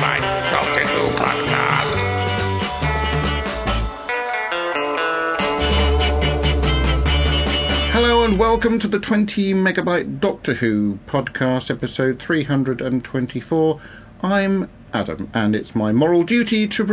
Megabyte Doctor Who podcast. Hello and welcome to the 20 Megabyte Doctor Who podcast, episode 324. I'm Adam, and it's my moral duty to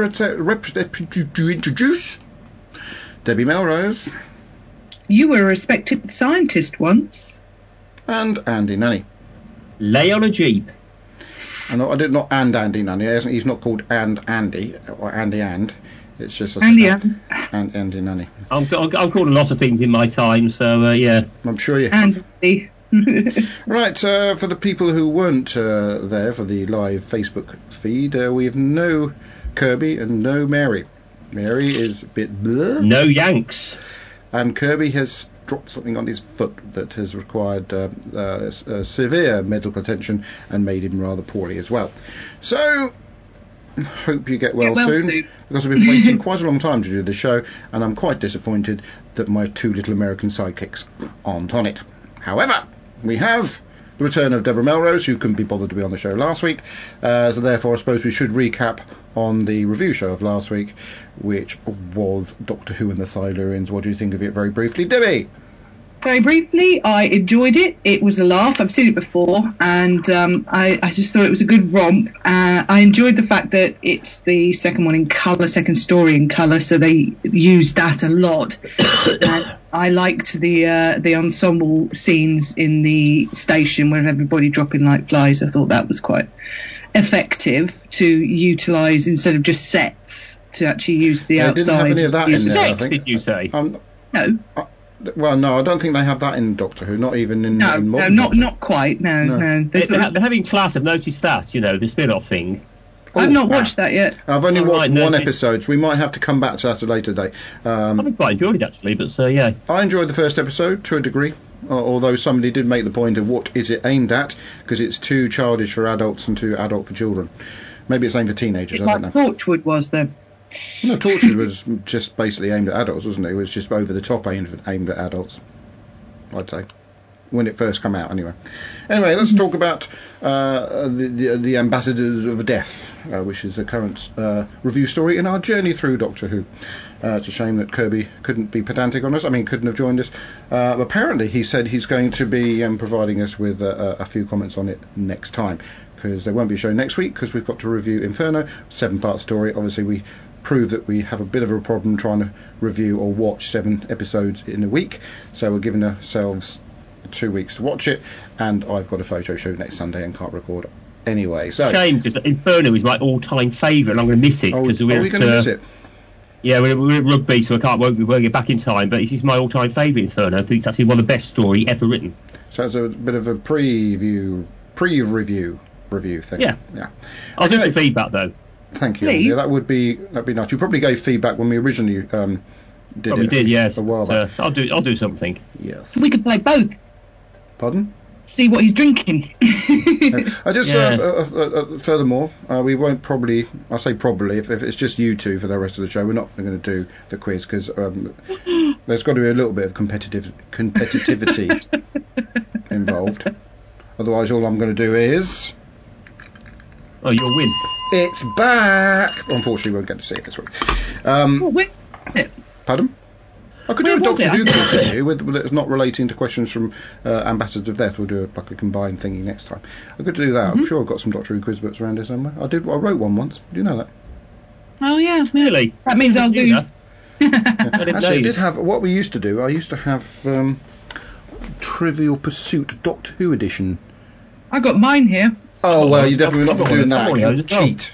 introduce Debbie Melrose. You were a respected scientist once. And Andy Nunny. Lay on a jeep. I did not Andy Nunny. He's not called Andy or Andy and. It's just Andy Nunny. I'm called a lot of things in my time, so yeah. I'm sure you. Andy. Right, for the people who weren't there for the live Facebook feed, we have no Kirby and no Mary. Mary is a bit bleh. No Yanks. And Kirby has dropped something on his foot that has required severe medical attention and made him rather poorly as well. So, hope you get well soon, because I've been waiting quite a long time to do the show, and I'm quite disappointed that my two little American sidekicks aren't on it. However, we have the return of Deborah Melrose, who couldn't be bothered to be on the show last week, so therefore I suppose we should recap on the review show of last week, which was Doctor Who and the Silurians. What do you think of it, very briefly, Debbie? Very briefly, I enjoyed it. It was a laugh. I've seen it before, and I just thought it was a good romp. I enjoyed the fact that it's the second one in colour, second story in colour, so they used that a lot. I liked the ensemble scenes in the station where everybody dropping like flies. I thought that was quite effective to utilise instead of just sets, to actually use the outside. Didn't have any of that in there, Sex, I think. did you say? No. Well, no, I don't think they have that in Doctor Who, not even in modern not quite, no. They're having class. I've noticed that, the spin-off thing. I've not watched that yet. I've only watched one episode, so we might have to come back to that at a later date. I've quite enjoyed it, actually, but yeah. I enjoyed the first episode, to a degrry, although somebody did make the point of what is it aimed at, because it's too childish for adults and too adult for children. Maybe it's aimed for teenagers, I don't know. Torchwood was, then. No, Torchwood was just basically aimed at adults, wasn't it? It was just over the top aimed at adults, I'd say, when it first came out. Anyway, let's talk about the Ambassadors of Death, which is a current review story in our journey through Doctor Who. It's a shame that Kirby couldn't be pedantic on us. Couldn't have joined us. Apparently, he said he's going to be providing us with a few comments on it next time, because there won't be a show next week because we've got to review Inferno, 7-part story. Obviously, we prove that we have a bit of a problem trying to review or watch 7 episodes in a week, so we're giving ourselves 2 weeks to watch it, and I've got a photo shoot next Sunday and can't record anyway. So shame, because Inferno is my all-time favourite, and I'm going to miss it. Are we going to miss it? Yeah, we're at rugby, so I won't get back in time, but it's my all-time favourite, Inferno. I think it's actually one of the best stories ever written. So it's a bit of a pre-review thing. Yeah. I'll do some feedback, though. Thank you. Yeah, that'd be nice. You probably gave feedback when we originally did yes. A while back. I'll do something. Yes. We could play both. Pardon? See what he's drinking. Furthermore, we won't probably. I'll say probably if it's just you two for the rest of the show. We're not going to do the quiz because there's got to be a little bit of competitivity involved. Otherwise, all I'm going to do is. Oh, you'll win. It's back. Unfortunately, we won't get to see it this week. Pardon? I could do a Doctor Who quiz with you, it's not relating to questions from Ambassadors of Death. We'll do a combined thingy next time. I could do that. I'm sure I've got some Doctor Who quiz books around here somewhere. I wrote one once. Do you know that? Oh, yeah. Really? That means I'll lose. Actually, I did have... What we used to do, I used to have Trivial Pursuit Doctor Who edition. I got mine here. Oh, well, you're definitely not for doing that. You cheat.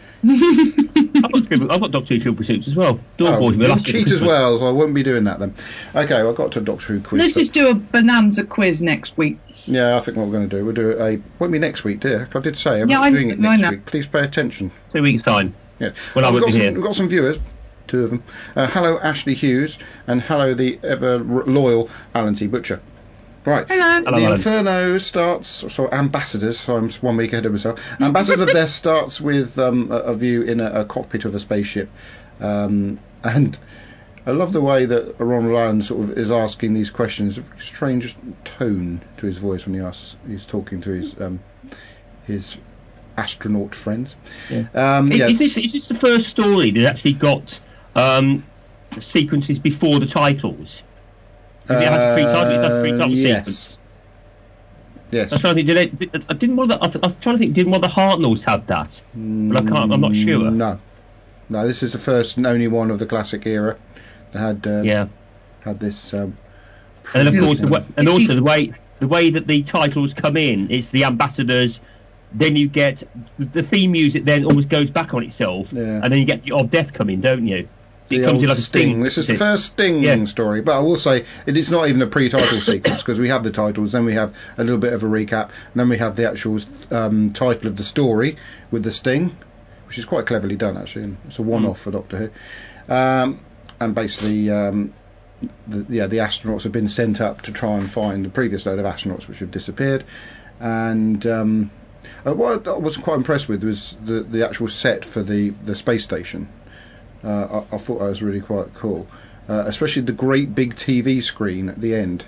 I've got Doctor Who Trivial Pursuits as well. You cheat as well, so I won't be doing that then. Okay, well, I've got to Doctor Who quiz. Let's just do a Bonanza quiz next week. Yeah, I think what we're going to do, we'll do won't be next week, dear. I did say I'm not doing it next week. Please pay attention. 2 weeks' time. Yeah. We've got some viewers. 2 of them. Hello, Ashley Hughes, and hello, the ever loyal Alan T. Butcher. Right. Hello. The Inferno starts, so Ambassadors, so I'm 1 week ahead of myself. Ambassadors of Death starts with a view in a cockpit of a spaceship. And I love the way that Ronald Allen sort of is asking these questions. A very strange tone to his voice when he's talking to his astronaut friends. Yeah. Is this the first story that actually got sequences before the titles? It has a pre-title sequence. Yes. I'm trying to think. Didn't one of the Hartnells have that? But I'm not sure. No, this is the first and only one of the classic era that had this. And then of course, the way that the titles come in, it's the ambassadors. Then you get the theme music. Then almost goes back on itself, and then you get the odd death come in, don't you? It comes in like a Sting. This is the first Sting story, but I will say it is not even a pre-title sequence, because we have the titles, then we have a little bit of a recap, and then we have the actual title of the story with the Sting, which is quite cleverly done actually. And it's a one-off for Doctor Who, and basically the astronauts have been sent up to try and find the previous load of astronauts which have disappeared, and what I was quite impressed with was the actual set for the space station. I thought that was really quite cool, especially the great big TV screen at the end.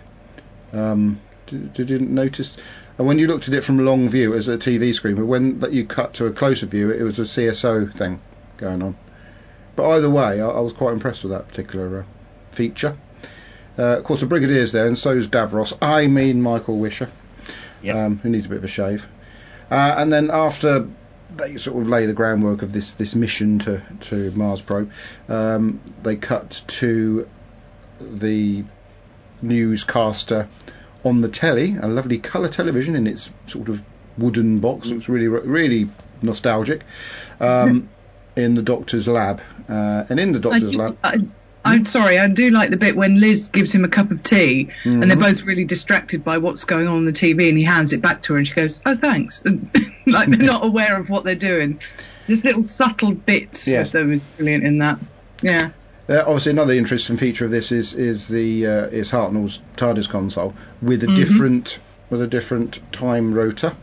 Did you notice? And when you looked at it from long view, it was a TV screen, but when you cut to a closer view, it was a CSO thing going on. But either way, I was quite impressed with that particular feature. Of course, the Brigadier's there, and so's Davros. I mean Michael Wisher, who needs a bit of a shave. And then after they sort of lay the groundwork of this mission to Mars probe, they cut to the newscaster on the telly, a lovely colour television in its sort of wooden box. It was really nostalgic, in the Doctor's lab, and in the Doctor's lab. I'm sorry, I do like the bit when Liz gives him a cup of tea, and they're both really distracted by what's going on the TV, and he hands it back to her, and she goes, "Oh, thanks." Like they're not aware of what they're doing. Just little subtle bits of them is brilliant in that. Yeah. Obviously, another interesting feature of this is Hartnell's TARDIS console with a different time rotor.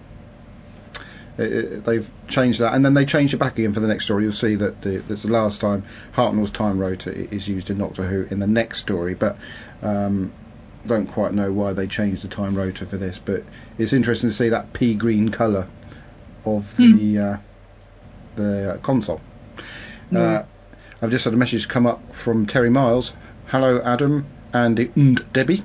They've changed that, and then they changed it back again for the next story. You'll see that that's the last time Hartnell's time rotor is used in Doctor Who in the next story, but don't quite know why they changed the time rotor for this. But it's interesting to see that pea green colour of the console. I've just had a message come up from Terry Miles. Hello, Adam and Debbie.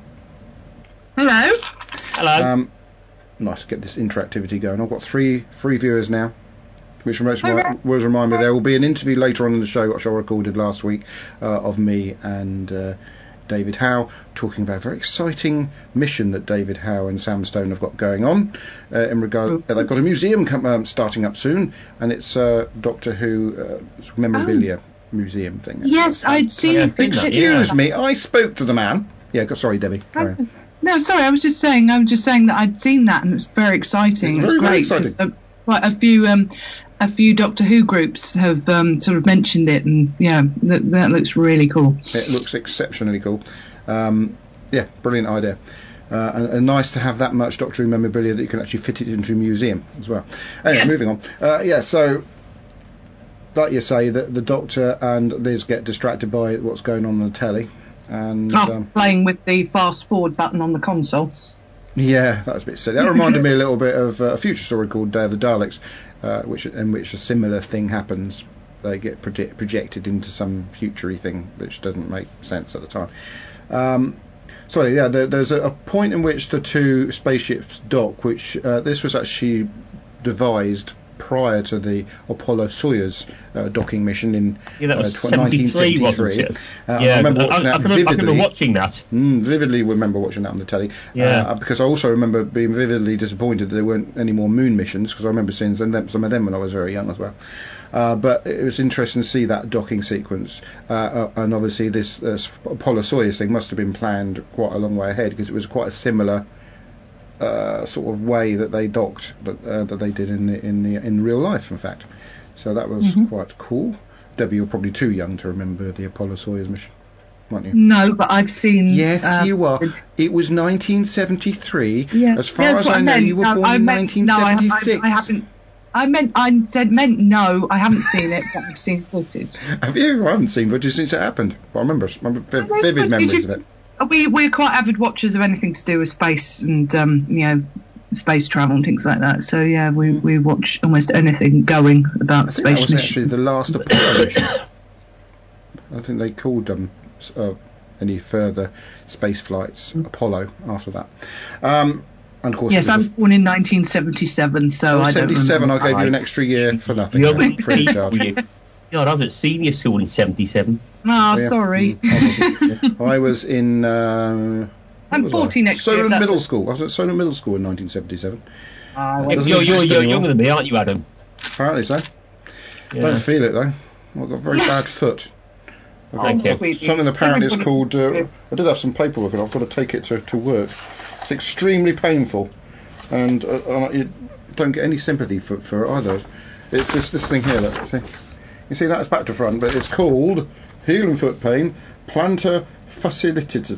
Hello. Nice to get this interactivity going. I've got three viewers now, which remind me there will be an interview later on in the show, which I recorded last week, of me and David Howe, talking about a very exciting mission that David Howe and Sam Stone have got going on. In regard, they've got a museum starting up soon, and it's Doctor Who memorabilia museum thing. Yes, I'd seen. Excuse me, I spoke to the man. Yeah, sorry, Debbie. Carry on. No, sorry, I was just saying that I'd seen that, and it was very exciting. It's great. Very exciting. Quite a few Doctor Who groups have sort of mentioned it, and that looks really cool. It looks exceptionally cool. Brilliant idea. And nice to have that much Doctor Who memorabilia that you can actually fit it into a museum as well. Anyway, moving on. So like you say, the Doctor and Liz get distracted by what's going on the telly. And playing with the fast forward button on the console. Yeah, that was a bit silly. That reminded me a little bit of a future story called Day of the Daleks, in which a similar thing happens. They get projected into some future-y thing, which doesn't make sense at the time. There's a point in which the two spaceships dock, which this was actually devised prior to the Apollo-Soyuz docking mission in 1973. I remember watching that. Vividly remember watching that on the telly. Because I also remember being vividly disappointed that there weren't any more moon missions, because I remember seeing some of them when I was very young as well. But it was interesting to see that docking sequence. And obviously this Apollo-Soyuz thing must have been planned quite a long way ahead, because it was quite a similar sort of way that they docked that they did in real life, in fact. So that was quite cool. Debbie, you're probably too young to remember the Apollo-Soyuz mission, weren't you? No, but I've seen. Yes, you are. It was 1973. Yeah. As far as I know, you were born in 1976. I haven't. I said no. I haven't seen it, but I've seen footage. Have you? I haven't seen footage since it happened. But I remember vivid memories of it. We're quite avid watchers of anything to do with space and space travel and things like that. So yeah, we watch almost anything going about I think space that was mission. actually the last Apollo mission. I think they called any further space flights Apollo after that. And of course, yes, I was born in 1977, so I don't 77. I remember. gave you an extra year for nothing, free of charge. God, I was at senior school in 77. Ah, sorry. I was in. I'm 40 next year. Solent Middle School. I was at Solent Middle School in 1977. You're younger than me, aren't you, Adam? Apparently so. Yeah. Don't feel it though. I've got a very bad foot. Something apparently is called. I did have some paperwork, and I've got to take it to work. It's extremely painful, and you don't get any sympathy for either. It's this thing here. Look, see? You see that? It's back to front, but it's called heel and foot pain, plantar fasciitis.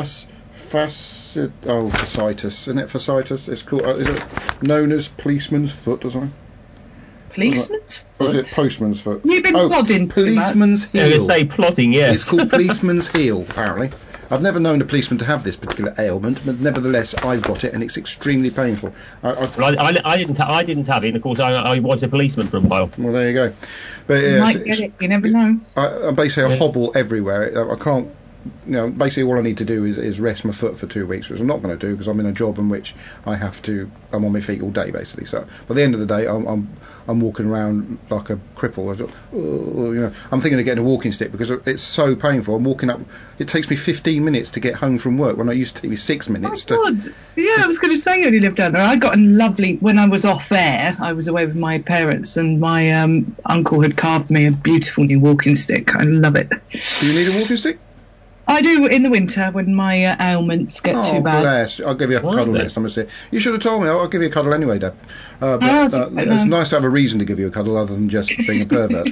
Fasciitis, isn't it? Fasciitis. It's called. Is it known as policeman's foot or something? Policeman's foot? Or is it postman's foot? You've been plodding. Policeman's heel. I was going to say plodding, yeah. It's called policeman's heel, apparently. I've never known a policeman to have this particular ailment, but nevertheless, I've got it, and it's extremely painful. I didn't have it, and of course, I was a policeman for a while. Well, there you go. But you might get it. You never know. I basically hobble everywhere. I can't. Basically all I need to do is rest my foot for 2 weeks, which I'm not going to do because I'm in a job in which I'm on my feet all day basically. So by the end of the day, I'm walking around like a cripple. I'm thinking of getting a walking stick because it's so painful. I'm walking up. It takes me 15 minutes to get home from work when I used to take me 6 minutes. God. Yeah, I was going to say you only lived down there. I got a lovely when I was off air. I was away with my parents, and my uncle had carved me a beautiful new walking stick. I love it. Do you need a walking stick? I do in the winter when my ailments get too bad. Bless. I'll give you a cuddle next time I see you. You should have told me. I'll give you a cuddle anyway, Deb. It's nice to have a reason to give you a cuddle other than just being a pervert.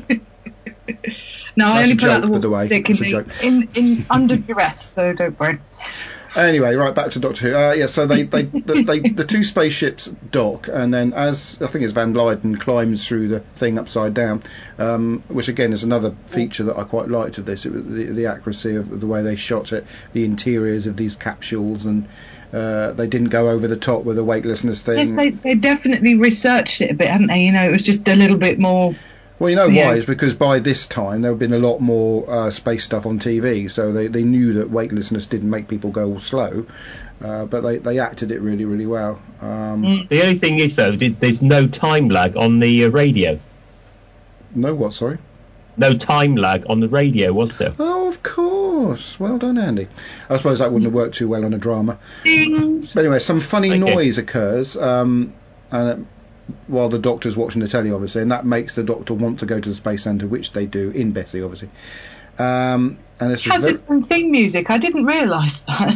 No, I only put out the walking stick in under duress, so don't worry. Anyway, right, back to Doctor Who. So the two spaceships dock, and then as I think it's Van Leyden climbs through the thing upside down, which again is another feature that I quite liked of this. It was the accuracy of the way they shot it, the interiors of these capsules, and they didn't go over the top with the weightlessness thing. Yes, they definitely researched it a bit, hadn't they? It was just a little bit more. Well, you know why? It's because by this time there had been a lot more space stuff on TV, so they knew that weightlessness didn't make people go all slow, but they acted it really, really well. The only thing is, though, there's no time lag on the radio. No what, sorry? No time lag on the radio, was there? Oh, of course. Well done, Andy. I suppose that wouldn't have worked too well on a drama. But anyway, some funny noise occurs, and while the Doctor's watching the telly, obviously, and that makes the Doctor want to go to the Space Centre, which they do in Bessie, obviously. And this has its own theme music. I didn't realise that.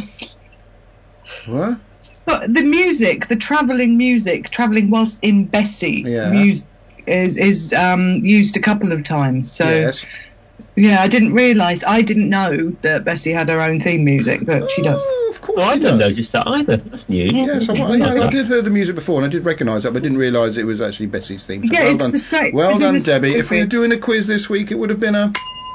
What? But the music, the travelling whilst in Bessie, music is used a couple of times. So yes. Yeah, I didn't realise. I didn't know that Bessie had her own theme music, but she does. Of course, I didn't notice that either. That's new. Yes, I did hear the music before, and I did recognise that, but I didn't realise it was actually Bessie's theme. So well done. Well done, Debbie. If we were doing a quiz this week, it would have been a.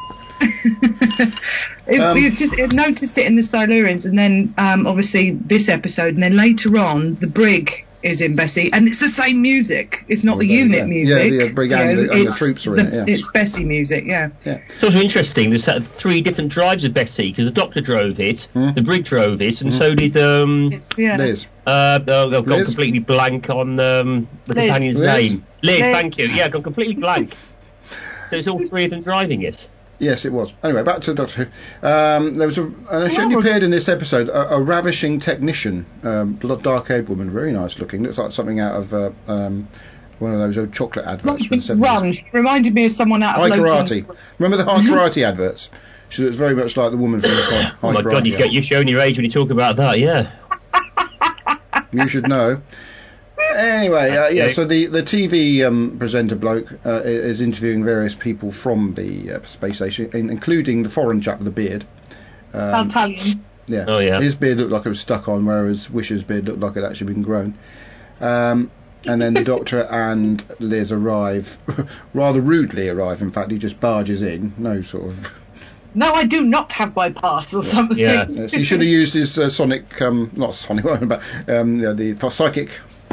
It noticed it in the Silurians, and then obviously this episode, and then later on the brig is in Bessie, and it's the same music. It's not the unit music. Yeah, the brig and the troops are in it. Yeah. It's Bessie music. Yeah. It's also interesting. There's 3 different drives of Bessie because the Doctor drove it, the brig drove it, and so did Liz. I've gone completely blank on the companion's name. Liz, thank you. Yeah, I've gone completely blank. So it's all 3 of them driving it. Yes, it was. Anyway, back to Doctor Who. There was she only appeared in this episode, a ravishing technician, dark-haired woman, very nice looking. Looks like something out of one of those old chocolate adverts from the 70s. Run. She reminded me of someone out of High Karate. Remember the High Karate adverts? She looks very much like the woman from the High Karate. Oh my God, you're showing your age when you talk about that, yeah. You should know. Anyway, so the TV presenter bloke is interviewing various people from the space station, including the foreign chap with the beard. Italian. Yeah. Oh, yeah. His beard looked like it was stuck on, whereas Wish's beard looked like it had actually been grown. And then the Doctor and Liz arrive, rather rudely arrive, in fact. He just barges in, no sort of... No, I do not have my pass or something. Yeah. Yes, he should have used his sonic, not sonic, but the psychic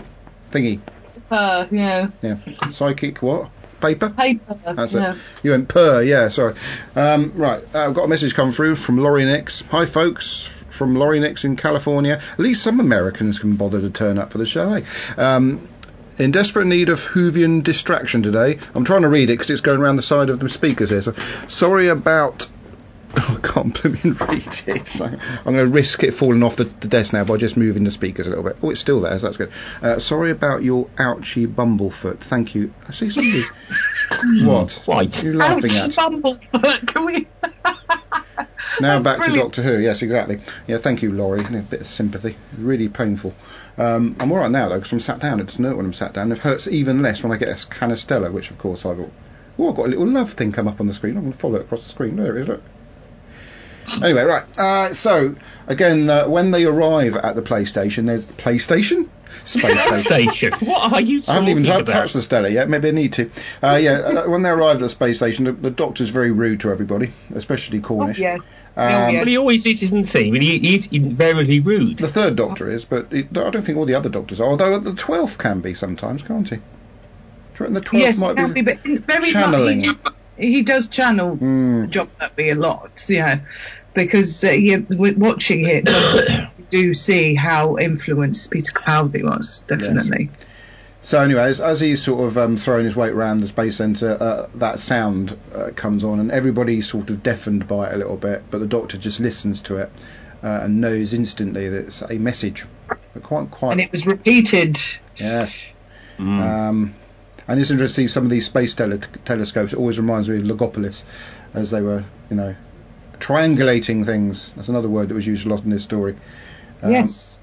thingy. Yeah. Psychic what? Paper? That's yeah. it. You went purr, yeah, sorry. Right, I've got a message come through from Laurie Nix. Hi, folks, from Laurie Nix in California. At least some Americans can bother to turn up for the show, eh? In desperate need of Whovian distraction today. I'm trying to read it because it's going around the side of the speakers here. So, sorry about... Oh, I can't read it. So I'm going to risk it falling off the desk now by just moving the speakers a little bit. Oh, it's still there, so that's good. Sorry about your ouchie bumblefoot. Thank you. I see somebody... What? Quite. You're laughing ouchie at? bumblefoot. Can we... Now back brilliant. to Doctor Who. Yes, exactly. Yeah, thank you, Laurie. A bit of sympathy. Really painful. I'm all right now, though, because I'm sat down. It doesn't hurt when I'm sat down. It hurts even less when I get a canistella, which, of course, I've got a little love thing come up on the screen. I'm going to follow it across the screen. There it is, look. Anyway, right. So, again, when they arrive at the PlayStation, there's... PlayStation? Space Station. What are you talking about? I haven't even touched the Stella yet. Maybe I need to. When they arrive at the space station, the Doctor's very rude to everybody, especially Cornish. Oh, yeah. Well, he always is, isn't he? I mean, he's invariably rude. The third Doctor is, but I don't think all the other Doctors are. Although the 12th can be sometimes, can't he? Do you reckon the 12th might be but very channeling? He does channel John Murphy a lot, yeah, because watching it, you do see how influenced Peter Capaldi was, definitely. Yes. So anyway, as he's sort of throwing his weight around the space centre, that sound comes on, and everybody's sort of deafened by it a little bit, but the Doctor just listens to it and knows instantly that it's a message. But quite. And it was repeated. Yes. And it's interesting to see some of these space telescopes. It always reminds me of Logopolis, as they were, triangulating things. That's another word that was used a lot in this story. Yes.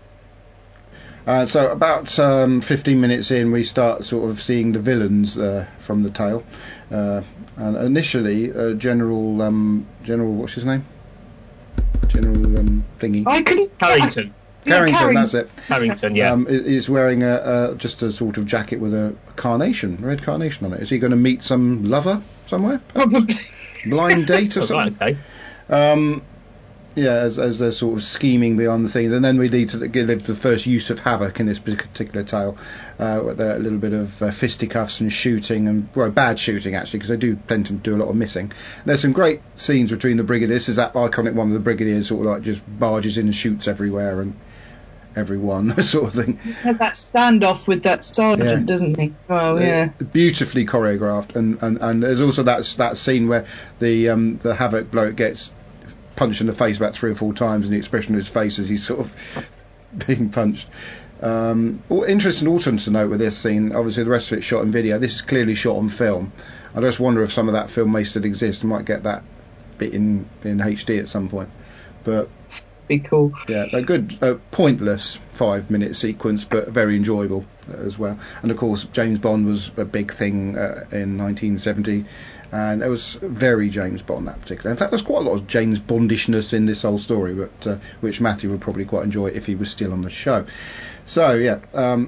So about 15 minutes in, we start sort of seeing the villains from the tale. And initially, General, what's his name? General thingy. I couldn't. Carrington. Carrington, that's it. Carrington, yeah. Is wearing just a sort of jacket with a red carnation on it. Is he going to meet some lover somewhere? Probably. Blind date or something? Right, okay. As they're sort of scheming beyond the scenes, and then we need to give the first use of havoc in this particular tale, with a little bit of fisticuffs and shooting, and bad shooting actually, because they do tend to do a lot of missing. There's some great scenes between the brigadiers. This is that iconic one of the brigadiers sort of like just barges in and shoots everywhere and everyone sort of thing. He has that standoff with that sergeant, doesn't he? Oh yeah. Beautifully choreographed, and there's also that scene where the havoc bloke gets punched in the face about 3 or 4 times, and the expression of his face as he's sort of being punched. Interesting also to note with this scene, obviously the rest of it's shot in video. This is clearly shot on film. I just wonder if some of that film may still exist. I might get that bit in HD at some point. But be cool. Yeah, a good pointless 5-minute sequence, but very enjoyable as well. And of course, James Bond was a big thing in 1970, and it was very James Bond, that particular. In fact, there's quite a lot of James Bondishness in this whole story, but which Matthew would probably quite enjoy if he was still on the show. So yeah,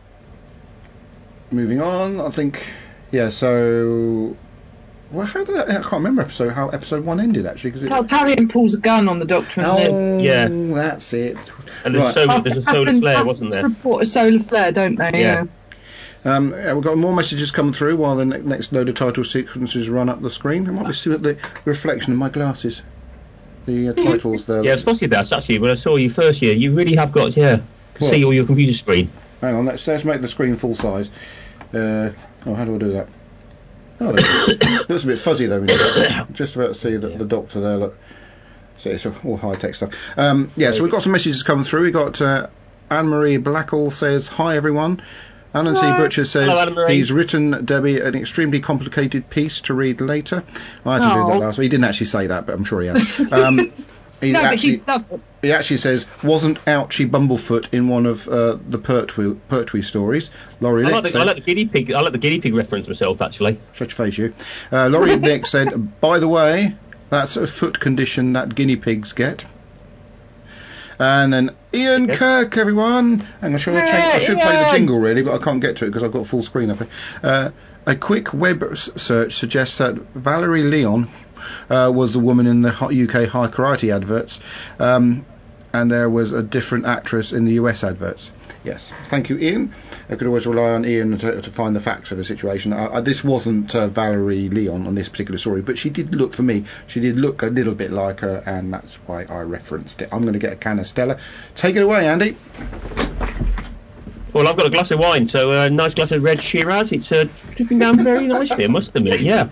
moving on, I think. Yeah, so. Well, how did that, I can't remember how episode 1 ended actually. Talion pulls a gun on the Doctor and yeah, that's it. And there's a solar flare, wasn't there? Report a solar flare, don't they? Yeah. We've got more messages coming through while the next load of title sequences run up the screen. I might be seeing the reflection of my glasses. The titles there. Yeah, especially that actually. When I saw you first here, you really have got see all your computer screen. Hang on, let's make the screen full size. How do I do that? Oh, it looks a bit fuzzy though. Just about to see the Doctor there. Look, so it's all high tech stuff. So we've got some messages coming through. We got Anne-Marie Blackall says hi everyone. Alan C. Butcher says he's written Debbie an extremely complicated piece to read later. I had to do that last week. He didn't actually say that, but I'm sure he has. He actually says wasn't Ouchie Bumblefoot in one of the Pertwee stories. Laurie I like the guinea pig. I like the guinea pig reference myself actually. Shut your face, you. Laurie Nick said, by the way, that's a foot condition that guinea pigs get. And then Ian Kirk, everyone. Hang on, I should play the jingle really, but I can't get to it because I've got full screen up here. A quick web search suggests that Valerie Leon was the woman in the UK High Karate adverts, and there was a different actress in the US adverts. Yes, thank you, Ian. I could always rely on Ian to find the facts of the situation. This wasn't Valerie Leon on this particular story, but she did look, for me, she did look a little bit like her, and that's why I referenced it. I'm going to get a can of Stella. Take it away, Andy. Well, I've got a glass of wine, so a nice glass of red Shiraz. It's dripping down very nicely, I must admit, yeah.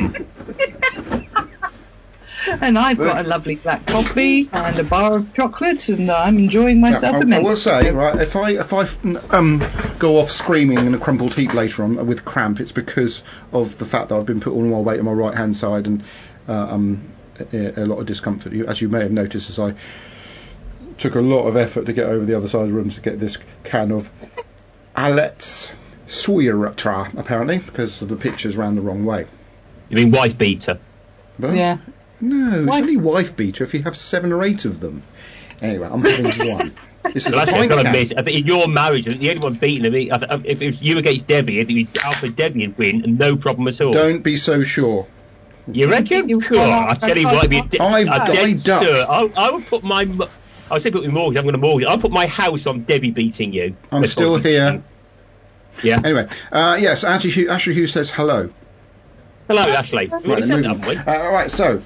And I've got a lovely black coffee and a bar of chocolate, and I'm enjoying myself immensely. I will say, right, if I go off screaming in a crumpled heap later on with cramp, it's because of the fact that I've been put all my weight on my right hand side, and a lot of discomfort. As you may have noticed, as I took a lot of effort to get over the other side of the room to get this can of Alex Suyatra, apparently, because the picture's ran the wrong way. You mean wife beater? But, yeah. No, it's only wife beater if you have 7 or 8 of them. Anyway, I'm having one. This is a pint can. I think in your marriage, the only one beating me, if it was you against Debbie, I think Alfred Debbie would win, and no problem at all. Don't be so sure. You reckon? Sure. I tell you what, I would put my. I said put my mortgage. I'm going to mortgage. I'll put my house on Debbie beating you. I'm still here. Yeah. Anyway, yes, Ashley Hughes says hello. Hello, Ashley. Right, so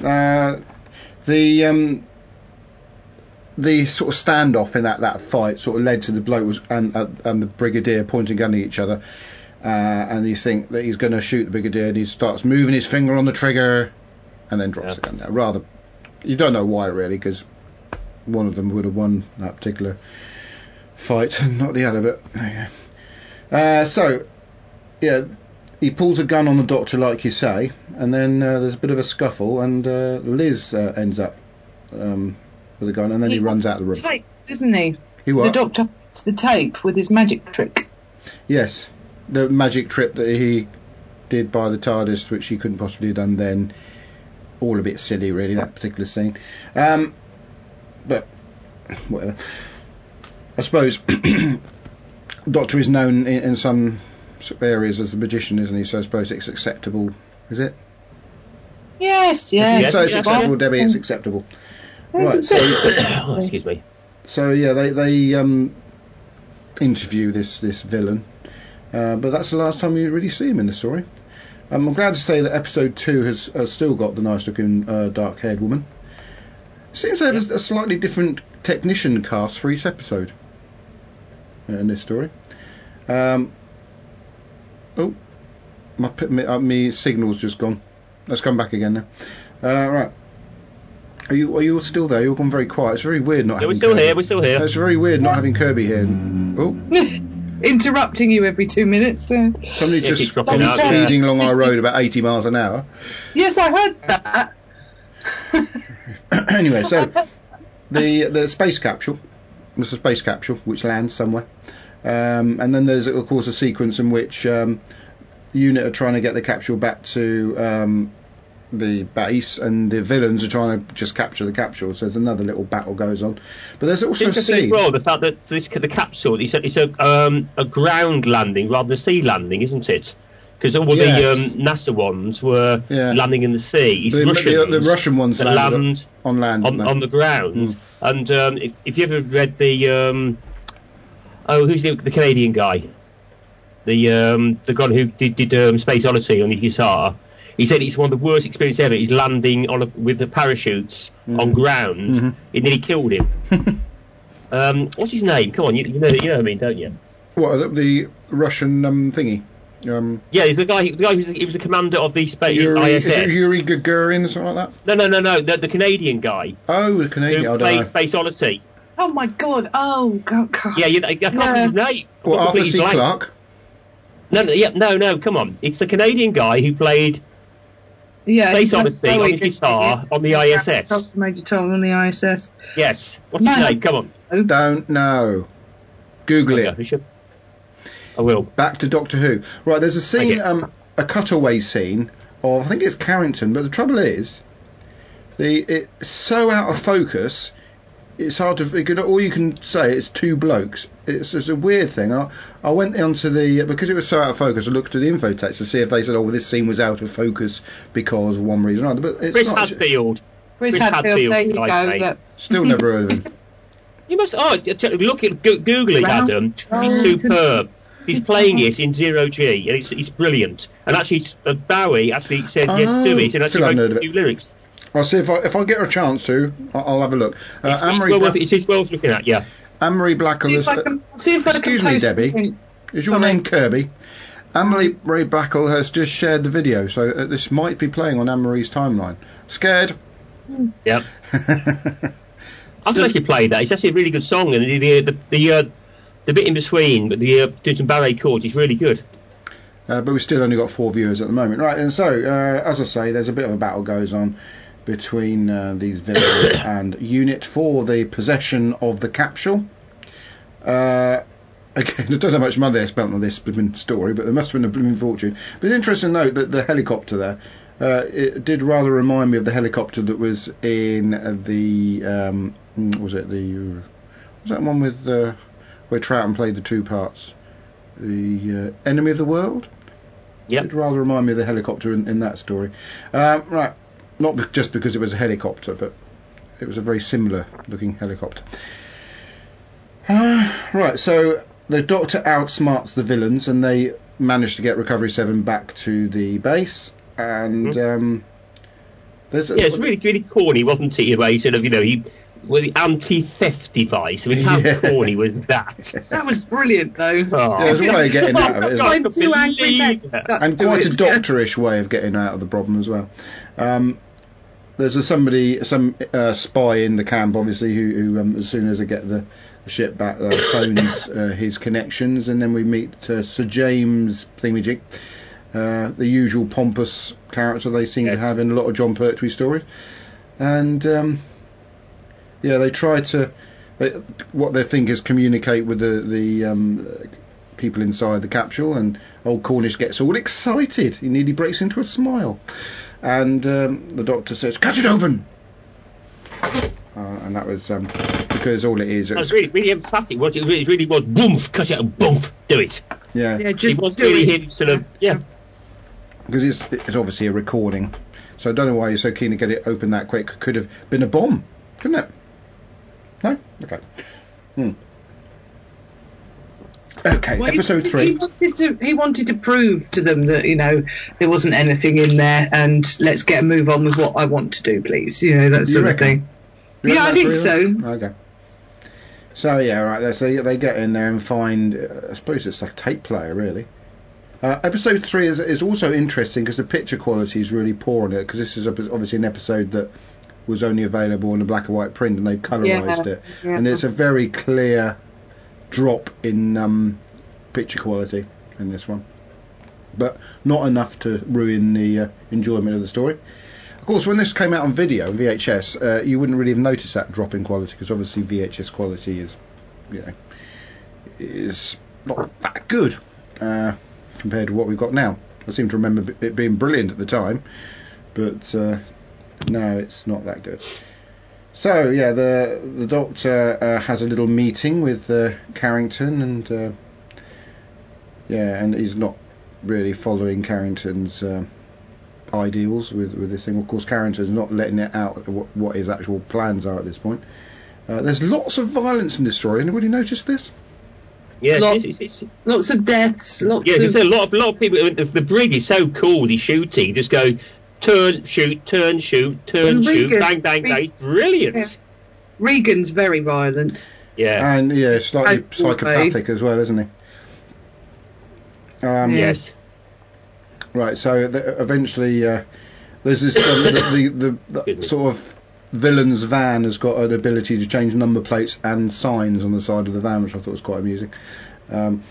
the sort of standoff in that fight sort of led to the bloke and the brigadier pointing a gun at each other, and you think that he's going to shoot the brigadier, and he starts moving his finger on the trigger, and then drops the gun down. Rather, you don't know why really, because one of them would have won that particular fight, and not the other. But so yeah. He pulls a gun on the doctor, like you say, and then there's a bit of a scuffle, and Liz ends up with a gun, and then he runs out of the room. Tape, isn't he? He what? The doctor hits the tape with his magic trick. Yes, the magic trip that he did by the TARDIS, which he couldn't possibly have done then. All a bit silly, really, that particular scene. But whatever. I suppose Doctor is known in some areas as a magician, isn't he? So I suppose it's acceptable, is it? Yes, yeah. So it's acceptable, Debbie. It's acceptable. Right. So, excuse me. So yeah, they interview this villain, but that's the last time you really see him in the story. I'm glad to say that episode 2 has still got the nice-looking dark-haired woman. Seems to have a slightly different technician cast for each episode in this story. Oh, my signal's just gone. Let's come back again now. Right. Are you all still there? You've gone very quiet. It's very weird not having Kirby. We're still here. It's very weird not having Kirby here. Oh. Interrupting you every 2 minutes. Somebody just speeding along our road about 80 miles an hour. Yes, I heard that. Anyway, so the space capsule. There's a space capsule which lands somewhere. And then there's, of course, a sequence in which UNIT are trying to get the capsule back to the base, and the villains are trying to just capture the capsule. So there's another little battle goes on. But there's also a scene. As well, the fact that the capsule, it's a ground landing rather than a sea landing, isn't it? Because all the NASA ones were landing in the sea. The Russian ones that land on land on the ground. And if you ever read the who's the Canadian guy? The guy who did Space Odyssey on his guitar. He said it's one of the worst experiences ever. He's landing with the parachutes on ground. It nearly killed him. What's his name? Come on, you know what I mean, don't you? What, the Russian thingy? Yeah, he's the guy. He was the commander of the space ISS. Yuri Gagarin or something like that. No. The Canadian guy. Oh, the Canadian. Who played Space Odyssey. Oh my God! Oh God! Yeah, I can't remember his name. Well, Arthur C. Clarke. No. Come on, it's the Canadian guy who played Space Odyssey on his guitar on the ISS. Major Tom on the ISS. Yes. What's his name? Come on. Don't know. Google it. I will. Back to Doctor Who. Right, there's a scene, a cutaway scene of, I think it's Carrington, but the trouble is, it's so out of focus, it's hard to, all you can say is 2 blokes. It's just a weird thing. I went onto because it was so out of focus, I looked at the info text to see if they said, this scene was out of focus because of one reason or another. But it's Chris not. Hadfield. Chris Hadfield, there you go. Yep. Still never heard of him. You must, look at Googling Adam. He's superb. he's playing it in 0G, and it's brilliant. And actually, Bowie actually said yes to it, and actually wrote a few lyrics. I'll see if I get a chance to. I'll have a look. It's well worth looking at, yeah. Anne-Marie Blackall. Excuse me, Debbie. Is your name Kirby? Anne-Marie Blackall has just shared the video, so this might be playing on Anne-Marie's timeline. Scared? Yep. I've actually played that. It's actually a really good song, and the bit in between, but the doing some ballet chords is really good. But we've still only got 4 viewers at the moment, right? And so, as I say, there's a bit of a battle goes on between these villains and Unit for the possession of the capsule. Again, I don't know how much money they spent on this story, but there must have been a blooming fortune. But it's interesting to note that the helicopter there, it did rather remind me of the helicopter that was in was that one with where Troughton played the 2 parts, the Enemy of the World? Yeah, it rather remind me of the helicopter in that story. Right, not just because it was a helicopter, but it was a very similar looking helicopter. Right, so the Doctor outsmarts the villains, and they manage to get Recovery 7 back to the base. And it's really, really corny, wasn't it? He sort of, the anti-theft device. I mean, how corny was that? That was brilliant, though. Oh. Yeah, there's a way of getting out of it, isn't and quite a doctorish way of getting out of the problem as well. There's some spy in the camp, obviously, who as soon as they get the ship back, phones his connections, and then we meet Sir James Thingamajig, the usual pompous character they seem to have in a lot of John Pertwee stories. And they try to what they think is communicate with the people inside the capsule, and old Cornish gets all excited. He nearly breaks into a smile, and the Doctor says, "Cut it open." And that was because all it is. It was really, really emphatic. What it really was, boomf, cut it out, boomf, do it. Yeah, just it was really him sort of, because it's obviously a recording, so I don't know why you're so keen to get it open that quick. Could have been a bomb, couldn't it? No? Okay. Okay, well, episode 3. He wanted to prove to them that, there wasn't anything in there, and let's get a move on with what I want to do, please. That sort of thing. Yeah, I think so. Okay. So, yeah, right, so they get in there and find, I suppose it's like a tape player, really. Episode 3 is also interesting because the picture quality is really poor on it, because this is obviously an episode that was only available in a black and white print, and they've colorized it. Yeah. And it's a very clear drop in picture quality in this one, but not enough to ruin the enjoyment of the story. Of course, when this came out on video, VHS, you wouldn't really have noticed that drop in quality, because obviously VHS quality is not that good compared to what we've got now. I seem to remember it being brilliant at the time, but no, it's not that good. So yeah, the Doctor has a little meeting with Carrington, and and he's not really following Carrington's ideals with this thing. Of course, Carrington's not letting it out what his actual plans are at this point. There's lots of violence in this story. Anybody noticed this? Yeah, lots of deaths. There's a lot of people. The brig is so cool. He's shooting, just go turn, shoot, shoot, bang, bang, bang. Brilliant. Yeah. Regan's very violent. Yeah, and slightly psychopathic as well, isn't he? Yes. Right. So eventually, there's this the sort of villain's van has got an ability to change number plates and signs on the side of the van, which I thought was quite amusing. And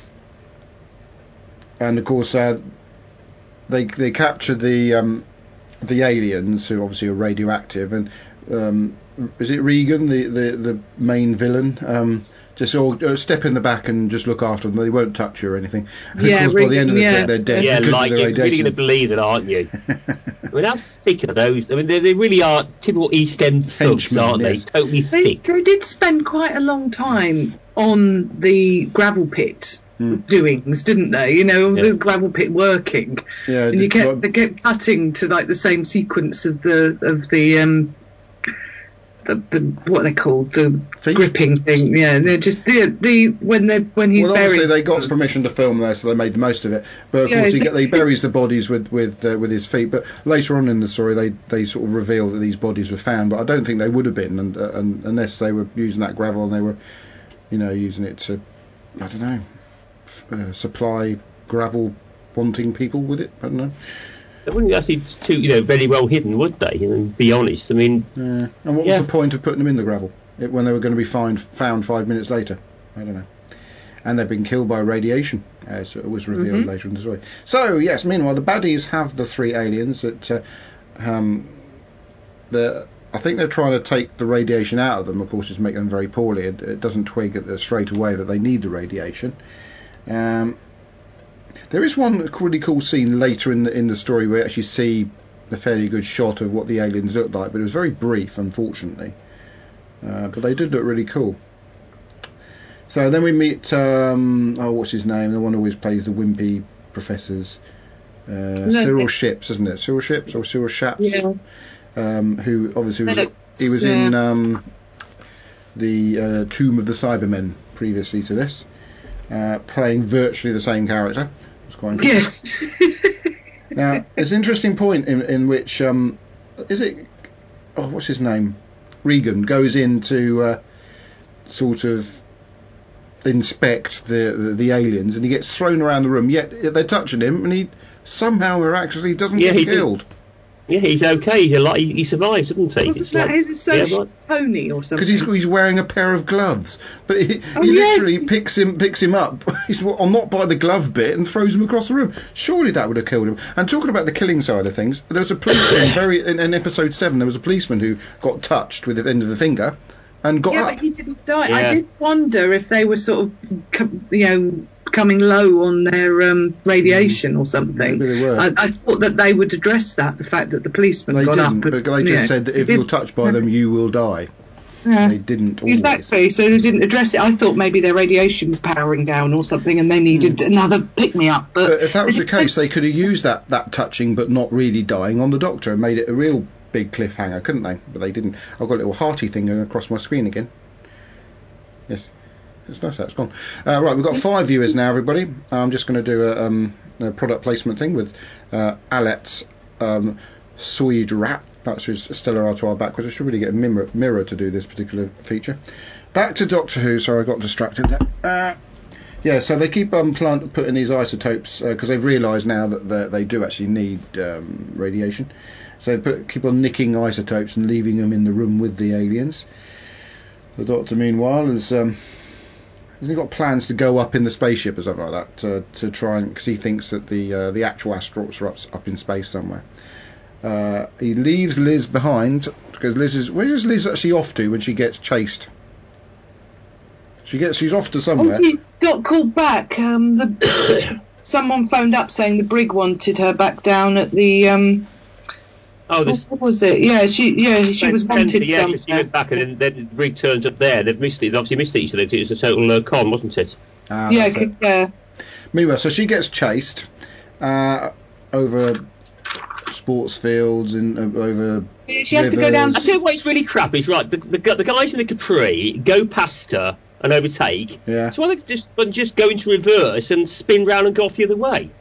of course, they capture the aliens, who obviously are radioactive, and is it Regan, the main villain? Just all step in the back and just look after them. They won't touch you or anything. And of course, by the end of this, they're dead because of the radiation. You're really going to believe it, aren't you? I mean, how thick are those? I mean, they really are typical East End thugs, aren't they? Totally thick. They did spend quite a long time on the gravel pit doings, didn't they? The gravel pit working. Yeah, and they kept cutting to like the same sequence of the what they called the Feet? gripping thing. Yeah, they're just when he's obviously buried. they got permission to film there, so they made the most of it. But of course, he buries the bodies with his feet. But later on in the story, they sort of reveal that these bodies were found. But I don't think they would have been, and unless they were using that gravel and they were, using it to, I don't know, supply gravel wanting people with it. I don't know. They wouldn't actually too, very well hidden, would they? Be honest. I mean. And what was the point of putting them in the gravel when they were going to be found 5 minutes later? I don't know. And they've been killed by radiation, as it was revealed later in the story. So yes, meanwhile the baddies have the 3 aliens that I think they're trying to take the radiation out of them. Of course, it's making them very poorly. It doesn't twig straight away that they need the radiation. There is one really cool scene later in the story where you actually see a fairly good shot of what the aliens look like, but it was very brief, unfortunately. But they did look really cool. So then we meet, what's his name? The one who always plays the wimpy professors. Cyril Ships, isn't it? Cyril Ships or Cyril Shaps? Yeah. Who obviously was in the Tomb of the Cybermen previously to this, playing virtually the same character. Yes. Now, there's an interesting point in which what's his name? Regan goes in to sort of inspect the aliens, and he gets thrown around the room. Yet they're touching him, and he somehow miraculously doesn't get killed. Yeah, he's okay. He survives, doesn't he? Wasn't that his associate Tony or something? Because he's wearing a pair of gloves, but he literally picks him up. He's not by the glove bit and throws him across the room. Surely that would have killed him. And talking about the killing side of things, there was a policeman in episode 7. There was a policeman who got touched with the end of the finger and got up. But he didn't die. Yeah. I did wonder if they were sort of coming low on their radiation or something. Maybe they were. I thought that they would address that, the fact that the policeman got up. But they just said that if you're touched by them, you will die. Yeah. They didn't always. Exactly, so they didn't address it. I thought maybe their radiation was powering down or something and they needed another pick-me-up. But if that was the case, they could have used that touching but not really dying on the Doctor and made it a real big cliffhanger, couldn't they? But they didn't. I've got a little hearty thing going across my screen again. Yes. It's nice that's gone. Right, we've got 5 viewers now, everybody. I'm just going to do a product placement thing with Alet's Soid Rat. That's his Stella Artois backwards. I should really get a mirror to do this particular feature. Back to Doctor Who. Sorry, I got distracted there. So they keep putting these isotopes because they've realised now that they do actually need radiation. So they keep on nicking isotopes and leaving them in the room with the aliens. The Doctor, meanwhile, has got plans to go up in the spaceship or something like that to try and, because he thinks that the actual astronauts are up in space somewhere. He leaves Liz behind because where is Liz actually off to when she gets chased? She's off to somewhere. She got called back. Someone phoned up saying the brig wanted her back down at the. What was it? Yeah, she was wanted somewhere. She went back and then the brig turns up there. They've obviously missed each other. It was a total con, wasn't it? Yeah. Meanwhile, so she gets chased over sports fields and over. She has to go down. I tell you what's really crap is right. The guys in the Capri go past her and overtake. Yeah. So why don't just go into reverse and spin round and go off the other way?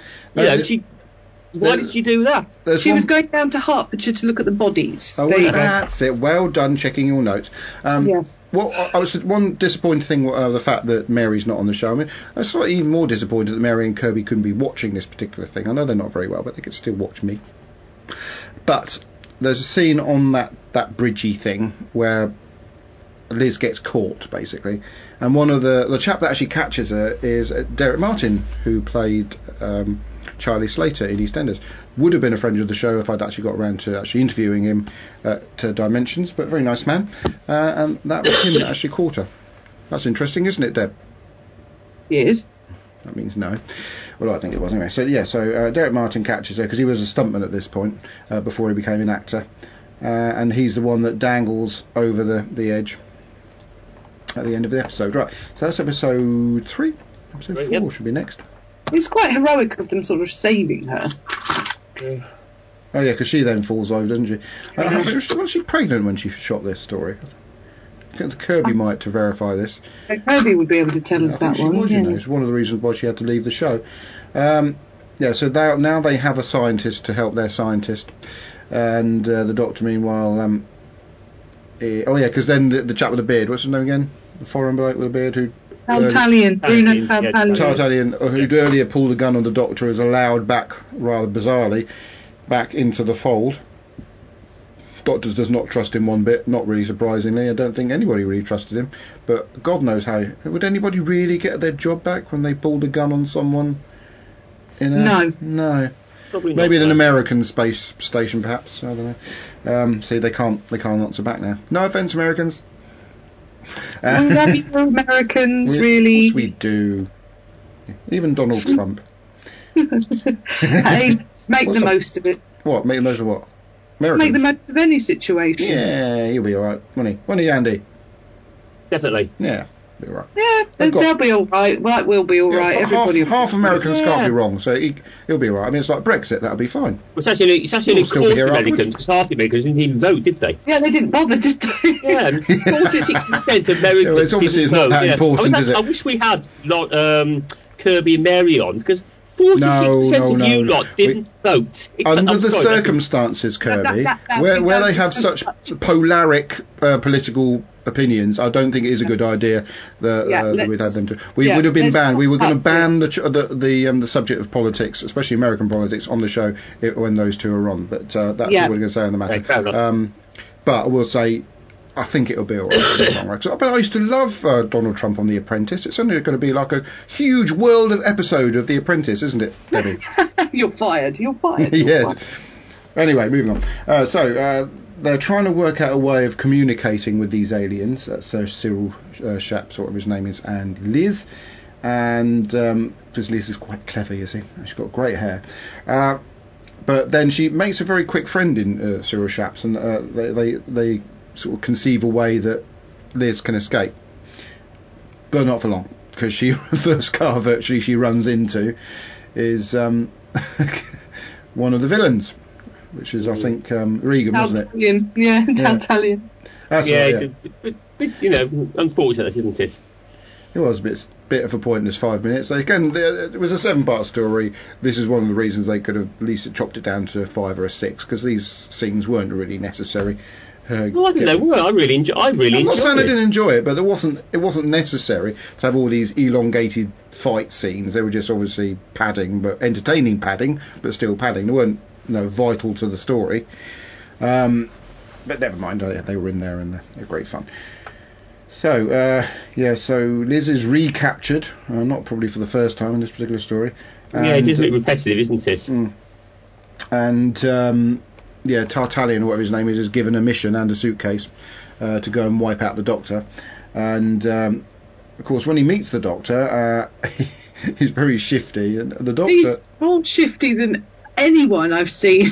Why did she do that? She was going down to Hertfordshire to look at the bodies. Oh, that's it. Well done, checking your notes. Yes. Well, I was one disappointing thing, the fact that Mary's not on the show. I mean, I was slightly even more disappointed that Mary and Kirby couldn't be watching this particular thing. I know they're not very well, but they could still watch me. But there's a scene on that bridgey thing where Liz gets caught, basically. And one of the chap that actually catches her is Derek Martin, who played Charlie Slater in EastEnders. Would have been a friend of the show if I'd actually got around to actually interviewing him at Dimensions, but very nice man. And that was him that actually caught her. That's interesting, isn't it, Deb? It is. That means no. Well, I think it was anyway. So Derek Martin catches her because he was a stuntman at this point before he became an actor, and he's the one that dangles over the edge at the end of the episode. Right. So that's episode 3. Episode 4 should be next. It's quite heroic of them sort of saving her. Oh yeah, because she then falls over, doesn't she? Was she pregnant when she shot this story? I think Kirby might to verify this. Kirby would be able to tell us that one. You know, it's one of the reasons why she had to leave the show. So now they have a scientist to help their scientist, and the Doctor, meanwhile, because then the chap with the beard, what's his name again? The foreign bloke with the beard who. Bruno Faltalian. Tartalian, who'd earlier pulled a gun on the Doctor, is allowed back, rather bizarrely, back into the fold. Doctor does not trust him one bit, not really surprisingly. I don't think anybody really trusted him, but God knows how. Would anybody really get their job back when they pulled a gun on someone? No. Probably maybe not, in an American space station, perhaps. I don't know. See, they can't answer back now. No offence, Americans. We love you, Americans, really. Of course we do. Even Donald Trump. Hey, make the most of it. What? Make the most of what? Americans? Make the most of any situation. Yeah, he'll be alright, won't he? Won't he, Andy? Definitely. Yeah, he'll be alright. Yeah, they'll be alright. Like, we'll be alright. Half Americans can't be wrong, so he'll be alright. I mean, it's like Brexit, that'll be fine. Well, it's actually an course Americans, because half the Americans didn't even vote, did they? Yeah, they didn't bother, did they? Yeah, 46% of Americans obviously it's not that important, is it? I wish we had Kirby and Mary on, because 46% of you lot didn't vote. Under the circumstances, Kirby, where they have such polaric political opinions, I don't think it is a good idea that we'd had them to. We would have been banned. We were going to ban the subject of politics, especially American politics, on the show when those two are on. But that's what we're going to say on the matter. But I will say, I think it'll be all right. But I used to love Donald Trump on The Apprentice. It's only going to be like a huge world of episode of The Apprentice, isn't it, Debbie? You're fired. Yeah. Anyway, moving on. So they're trying to work out a way of communicating with these aliens. That's Cyril Shaps, whatever his name is, and Liz. And because Liz is quite clever, you see. She's got great hair. But then she makes a very quick friend in Cyril Shaps, and they sort of conceive a way that Liz can escape, but not for long, because the first car virtually she runs into is one of the villains, which is I think Regan, wasn't it? Yeah, Tartalian. That's right, yeah. But, unfortunate, isn't it? It was a bit of a pointless 5 minutes. Again, it was a 7-part story. This is one of the reasons they could have at least chopped it down to a 5 or a 6, because these scenes weren't really necessary. Well, I think they were. I really enjoyed it. I'm not saying I didn't enjoy it, but it wasn't necessary to have all these elongated fight scenes. They were just obviously padding, but entertaining padding, but still padding. They weren't vital to the story. But never mind. They were in there and they're great fun. So so Liz is recaptured, not probably for the first time in this particular story. It is a bit repetitive, isn't it? And Tartalian, or whatever his name is given a mission and a suitcase to go and wipe out the Doctor. And of course, when he meets the Doctor, he's very shifty. And the Doctor, he's more shifty than anyone I've seen.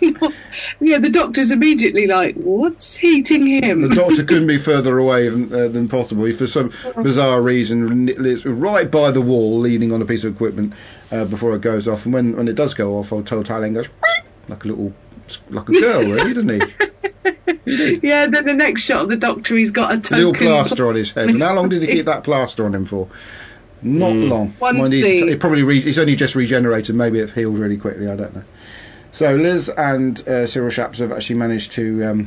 The Doctor's immediately like, what's heating him? The Doctor couldn't be further away than possible. He, for some bizarre reason, is right by the wall, leaning on a piece of equipment before it goes off. And when it does go off, old Tartalian goes like a girl, really, didn't he? Yeah, then the next shot of the Doctor, he's got a little plaster on his head. And how long did he keep that plaster on him for? Not long. He's only just regenerated. Maybe it healed really quickly. I don't know. So Liz and Cyril Shaps have actually managed to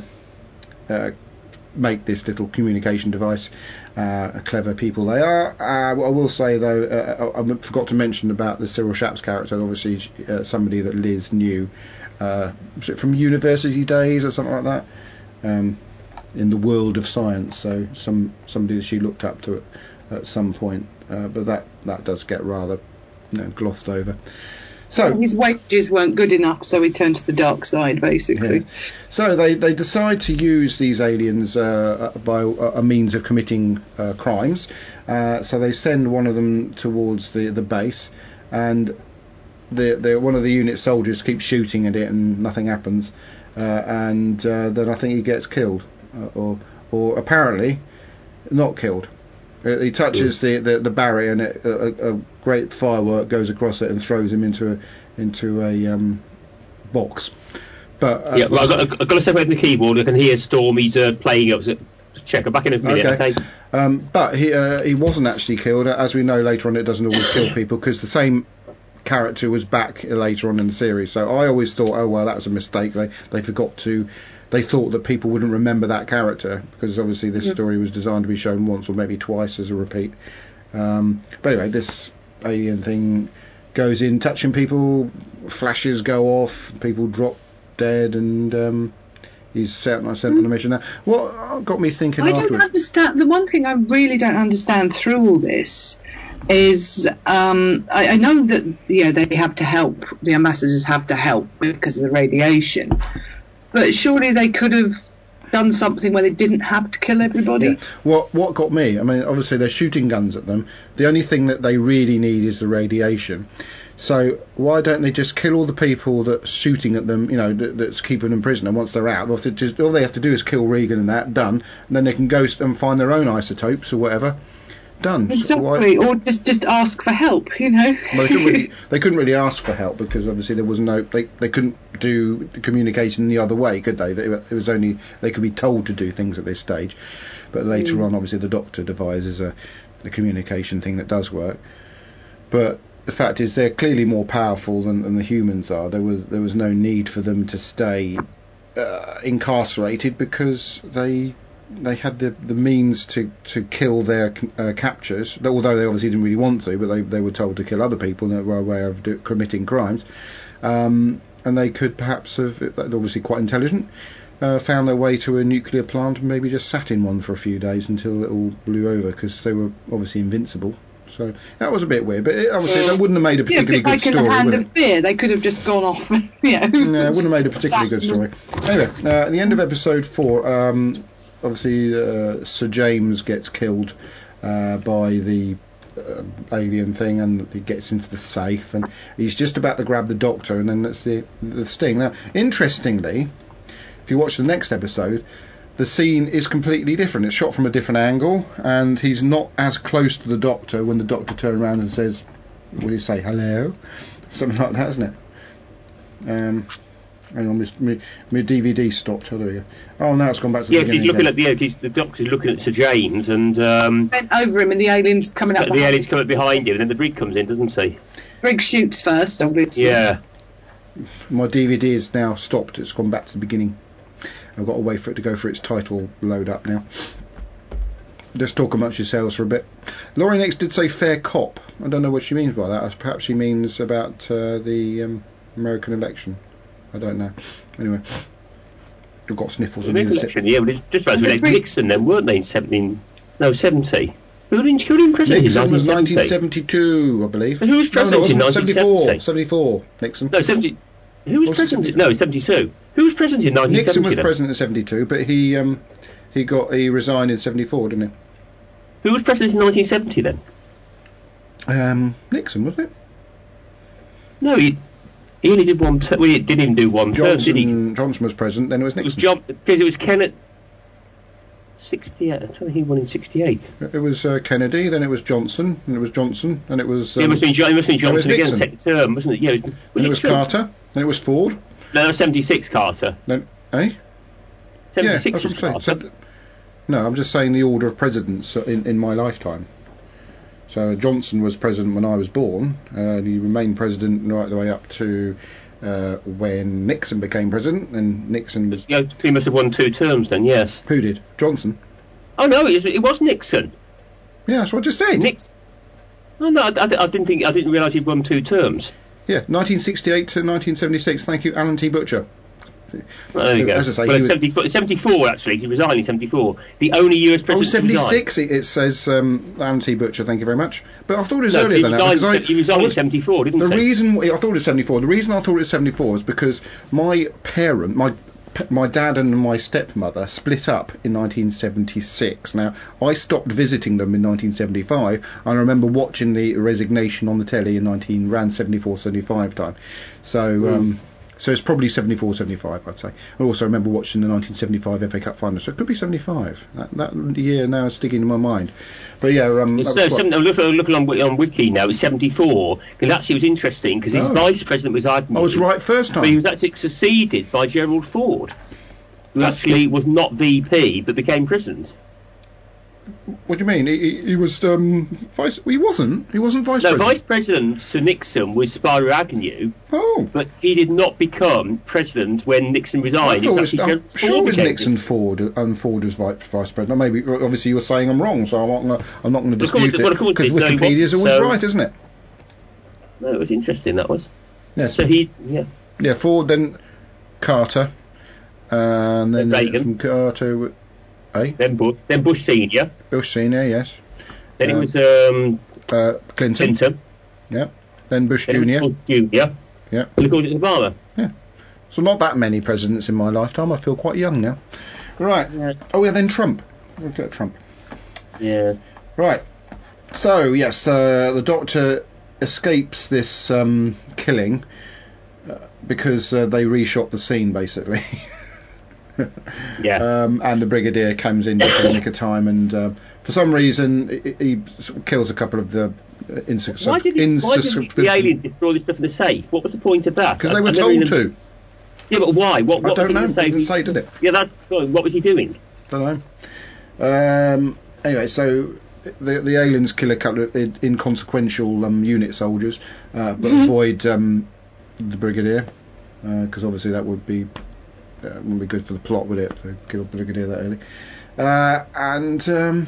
make this little communication device. Clever people they are. What I will say though, I forgot to mention about the Cyril Shaps character. Obviously, somebody that Liz knew from university days or something like that, in the world of science. So somebody that she looked up to at some point, but that does get rather glossed over. So his wages weren't good enough, so he turned to the dark side, basically. Yeah. So they decide to use these aliens by a means of committing crimes. So they send one of them towards the base, and one of the unit soldiers keeps shooting at it, and nothing happens. And then I think he gets killed, or apparently not killed. He touches the barrier, and a great firework goes across it and throws him into a box But I've got to step away from the keyboard. I can hear Stormy's playing it. Check. I'm back in a minute. Okay. But he wasn't actually killed. As we know later on, it doesn't always kill people because the same character was back later on in the series. So I always thought, oh well, that was a mistake. They forgot to. They thought that people wouldn't remember that character because obviously this story was designed to be shown once or maybe twice as a repeat. But anyway, this alien thing goes in, touching people, flashes go off, people drop dead, and he's sent on a mission. Now, what got me thinking afterwards... I don't understand. The one thing I really don't understand through all this is I know that they have to help, the ambassadors have to help because of the radiation, but surely they could have done something where they didn't have to kill everybody. Yeah. What got me, I mean, obviously they're shooting guns at them. The only thing that they really need is the radiation. So why don't they just kill all the people that's shooting at them, that's keeping them prisoner once they're out? All they have to do is kill Regan and that, done. And then they can go and find their own isotopes or whatever. Done. Exactly, or just ask for help, Well, they couldn't really ask for help because obviously there was no, they couldn't do communication the other way, could they? It was only, they could be told to do things at this stage, but later on, obviously the Doctor devises a communication thing that does work. But the fact is, they're clearly more powerful than the humans are. There was no need for them to stay incarcerated because they had the means to kill their captures, although they obviously didn't really want to, but they were told to kill other people in a way of committing crimes. And they could perhaps have, obviously quite intelligent, found their way to a nuclear plant and maybe just sat in one for a few days until it all blew over, because they were obviously invincible. So that was a bit weird, but obviously that wouldn't have made a particularly good story. Like in the Hand of Fear, they could have just gone off. No, it wouldn't have made a particularly good story. Anyway, at the end of episode 4, obviously Sir James gets killed by the alien thing, and he gets into the safe, and he's just about to grab the Doctor, and then that's the sting. Now, interestingly, if you watch the next episode, the scene is completely different. It's shot from a different angle, and he's not as close to the Doctor when the Doctor turns around and says, what do you say, hello? Something like that, isn't it? Hang on, my DVD stopped. How do we go? Oh, now it's gone back to the beginning. He's looking at the Doctor's looking at Sir James, and bent over him, and the alien's coming up. The alien's coming behind him, and then the Brig comes in, doesn't he? Brig shoots first, obviously. Yeah. My DVD is now stopped. It's gone back to the beginning. I've got to wait for it to go for its title load up now. Just talk amongst yourselves for a bit. Laurie Nix did say fair cop. I don't know what she means by that. Perhaps she means about the American election. I don't know. Anyway, I've got sniffles. The election, yeah, but it's just about Nixon then, weren't they, in 70? Who was in prison Nixon was 1972, I believe. Who was president in 1970? 74, Nixon. No, 70. Who was president? No, 72. Who was president in 1970? Nixon was president in 72, but he resigned in 74, didn't he? Who was president in 1970 then? Nixon, wasn't it? No, he only did one term. Well, he didn't even do one term, did he? Johnson was president, then it was Nixon. Because it was Kennedy. 68. I think he won in 68. It was Kennedy, then it was Johnson, and it was Johnson, and it was. It must have been Johnson again, second term, wasn't it? Yeah. Then it was Carter, then it was Ford. No, 76 Carter. Then, 76 yeah, that's what I'm saying. No, I'm just saying the order of presidents in my lifetime. So Johnson was president when I was born, and he remained president right the way up to when Nixon became president, and Nixon... Yeah, he must have won 2 terms then, yes. Who did? Johnson? Oh, no, it was Nixon. Yeah, that's what I just said. Oh, no, I didn't realise he'd won 2 terms. Yeah, 1968 to 1976. Thank you, Alan T. Butcher. Well, there you go. As I say, 74 actually. He resigned in 74. The only US president. 76. It says Alan T. Butcher. Thank you very much. But I thought it was earlier than that. He resigned in 74, didn't he? I thought it was 74. The reason I thought it was 74 was because my dad and my stepmother split up in 1976. Now, I stopped visiting them in 1975, and I remember watching the resignation on the telly in around 74, 75 time. So So it's probably 74, 75, I'd say. I also remember watching the 1975 FA Cup final, so it could be 75. That year now is sticking in my mind. But yeah, I'm looking on Wiki now. It's 74. Because actually, it was interesting because his vice president was Agnew. I was right first time. But he was actually succeeded by Gerald Ford, who actually was not VP but became president. What do you mean? He was vice. He wasn't. He wasn't vice president. No, vice president to Nixon was Spiro Agnew. Oh. But he did not become president when Nixon resigned. I'm sure it was Nixon, Ford, and Ford was vice president. Maybe, obviously, you're saying I'm wrong, so I'm not going to dispute it because Wikipedia's always right, isn't it? No, it was interesting. That was. Yes. So Yeah, Ford, then Carter, and then Reagan. From Carter. Then Bush Senior. Bush Senior, yes. Then it was Clinton. Yeah. Then Bush Junior. Bush Junior. Yeah. And of course it's Obama. Yeah. So not that many presidents in my lifetime. I feel quite young now. Right. Yeah. Oh yeah. Then Trump. We'll get Trump. Yeah. Right. So yes, the Doctor escapes this killing because they reshot the scene basically. Yeah. And the Brigadier comes in just in the nick of time, and for some reason he sort of kills a couple of the Why did the aliens destroy the stuff in the safe? What was the point of that? Because they were told to. Yeah, but why? What I don't know. He didn't say, did it? Yeah, what was he doing? Don't know. Anyway, so the aliens kill a couple of inconsequential unit soldiers, but avoid the Brigadier, because obviously that would be. Wouldn't be good for the plot, would it? To kill Brigadier that early. And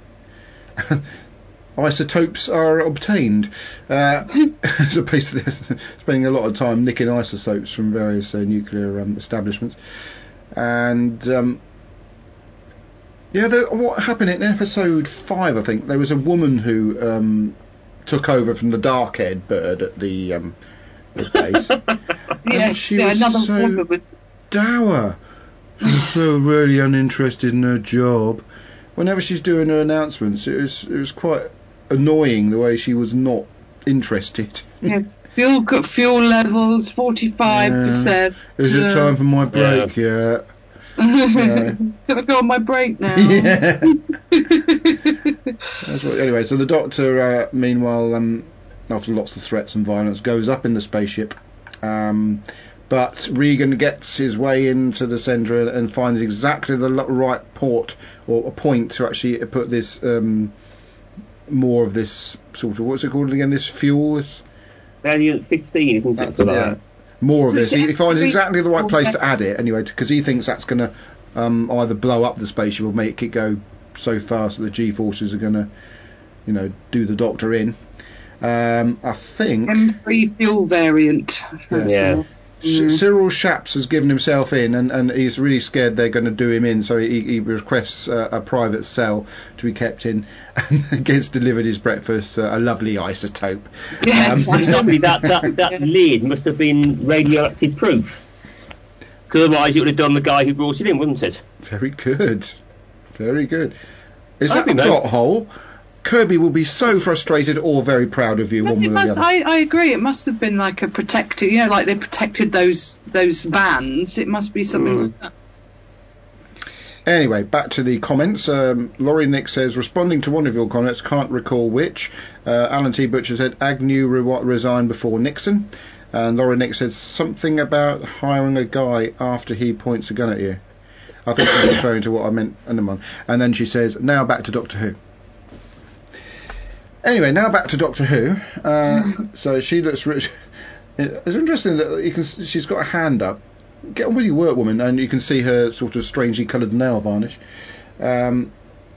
isotopes are obtained. So basically, spending a lot of time nicking isotopes from various nuclear establishments. And what happened in episode 5? I think there was a woman who took over from the dark-haired bird at the base. Yes, another woman with. Dour. She's so really uninterested in her job. Whenever she's doing her announcements, it was quite annoying the way she was not interested. Yes, fuel levels 45%. Is it time for my break? Yeah. Can I go on my break now? Yeah. Anyway, so the Doctor, meanwhile, after lots of threats and violence, goes up in the spaceship. But Regan gets his way into the centre and finds exactly the right port or a point to actually put this more of this sort of, what's it called again? This fuel. This Variant 15, isn't it? Yeah. More of this. He finds exactly the right place to add it anyway, because he thinks that's going to either blow up the spaceship or make it go so fast that the G-forces are going to, do the Doctor in. I think. M3 fuel variant. Yeah. Cyril Shaps has given himself in, and he's really scared they're going to do him in, so he requests a private cell to be kept in, and gets delivered his breakfast, a lovely isotope. Exactly, that lid must have been radioactive proof, because otherwise it would have done the guy who brought it in, wouldn't it? Very good. Is that a plot hole? Kirby will be so frustrated or very proud of you. One way or the other. I agree. It must have been like a protected, like they protected those vans. It must be something like that. Anyway, back to the comments. Laurie Nick says, responding to one of your comments, can't recall which. Alan T. Butcher said, Agnew resigned before Nixon. And Laurie Nick said something about hiring a guy after he points a gun at you. I think she's referring to what I meant. And then she says, now back to Doctor Who. Anyway, now back to Doctor Who. So she looks rich. It's interesting that she's got a hand up. Get on with your work, woman, and you can see her sort of strangely coloured nail varnish. John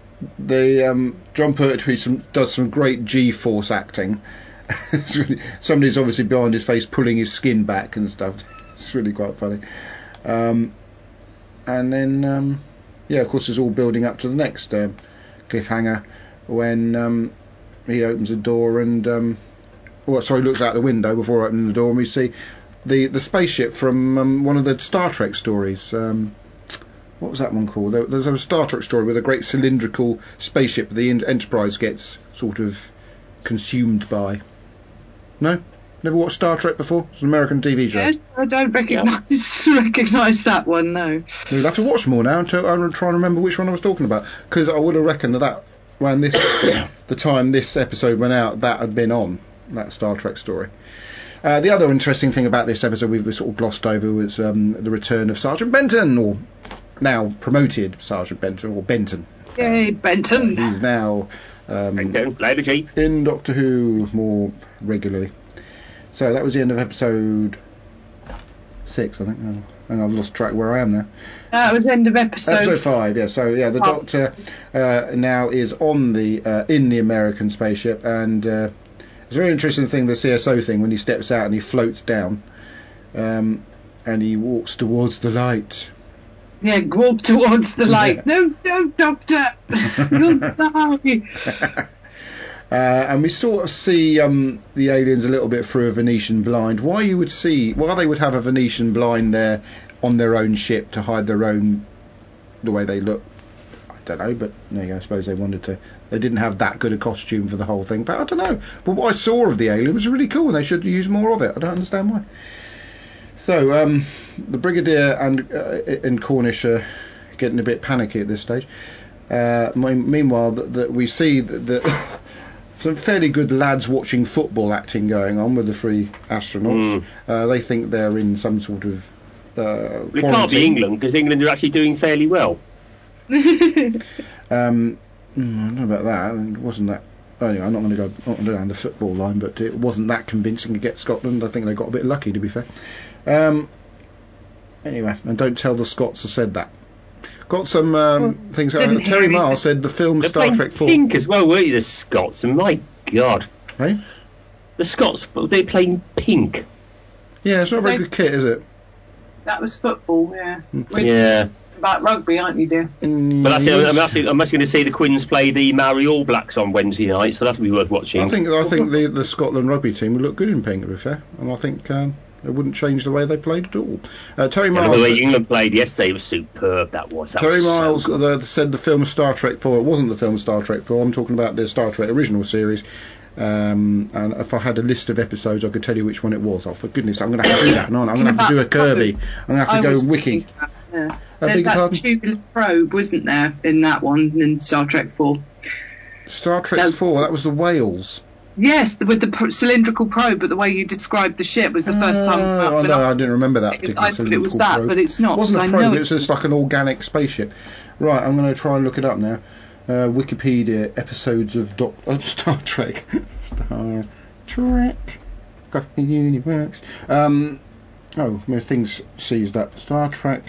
Pertwee does some great G-force acting. Somebody's obviously behind his face pulling his skin back and stuff. It's really quite funny. And then, of course, it's all building up to the next cliffhanger when he opens the door and looks out the window before opening the door, and we see the spaceship from one of the Star Trek stories. What was that one called? There's a Star Trek story with a great cylindrical spaceship the Enterprise gets sort of consumed by. No? Never watched Star Trek before? It's an American TV show. Yes, I don't recognise that one, no. You'll have to watch more now until I'm trying to remember which one I was talking about, because I would have reckoned that around this the time this episode went out, that had been on, that Star Trek story. The other interesting thing about this episode we've sort of glossed over was the return of Sergeant Benton, or now promoted Sergeant Benton, or Benton. Yay, Benton! He's now in Doctor Who more regularly. So that was the end of episode 6, I think. And I've lost track where I am now. That was the end of episode 5. Yeah. So yeah, the Doctor now is on the in the American spaceship, and it's a very interesting thing, the CSO thing, when he steps out and he floats down, and he walks towards the light. Yeah, walk towards the light. No, Doctor, you'll die. And we sort of see the aliens a little bit through a Venetian blind. Why they would have a Venetian blind there on their own ship to hide the way they look, I don't know. But there you go, I suppose they wanted to. They didn't have that good a costume for the whole thing. But I don't know. But what I saw of the alien was really cool, and they should use more of it. I don't understand why. So the Brigadier and Cornish are getting a bit panicky at this stage. Meanwhile, that we see that some fairly good lads watching football acting going on with the 3 astronauts. They think they're in some sort of it can't be England, because England are actually doing fairly well. I don't know about that. It wasn't that. Anyway, I'm not going to go down the football line, but it wasn't that convincing to get Scotland. I think they got a bit lucky, to be fair. Anyway, and don't tell the Scots I said that. Got some things going. Terry Miles said the film Star Trek 4. Pink as well, weren't you, the Scots? And my God. Hey? The Scots, they're playing pink. Yeah, it's not a very good kit, is it? That was football, yeah. Yeah. About rugby, aren't you, dear? But that's it. I'm actually going to see the Quins play the Maori All Blacks on Wednesday night, so that'll be worth watching. I think the Scotland rugby team would look good in pink, to be fair, and I think it wouldn't change the way they played at all. Terry Miles. The way England played yesterday was superb. Terry Miles so said the film Star Trek 4. It wasn't the film Star Trek 4. I'm talking about the Star Trek original series. And if I had a list of episodes, I could tell you which one it was. Oh, for goodness, I'm going to have to do that. I'm going to have to do a Kirby. I'm going to have to go wiki. Yeah. There's that tubular probe, wasn't there, in that one, in Star Trek 4? Star Trek 4, that was the whales. Yes, with the cylindrical probe, but the way you described the ship was the first time. I didn't remember that particular I thought it was that, probe. But it's not. It wasn't a probe, it was just like an organic spaceship. Right, I'm going to try and look it up now. Wikipedia, episodes of Star Trek. Star Trek. Got the universe. My thing's seized up. Star Trek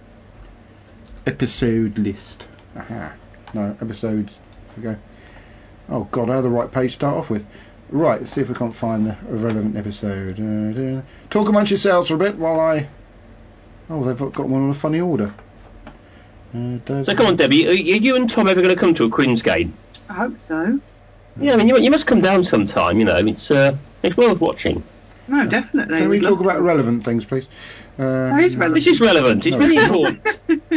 episode list. Aha. No, episodes. Here we go. Oh God, I had the right page to start off with. Right, let's see if we can't find the relevant episode. Talk amongst yourselves for a bit while I... Oh, they've got one on a funny order. So come on, Debbie, are you and Tom ever going to come to a Quins game? I hope so. Yeah, I mean, you must come down sometime, it's worth watching. No, definitely. Can we talk about relevant things, please? That is relevant. This is relevant. It's really important.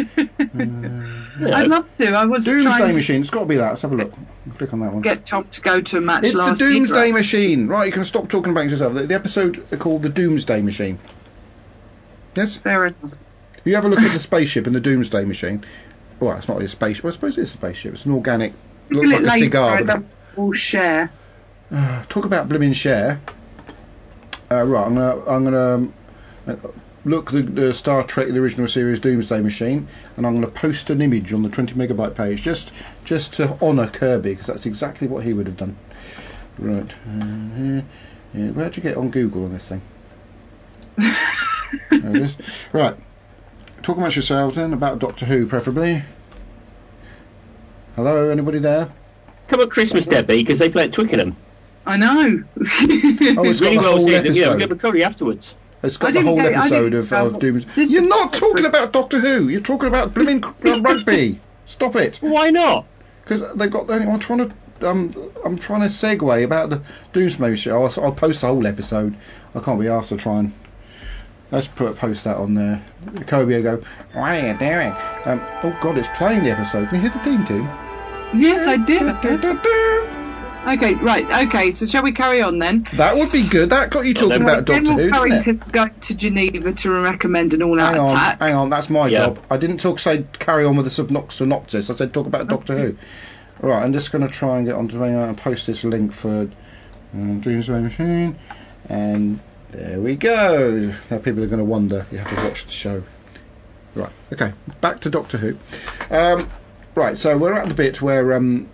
I'd love to. I was Doomsday Machine. It's got to be that. Let's have a look. Click on that one. Get Tom to go to a match it's last the Doomsday year, Machine. Right, you can stop talking about yourself. The episode called The Doomsday Machine. Yes? Fair enough. You have a look at the spaceship in the Doomsday Machine. Well, it's not really a spaceship. Well, I suppose it's a spaceship. It's an organic... Looks like a cigar. We'll share. Talk about blimmin' share. Right, I'm gonna look the Star Trek, the original series Doomsday Machine, and I'm going to post an image on the 20 megabyte page just to honour Kirby, because that's exactly what he would have done. Right, where'd you get on Google on this thing? There it is. Right, talk amongst yourselves then about Doctor Who, preferably. Hello, anybody there? Come at Christmas, Debbie, because they play at Twickenham. I know. It's really well said. Yeah, we'll have a curry afterwards. It's got the whole episode of Doomsday. You're not talking about Doctor Who. You're talking about blooming rugby. Stop it. Why not? Because they've got. I'm trying to segue about the Doomsday show. I'll post the whole episode. I can't be asked to try and. Let's post that on there. Kobe will go, what are you doing? Oh God, it's playing the episode. Can you hear the theme tune? Yes, I did. Okay, right. Okay, so shall we carry on then? That would be good. That got you talking about Doctor Who, General Carrington's going to Geneva to recommend an all-out attack. Hang on, that's my job. I didn't say carry on with the synopsis. I said talk about Doctor Who. All right, I'm just going to try and get onto and post this link for Doomsday Machine, and there we go. Now people are going to wonder. You have to watch the show. Right. Okay. Back to Doctor Who. Right. So we're at the bit where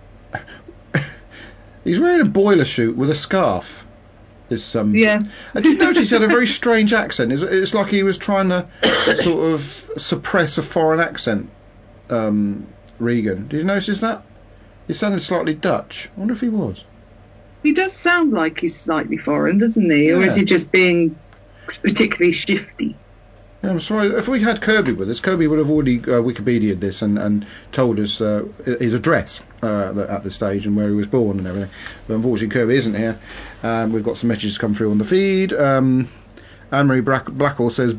he's wearing a boiler suit with a scarf. Yeah. I did notice he had a very strange accent. It's like he was trying to sort of suppress a foreign accent. Regan, did you notice that? He sounded slightly Dutch. I wonder if he was. He does sound like he's slightly foreign, doesn't he? Yeah. Or is he just being particularly shifty? Yeah, I'm sorry. If we had Kirby with us, Kirby would have already Wikipedia'd this and told us his address at the stage and where he was born and everything. But unfortunately, Kirby isn't here. We've got some messages come through on the feed. Anne-Marie Blackall says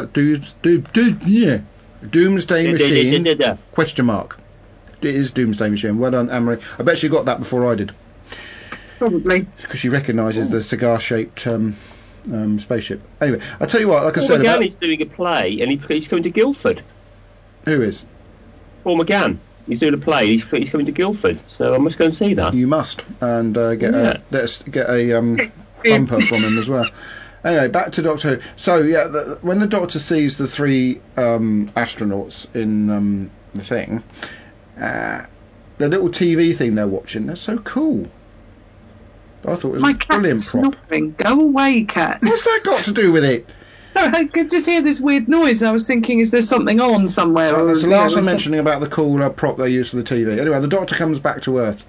Doomsday Machine? Question mark. It is Doomsday Machine. Well done, Anne-Marie. I bet she got that before I did. Probably. Because she recognises the cigar-shaped spaceship. Anyway, I'll tell you what, like I said... Paul McGann is doing a play, and he's coming to Guildford. Who is? Paul McGann. He's doing a play, he's coming to Guildford, so I must go and see that. You must, and get a bumper from him as well. Anyway, back to Doctor Who. So, yeah, when the Doctor sees the three astronauts in the thing, the little TV thing they're watching, they're so cool. I thought it was a brilliant prop. Snoring. Go away, cat. What's that got to do with it? Sorry, I could just hear this weird noise. I was thinking, is there something on somewhere? That's the last I'm mentioning about the cool prop they use for the TV. Anyway, the Doctor comes back to Earth.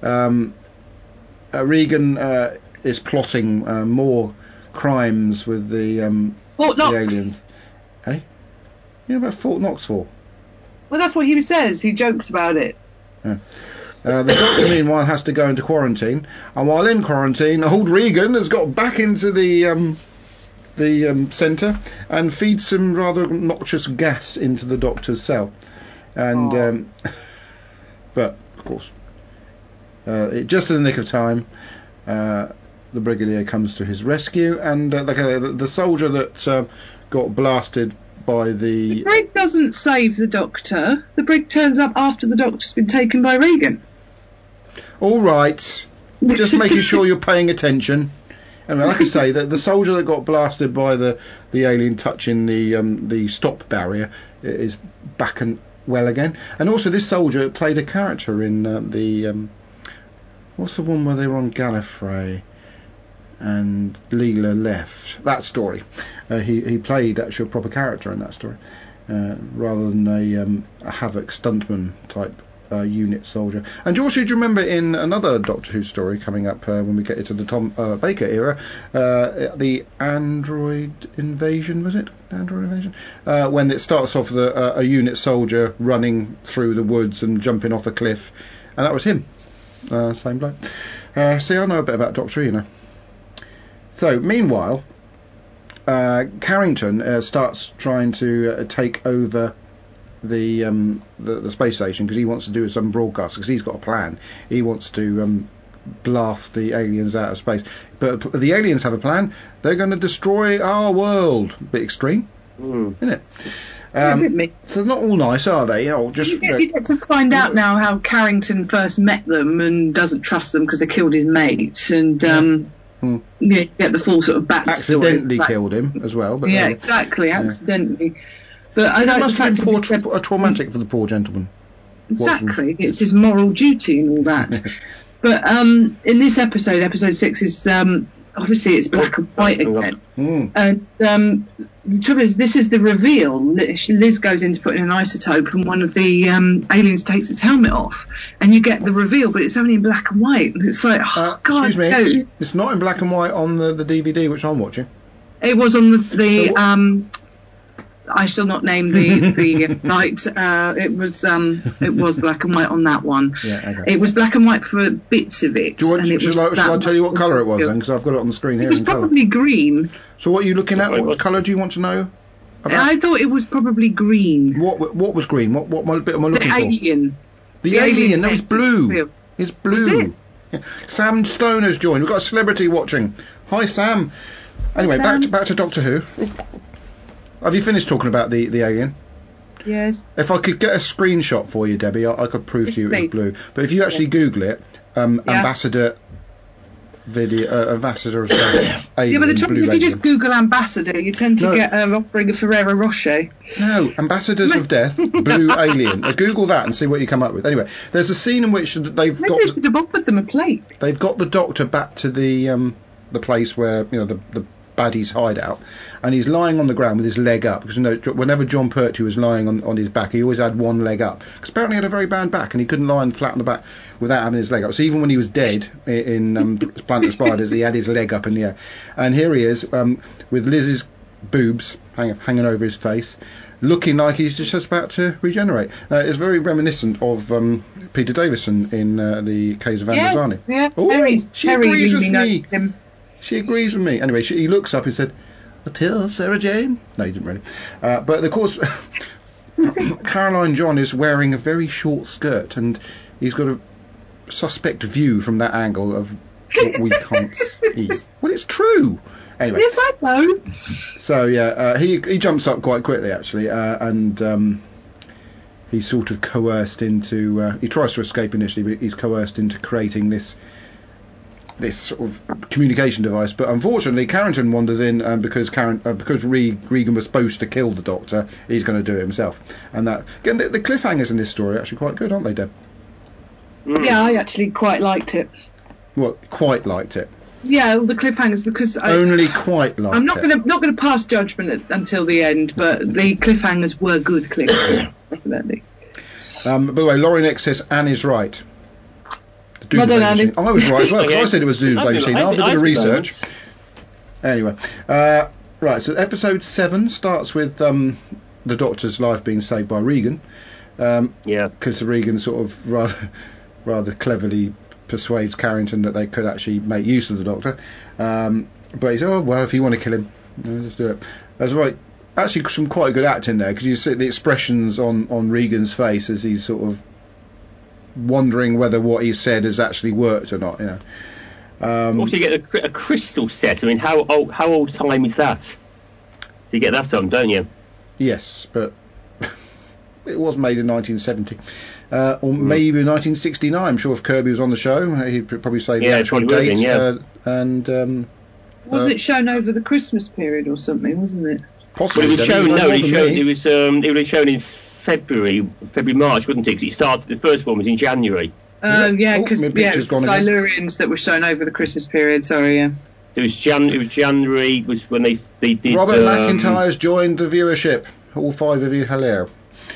Regan is plotting more crimes with the aliens. Hey? You know about Fort Knox for? Well, that's what he says. He jokes about it. Yeah. The Doctor, meanwhile, has to go into quarantine, and while in quarantine, old Regan has got back into the centre and feeds some rather noxious gas into the Doctor's cell. And but of course, just in the nick of time, the Brigadier comes to his rescue, and the soldier that got blasted by the brig doesn't save the Doctor. The brig turns up after the Doctor's been taken by Regan. All right, just making sure you're paying attention. And like I say, the soldier that got blasted by the alien touching the stop barrier is back and well again. And also, this soldier played a character in what's the one where they were on Gallifrey and Leela left? That story. He played actually a proper character in that story, rather than a Havoc stuntman type unit soldier. And George, do you remember in another Doctor Who story coming up when we get into the Tom Baker era, the Android Invasion, was it? Android Invasion? When it starts off with a unit soldier running through the woods and jumping off a cliff, and that was him. Same bloke. See, I know a bit about Doctor Who, you know. So, meanwhile, Carrington starts trying to take over the space station because he wants to do some broadcast, because he's got a plan. He wants to blast the aliens out of space, but the aliens have a plan. They're going to destroy our world. Bit extreme, isn't it? So not all nice, are they? You get to find out now how Carrington first met them and doesn't trust them because they killed his mate, and you get the full sort of backstory. Accidentally killed him as well. But exactly, accidentally. But I know it must have been traumatic for the poor gentleman. Exactly, it's his moral duty and all that. But in this episode 6 is obviously it's black and white again. And the trouble is, this is the reveal. Liz goes in to put in an isotope, and one of the aliens takes its helmet off, and you get the reveal, but it's only in black and white. And it's like, God, excuse me, it's not in black and white on the DVD which I'm watching. It was on the I shall not name the night. It was black and white on that one. Yeah, okay. It was black and white for bits of it. Shall I tell you what colour it was then? Because I've got it on the screen here. It was probably green. So what are you looking at? What colour do you want to know about? I thought it was probably green. What was green? What bit am I looking for? The alien. The alien. No, it's blue. It's blue. Was it? Sam Stone has joined. We've got a celebrity watching. Hi, Sam. Anyway, Hi, Sam. back to Doctor Who. Have you finished talking about the alien? Yes. If I could get a screenshot for you, Debbie, I could prove to you it was blue. But if you actually Google it, Ambassador Ambassador of alien, yeah, but the trouble is, if you just Google Ambassador, you tend to get offering a Ferrero Rocher. No, Ambassadors of Death, blue alien. Google that and see what you come up with. Anyway, there's a scene in which they should have offered them a plate. They've got the Doctor back to the place where the baddie's hideout, and he's lying on the ground with his leg up, because whenever John Pertwee was lying on his back, he always had one leg up, because apparently he had a very bad back and he couldn't lie flat on the back without having his leg up. So even when he was dead in Planet of Spiders, he had his leg up in the air. And here he is with Liz's boobs hanging over his face, looking like he's just about to regenerate. It's very reminiscent of Peter Davison in the Case of Androzani. Yeah, she agrees with me. She agrees with me. Anyway, he looks up and said, "Till Sarah Jane." No, he didn't really. But of course, Caroline John is wearing a very short skirt, and he's got a suspect view from that angle of what we can't see. Well, it's true. Anyway. Yes, I know. So yeah, he jumps up quite quickly actually, and he's sort of coerced into. He tries to escape initially, but he's coerced into creating this sort of communication device. But unfortunately, Carrington wanders in, and because Regan was supposed to kill the Doctor, he's going to do it himself. And that again, the cliffhangers in this story are actually quite good, aren't they, Deb? Yeah, I actually quite liked it. Well, quite liked it. Yeah, the cliffhangers, because only quite liked I'm not going to pass judgment until the end, but the cliffhangers were good cliffhangers, definitely. By the way, Laurie Next says Anne is right. Well done, Andy. I was right as well, because I said it was Doomsday Machine after a bit of research. Anyway, right, so episode 7 starts with the Doctor's life being saved by Regan. Because Regan sort of rather cleverly persuades Carrington that they could actually make use of the Doctor. But he said, "Oh, well, if you want to kill him, just do it." That's right. Actually, some quite good acting there, because you see the expressions on Regan's face as he's sort of wondering whether what he said has actually worked or not, Also, you get a crystal set. I mean, how old time is that? So you get that on, don't you? Yes, but it was made in 1970, or maybe 1969. I'm sure if Kirby was on the show, he'd probably say the actual date. And wasn't it shown over the Christmas period or something? Wasn't it? Possibly. Well, it was shown. No, it was shown in February, March, wasn't it? Because the first one was in January. Yeah, because it was Silurians that were shown over the Christmas period. Sorry, yeah. It was January was when they did. Robert McIntyre's joined the viewership. All 5 of you, hello.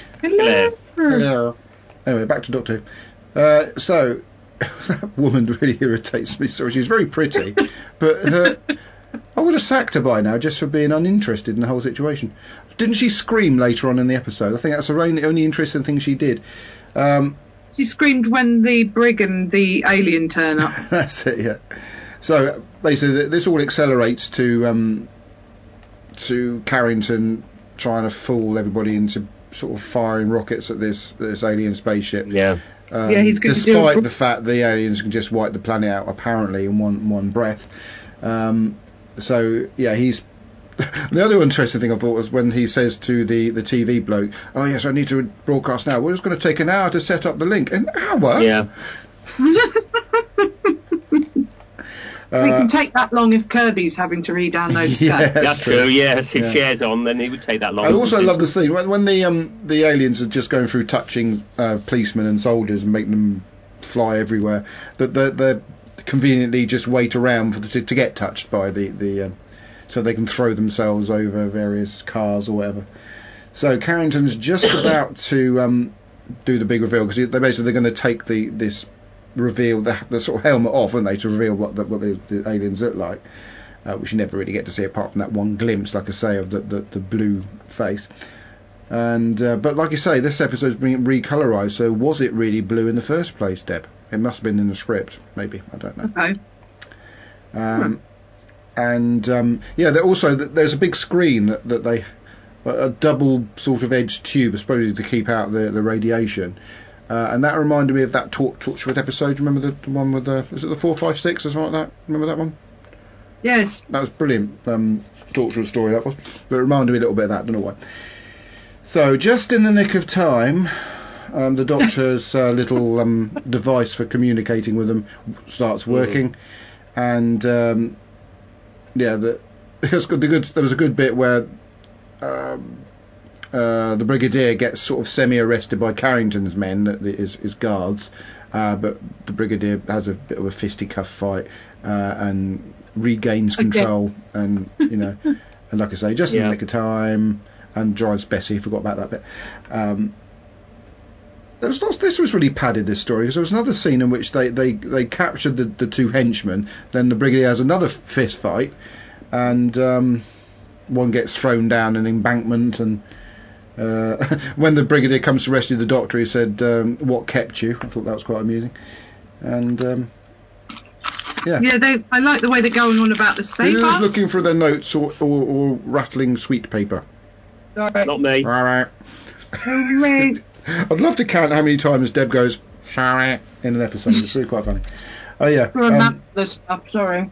Anyway, back to Doctor Who. So that woman really irritates me. So she's very pretty, but I would have sacked her by now just for being uninterested in the whole situation. Didn't she scream later on in the episode? I think that's the only interesting thing she did. She screamed when the brig and the alien turn up. That's it, yeah. So basically, this all accelerates to Carrington trying to fool everybody into sort of firing rockets at this alien spaceship. Yeah. He's going despite the fact the aliens can just wipe the planet out apparently in one breath. So yeah, he's. The other interesting thing I thought was when he says to the TV bloke, "Oh yes, I need to broadcast now. Well, it's going to take an hour to set up the link." An hour? Yeah. It can take that long if Kirby's having to re-download stuff. That's true. Yes, if shares on, then it would take that long. I also love the scene when the aliens are just going through touching policemen and soldiers and making them fly everywhere. That they're conveniently just wait around to get touched by the so they can throw themselves over various cars or whatever. So Carrington's just about to do the big reveal, because they're going to take this reveal the sort of helmet off, aren't they, to reveal what the aliens look like, which you never really get to see apart from that one glimpse, like I say, of the blue face. And but like you say, this episode's been recolorized, so was it really blue in the first place, Deb? It must have been in the script, maybe, I don't know. Okay. And there's a big screen that they, a double sort of edged tube, supposedly to keep out the radiation, And that reminded me of that Torchwood episode. Remember the one with is it the 456 or something like that? Remember that one? Yes. That was brilliant. Torchwood story that was. But it reminded me a little bit of that. I don't know why. So just in the nick of time, the Doctor's little device for communicating with them starts working, and there was a good bit where the Brigadier gets sort of semi-arrested by Carrington's men, his guards, but the Brigadier has a bit of a fisticuff fight and regains control, and and like I say, just in the nick of time, and drives Bessie. Forgot about that bit. This was really padded, this story, because there was another scene in which they captured the two henchmen. Then the Brigadier has another fist fight, and one gets thrown down an embankment, and when the Brigadier comes to rescue the Doctor, he said, "What kept you?" I thought that was quite amusing. And I like the way they're going on about the safe. Who's looking for their notes or rattling sweet paper? Not me. All right. I'd love to count how many times Deb goes sorry in an episode. It's really quite funny. Oh yeah. This stuff. Sorry.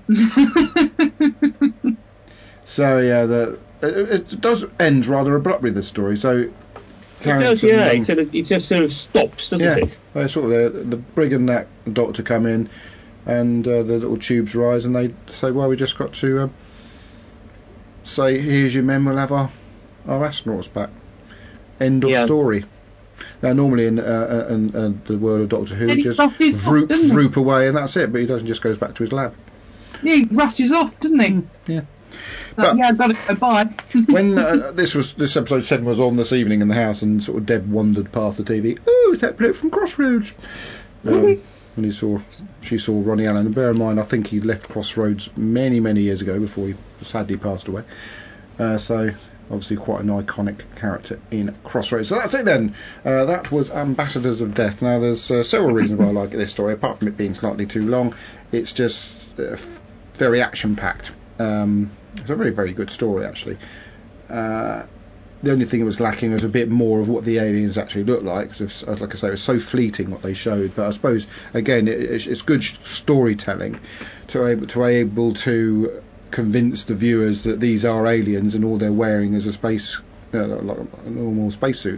So yeah, it does end rather abruptly, this story. So it does, yeah. It just sort of stops, doesn't it? Yeah. Sort of the Brig and that Doctor come in, and the little tubes rise, and they say, "Well, we just got to say, here's your men. We'll have our astronauts back." End of story. Now, normally in the world of Doctor Who, just vroop away, and that's it. But he doesn't; just goes back to his lab. Yeah, he rushes off, doesn't he? Yeah. But I've got to go by. When this episode 7 was on this evening in the house, and sort of Deb wandered past the TV. Oh, it's that bloke from Crossroads. When she saw Ronnie Allen, and bear in mind, I think he left Crossroads many years ago before he sadly passed away. So obviously quite an iconic character in Crossroads. So that's it then. That was Ambassadors of Death. Now there's several reasons why I like this story, apart from it being slightly too long. It's just very action packed. It's a very, very good story, actually. The only thing it was lacking was a bit more of what the aliens actually look like. Because, like I say, it was so fleeting what they showed. But I suppose, again, it's good storytelling to able to convince the viewers that these are aliens and all they're wearing is a space, like a normal spacesuit.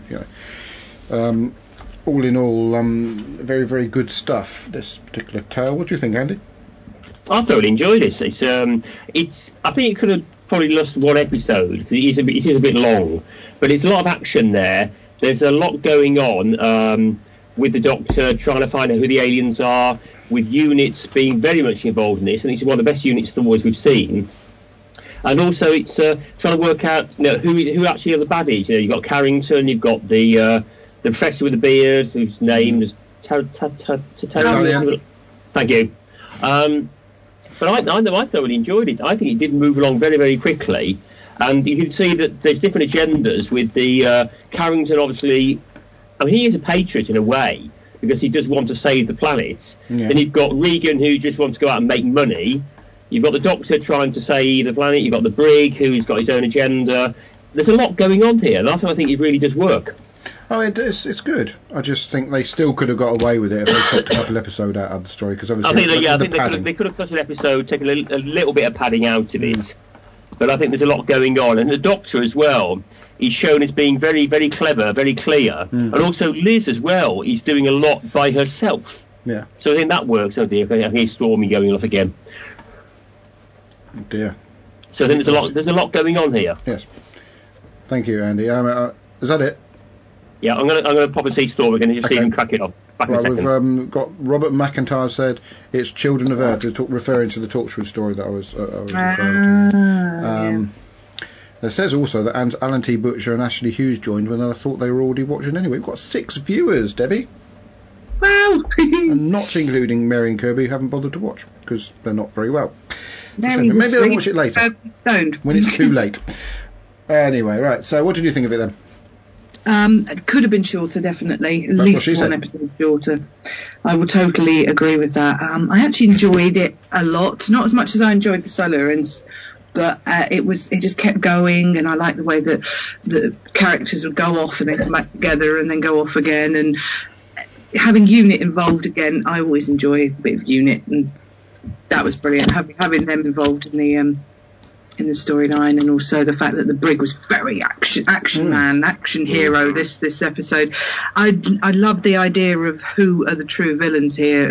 All in all, very, very good stuff. This particular tale. What do you think, Andy? I thoroughly enjoyed it. It's. I think it could have probably lost one episode because it is a bit long, but it's a lot of action there. There's a lot going on with the Doctor trying to find out who the aliens are, with units being very much involved in this, and it's one of the best unit stories we've seen. And also, it's trying to work out who actually are the baddies. You've got Carrington, you've got the professor with the beard, whose name is Thank you. But I thoroughly enjoyed it. I think it did move along very, very quickly. And you can see that there's different agendas with the Carrington, obviously. I mean, he is a patriot in a way, because he does want to save the planet. Yeah. Then you've got Regan, who just wants to go out and make money. You've got the Doctor trying to save the planet. You've got the Brig, who's got his own agenda. There's a lot going on here, and that's why I think it really does work. Oh, it's good. I just think they still could have got away with it if they took a couple episodes out of the story, because obviously I think they could have cut an episode, taken a little bit of padding out of it. But I think there's a lot going on, and the Doctor as well is shown as being very, very clever, very clear, and also Liz as well is doing a lot by herself. Yeah. So I think that works. Oh dear, I hear Stormy going off again. Oh dear. So I think there's a lot going on here. Yes. Thank you, Andy. Is that it? Yeah, I'm gonna pop and see Storm again and just see him crack it off. Back in a second. We've got Robert McIntyre said it's Children of Earth, referring to the Torchwood story that I was referring to. It says also that Alan T. Butcher and Ashley Hughes joined when I thought they were already watching anyway. We've got 6 viewers, Debbie. Wow! And not including Mary and Kirby, who haven't bothered to watch because they're not very well. Maybe they'll watch it later when it's too late. Anyway, right. So, what did you think of it then? It could have been shorter, definitely. At least one episode shorter. I would totally agree with that. I actually enjoyed it a lot, not as much as I enjoyed the Silurians, but it just kept going, and I like the way that the characters would go off and then come back together and then go off again, and having Unit involved again, I always enjoy a bit of Unit, and that was brilliant. Having them involved in the storyline, and also the fact that the Brig was very action hero this episode. I love the idea of who are the true villains here.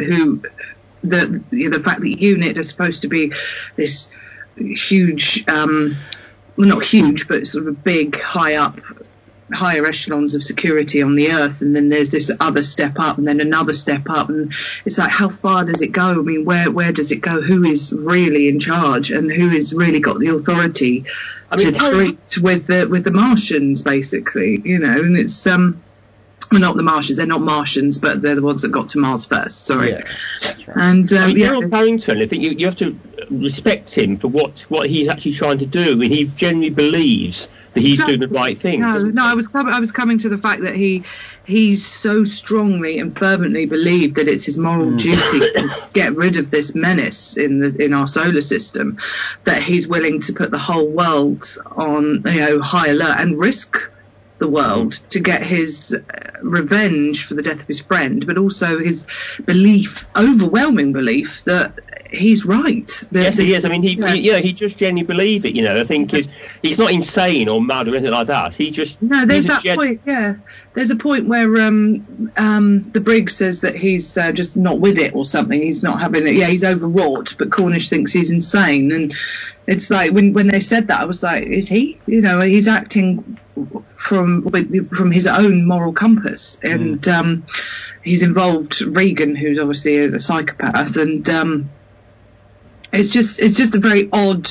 The fact that Unit is supposed to be this huge, well, not huge, but sort of a big, higher echelons of security on the Earth, and then there's this other step up, and then another step up, and it's like, how far does it go? I mean, where does it go? Who is really in charge, and who has really got the authority to treat with the Martians, basically? You know, and it's well, not the Martians. They're not Martians, but they're the ones that got to Mars first. Sorry. Yeah, that's right. And Gerald Carrington, I think you have to respect him for what he's actually trying to do. I mean, he genuinely believes that he's doing the right thing. No, I was coming to the fact that he so strongly and fervently believed that it's his moral duty to get rid of this menace in our solar system, that he's willing to put the whole world on high alert and risk the world to get his revenge for the death of his friend, but also his overwhelming belief that he's right. Yes, he is. I mean, he just genuinely believes it. I think he's not insane or mad or anything like that. He just there's that point. Yeah, there's a point where the Brig says that he's just not with it or something. He's not having it. Yeah, he's overwrought, but Cornish thinks he's insane, and it's like when they said that, I was like, is he? He's acting from his own moral compass, and he's involved Regan, who's obviously a psychopath, and it's just a very odd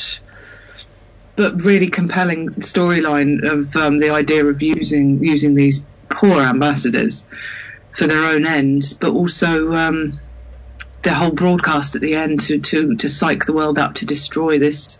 but really compelling storyline of the idea of using these poor ambassadors for their own ends, but also the whole broadcast at the end to psych the world up to destroy this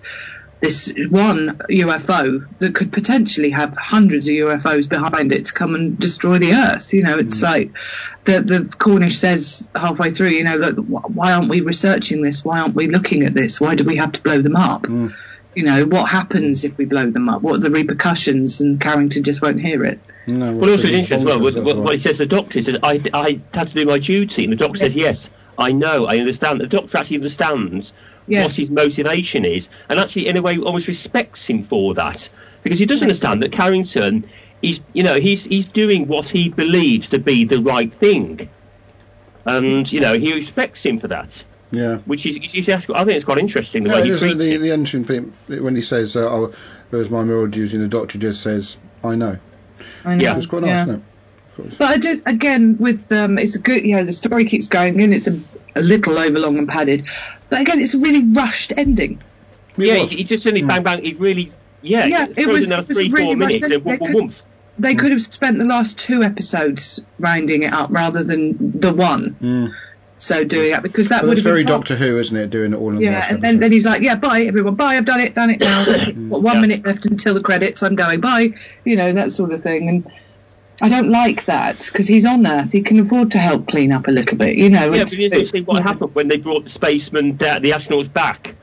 one UFO that could potentially have hundreds of UFOs behind it to come and destroy the Earth. It's like the Cornish says halfway through, why aren't we researching this? Why aren't we looking at this? Why do we have to blow them up? What happens if we blow them up? What are the repercussions? And Carrington just won't hear it. No, well, also it's interesting as well. What he says, the doctor says, I had to do my duty, and the doctor says, yes, I know, I understand. The doctor actually understands what his motivation is, and actually in a way almost respects him for that, because he does understand that Carrington he's doing what he believes to be the right thing, and he respects him for that. Yeah, which is I think it's quite interesting the way he treats it. The entrance when he says, "Oh, it was my moral duty," and the doctor just says, "I know." Yeah, it's quite nice, isn't it? But I did again with it's a good. The story keeps going, and it's a little overlong and padded. But again, it's a really rushed ending. He just suddenly bang bang. It really it was another really 3-4 minutes. They could have spent the last 2 episodes rounding it up rather than the one. So doing that, because that would have been very Doctor Who, isn't it? Doing it all in the last episode. And then he's like, bye everyone, bye, I've done it now. Got 1 minute left until the credits, I'm going, bye, that sort of thing. And I don't like that, because he's on Earth, he can afford to help clean up a little bit, but you see what happened when they brought the spacemen, the astronauts back.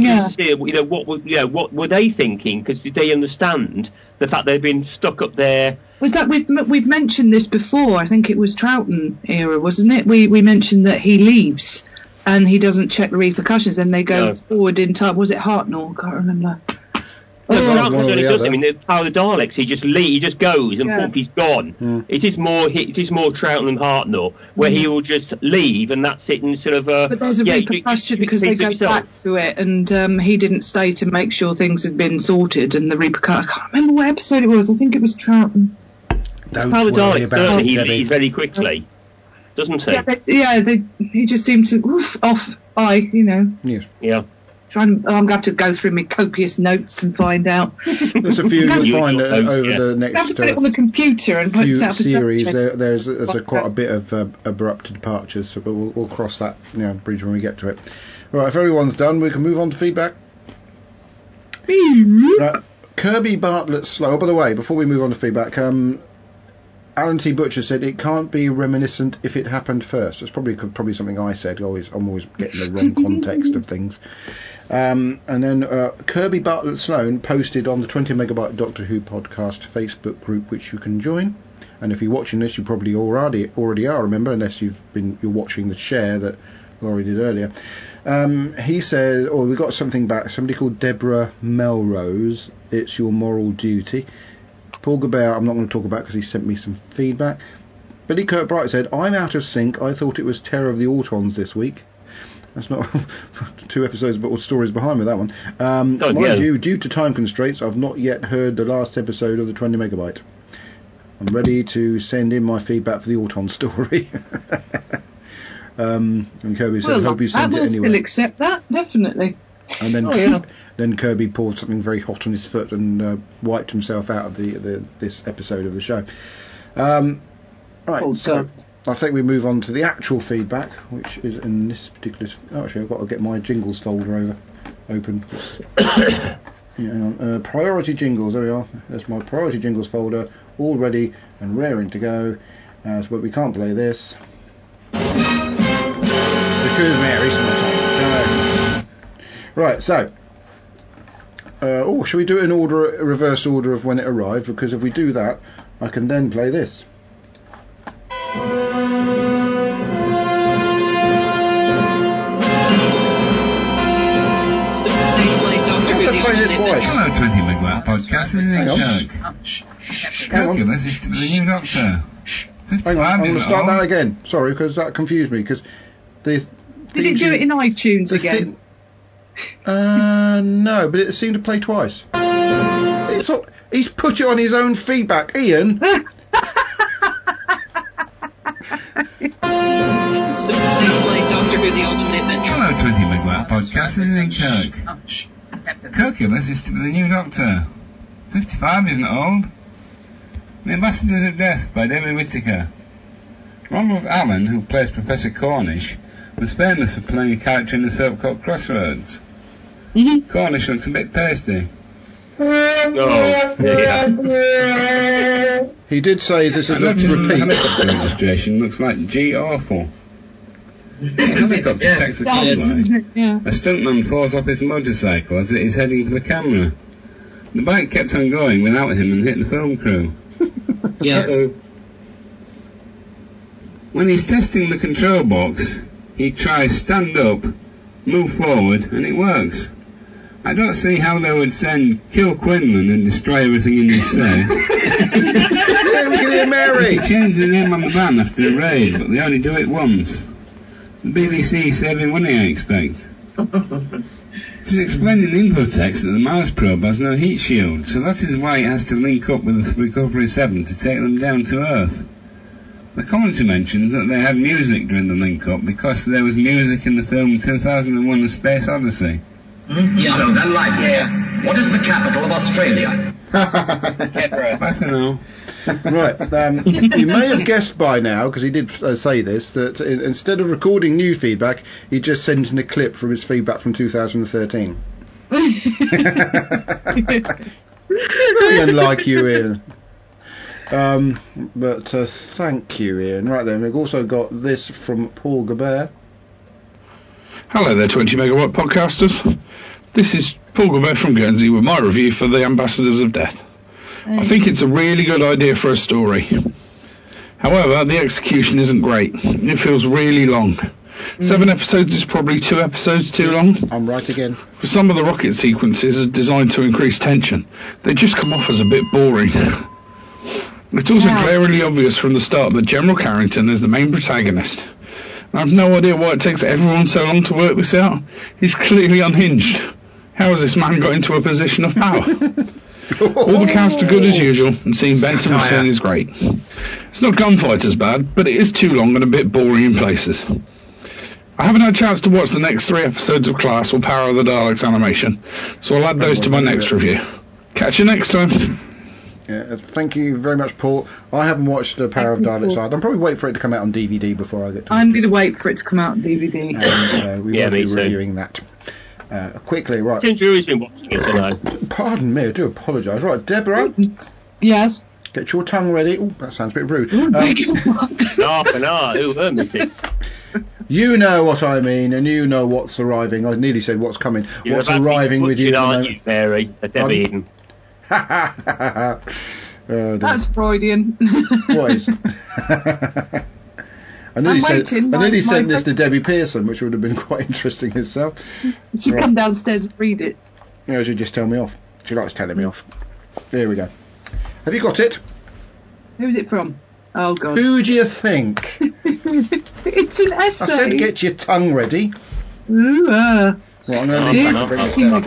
What were they thinking? Because did they understand the fact they've been stuck up there? Was that we've mentioned this before? I think it was Troughton era, wasn't it? We mentioned that he leaves and he doesn't check the repercussions, and they go forward in time. Was it Hartnell? I can't remember. I mean, the power of the Daleks, he just goes and poof, he's gone. It is more Troughton and Hartnell, where he will just leave and that's it, and sort of. But there's a repercussion because they go back to it, and he didn't stay to make sure things had been sorted, and the repercussion. I can't remember what episode it was. I think it was Troughton. Power of the Daleks, certainly he leaves very quickly, doesn't he? He just seemed to off. Yes. Yeah. I'm going to have to go through my copious notes and find out. There's a few you'll find over the next. I have to put it on the computer and few series. There's quite a bit of abrupt departures, so we'll cross that bridge when we get to it. Right, if everyone's done, we can move on to feedback. Right, Kirby Bartlett Slow. Oh, by the way, before we move on to feedback, Alan T. Butcher said it can't be reminiscent if it happened first. That's probably something I said. I'm always getting the wrong context of things. And then Kirby Bartlett Sloan posted on the 20 Megabyte Doctor Who podcast Facebook group, which you can join. And if you're watching this, you probably already are. Remember, unless you're watching the share that Laurie did earlier. He says, we got something back. Somebody called Deborah Melrose. It's your moral duty. Paul Gabert, I'm not going to talk about because he sent me some feedback. Billy Kirkbright said, I'm out of sync. I thought it was Terror of the Autons this week. That's not 2 episodes, but stories behind me, that one. Mind you, due to time constraints, I've not yet heard the last episode of the 20 Megabyte. I'm ready to send in my feedback for the Auton story. And Kirby said, hope you sent it anyway. I will still accept that, definitely. And then, then Kirby poured something very hot on his foot and wiped himself out of this episode of the show. Right, so I think we move on to the actual feedback, which is in this particular... actually, I've got to get my jingles folder open. Priority jingles, there we are. There's my priority jingles folder, all ready and raring to go. But we can't play this. Because Mary's not on. Right, so shall we do it in reverse order of when it arrived? Because if we do that, I can then play this. Hello, 20 Megabyte Podcast. This is Kirk. This is the new Doctor. Hang on, I'm going to start that again. Sorry, because that confused me. Because did it do it in iTunes again? No, but it seemed to play twice. He's put it on his own feedback, Ian. Hello, 20 Megabyte Podcast. This is Kirk. Kirkulus is to be the new Doctor. 55 isn't old. The Ambassadors of Death by David Whittaker. Ronald Allen, who plays Professor Cornish, was famous for playing a character in the soap called Crossroads. Mm-hmm. Cornish looks a bit pasty. He did say this is a repeat. The helicopter illustration looks like G awful. The helicopter takes the coastline. A stuntman falls off his motorcycle as it is heading for the camera. The bike kept on going without him and hit the film crew. Yes. When he's testing the control box, he tries stand up, move forward, and it works. I don't see how they would send Kill Quinlan and destroy everything in his set. Mary. They changed the name on the van after a raid, but they only do it once. The BBC saving money, I expect. It's explained in the info text that the Mars probe has no heat shield, so that is why it has to link up with the Recovery 7 to take them down to Earth. The commentary mentions that they had music during the link-up because there was music in the film 2001: A Space Odyssey. Yellow, then light. Yes. What is the capital of Australia? Bye for now. Right, you may have guessed by now, because he did say this, that instead of recording new feedback, he just sent in a clip from his feedback from 2013. Very unlike you, Ian. But thank you, Ian. Right then, we've also got this from Paul Gabert. Hello there, 20 Megawatt podcasters. This is Paul Gabert from Guernsey with my review for The Ambassadors of Death. I think it's a really good idea for a story. However, the execution isn't great. It feels really long. 7 episodes is probably 2 episodes too long. I'm right again. For some of the rocket sequences are designed to increase tension. They just come off as a bit boring. It's also glaringly obvious from the start that General Carrington is the main protagonist. I have no idea why it takes everyone so long to work this out. He's clearly unhinged. How has this man got into a position of power? All the cast are good as usual, and seeing Benson return is great. It's not gunfighters bad, but it is too long and a bit boring in places. I haven't had a chance to watch the next 3 episodes of Class or Power of the Daleks animation, so I'll add those to my next review. Catch you next time. Yeah, thank you very much, Paul. I haven't watched the Power of Daleks either. I'm probably waiting for it to come out on DVD before I get to I'm going to wait for it to come out on DVD. And we will be reviewing that. Quickly, right. Ginger has been watching it tonight. Pardon me, I do apologise. Right, Deborah. Yes. Get your tongue ready. Oh, that sounds a bit rude. Half an hour. Who heard me this? You know what I mean, and you know what's arriving. I nearly said what's coming. You're what's arriving with you? Aren't you, Mary? Debbie Eden. That's Freudian. What is? I nearly sent this to Debbie Pearson, which would have been quite interesting itself. She'd come downstairs and read it. Yeah, she'd just tell me off. She likes telling me off. There we go. Have you got it? Who's it from? Oh, God. Who do you think? It's an essay. I said get your tongue ready. Ooh, Well, I'm going to bring this down.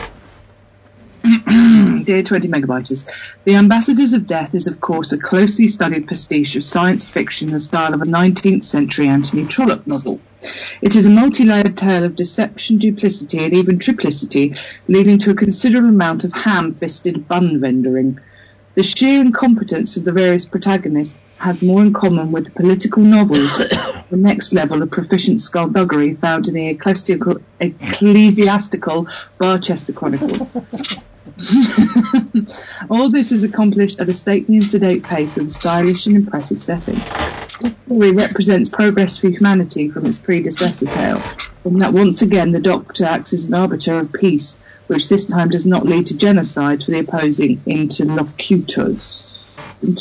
Dear 20 Megabytes, The Ambassadors of Death is, of course, a closely studied pastiche of science fiction in the style of a 19th century Anthony Trollope novel. It is a multi-layered tale of deception, duplicity, and even triplicity, leading to a considerable amount of ham-fisted bun vendoring. The sheer incompetence of the various protagonists has more in common with the political novels, the next level of proficient skullduggery found in the ecclesiastical Barchester Chronicles. All this is accomplished at a stately and sedate pace with a stylish and impressive setting. The story represents progress for humanity from its predecessor tale, and that once again the Doctor acts as an arbiter of peace, which this time does not lead to genocide for the opposing interlocutors.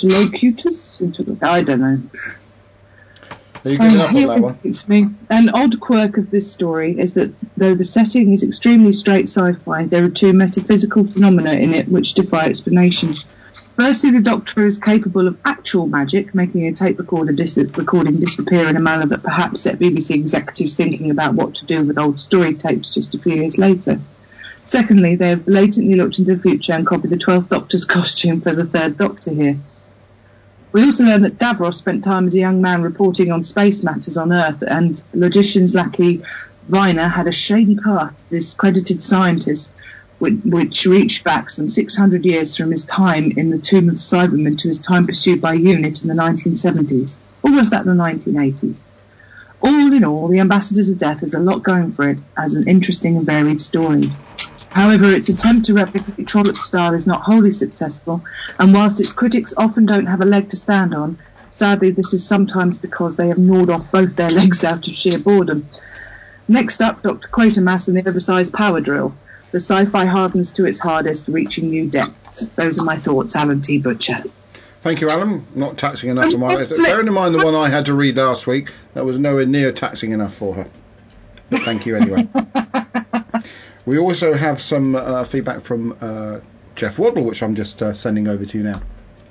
I don't know. Are you giving up on that one? It's me. An odd quirk of this story is that though the setting is extremely straight sci-fi, there are two metaphysical phenomena in it which defy explanation. Firstly, the Doctor is capable of actual magic, making a tape recording disappear in a manner that perhaps set BBC executives thinking about what to do with old story tapes just a few years later. Secondly, they have blatantly looked into the future and copied the 12th Doctor's costume for the 3rd Doctor here. We also learn that Davros spent time as a young man reporting on space matters on Earth, and logician's lackey Viner had a shady past, this credited scientist, which reached back some 600 years from his time in the Tomb of the Cybermen to his time pursued by UNIT in the 1970s. Or was that the 1980s? All in all, The Ambassadors of Death has a lot going for it as an interesting and varied story. However, its attempt to replicate Trollope's style is not wholly successful, and whilst its critics often don't have a leg to stand on, sadly this is sometimes because they have gnawed off both their legs out of sheer boredom. Next up, Dr. Quatermass and the oversized power drill. The sci-fi hardens to its hardest, reaching new depths. Those are my thoughts, Alan T. Butcher. Thank you, Alan. Not taxing enough for my... Bearing in mind the one I had to read last week, that was nowhere near taxing enough for her. But thank you anyway. We also have some feedback from Jeff Waddle, which I'm just sending over to you now.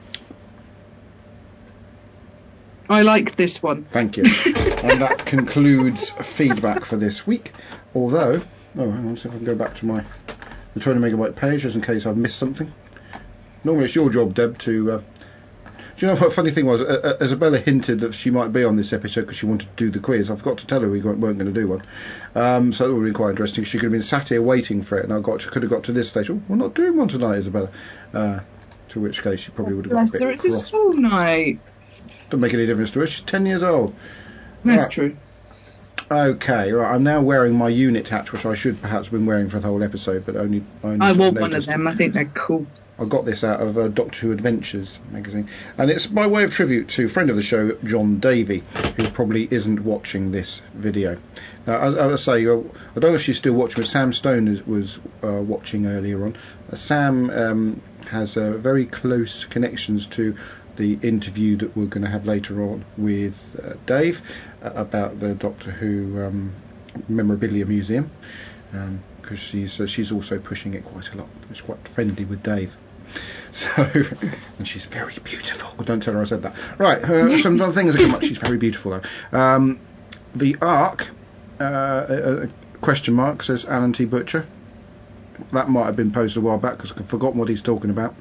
I like this one. Thank you. And that concludes feedback for this week. Although, hang on, see if I can go back to the 20 megabyte page, just in case I've missed something. Normally it's your job, Deb, to... Do you know what funny thing was? Isabella hinted that she might be on this episode because she wanted to do the quiz. I forgot to tell her we weren't going to do one. So that would be quite interesting. She could have been sat here waiting for it, and could have got to this stage. Oh, we're not doing one tonight, Isabella. To which case she probably would have got a bit cross. It's a school night. Doesn't make any difference to her. She's 10 years old. That's true. Okay, right. I'm now wearing my unit hatch, which I should perhaps have been wearing for the whole episode, but only I want one of them. I think they're cool. I got this out of Doctor Who Adventures magazine, and it's by way of tribute to friend of the show, John Davey, who probably isn't watching this video. Now, as I say, I don't know if she's still watching, but Sam Stone was watching earlier on. Sam has very close connections to the interview that we're going to have later on with Dave about the Doctor Who Memorabilia Museum. Because she's also pushing it quite a lot. She's quite friendly with Dave. So, and she's very beautiful. Well, don't tell her I said that. Right, some other things that come up. She's very beautiful though. The Ark, question mark, says Alan T. Butcher. That might have been posted a while back because I've forgotten what he's talking about.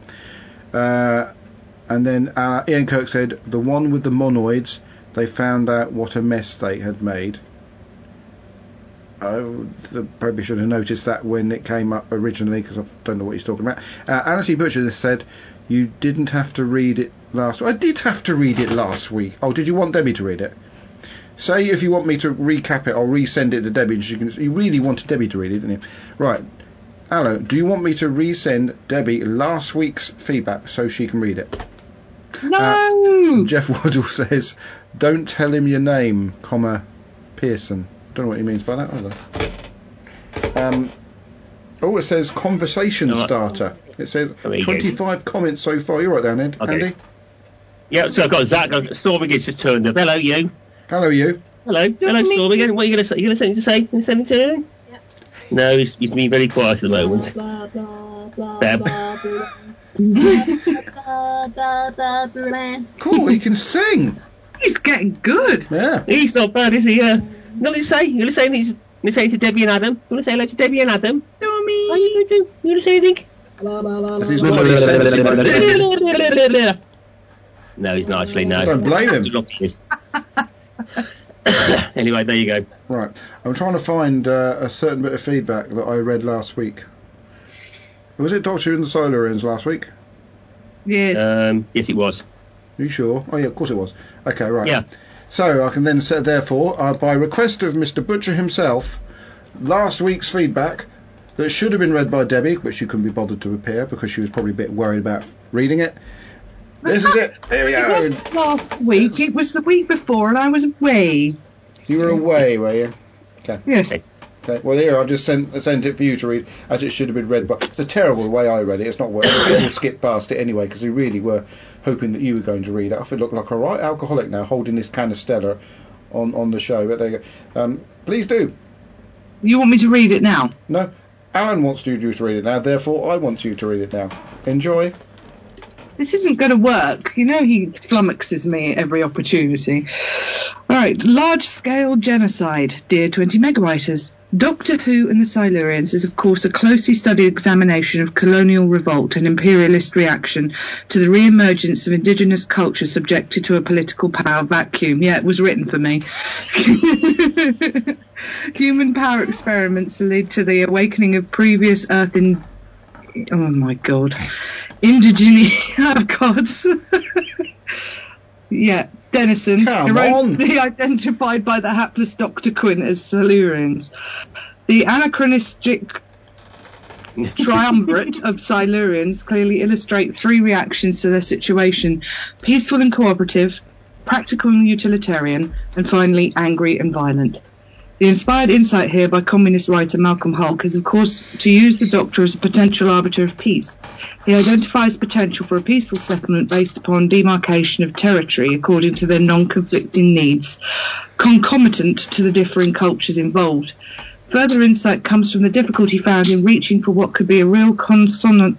And then Ian Kirk said, the one with the monoids, they found out what a mess they had made. I probably should have noticed that when it came up originally, because I don't know what he's talking about. Alan T. Butcher said, you didn't have to read it last week. I did have to read it last week. Oh, did you want Debbie to read it? Say if you want me to recap it, I'll resend it to Debbie. And you really wanted Debbie to read it, didn't you? Right. Alan, do you want me to resend Debbie last week's feedback so she can read it? No! Jeff Waddle says, don't tell him your name, Pearson. Don't know what he means by that either. It says conversation starter. It says 25 comments so far. You're right there, Ned. Okay. Andy? Yeah, so I've got Zach. Stormy gets just turned up. Hello, you. Hello, you. Hello, Stormy. What are you going to say? You going to say anything to say? Anything to? Yeah. No, he's being very quiet at the moment. Blah, blah, blah, Bab. blah, blah, blah. Cool, he can sing. He's getting good. Yeah. He's not bad, is he? You going to say? You going to say anything? You going to say to Debbie and Adam? You want to say hello to Debbie and Adam? Stormy. Are you going to say anything? If he's got any sense, he won't do. No, he's not actually. No. Don't blame him. Anyway, there you go. Right. I'm trying to find a certain bit of feedback that I read last week. Was it Doctor Who and the Silurians last week? Yes. Yes, it was. Are you sure? Oh, yeah, of course it was. Okay, right. Yeah. So I can then say, therefore, by request of Mr. Butcher himself, last week's feedback that should have been read by Debbie, but she couldn't be bothered to appear because she was probably a bit worried about reading it. This is it. Here we go. It wasn't last week. It was the week before, and I was away. You were away, were you? Okay. Yes. Okay. Well, here I've just sent it for you to read, as it should have been read. But it's a terrible way I read it. It's not worth it. People skip past it anyway because they really were hoping that you were going to read it. I feel look like a right alcoholic now, holding this can of Stella on the show. But there you go. Please do. You want me to read it now? No. Alan wants you to read it now. Therefore, I want you to read it now. Enjoy. This isn't going to work. You know he flummoxes me at every opportunity. All right. Large-scale genocide, dear 20 megawriters. Doctor Who and the Silurians is, of course, a closely studied examination of colonial revolt and imperialist reaction to the re-emergence of indigenous culture subjected to a political power vacuum. Yeah, it was written for me. Human power experiments lead to the awakening of previous Earth in... Oh, my God. Indigenous... Oh, God. Yeah. Denizens, erroneously identified by the hapless Dr. Quinn as Silurians. The anachronistic triumvirate of Silurians clearly illustrate three reactions to their situation: peaceful and cooperative, practical and utilitarian, and finally angry and violent. The inspired insight here by communist writer Malcolm Hulke is, of course, to use the Doctor as a potential arbiter of peace. He identifies potential for a peaceful settlement based upon demarcation of territory according to their non-conflicting needs, concomitant to the differing cultures involved. Further insight comes from the difficulty found in reaching for what could be a real consonance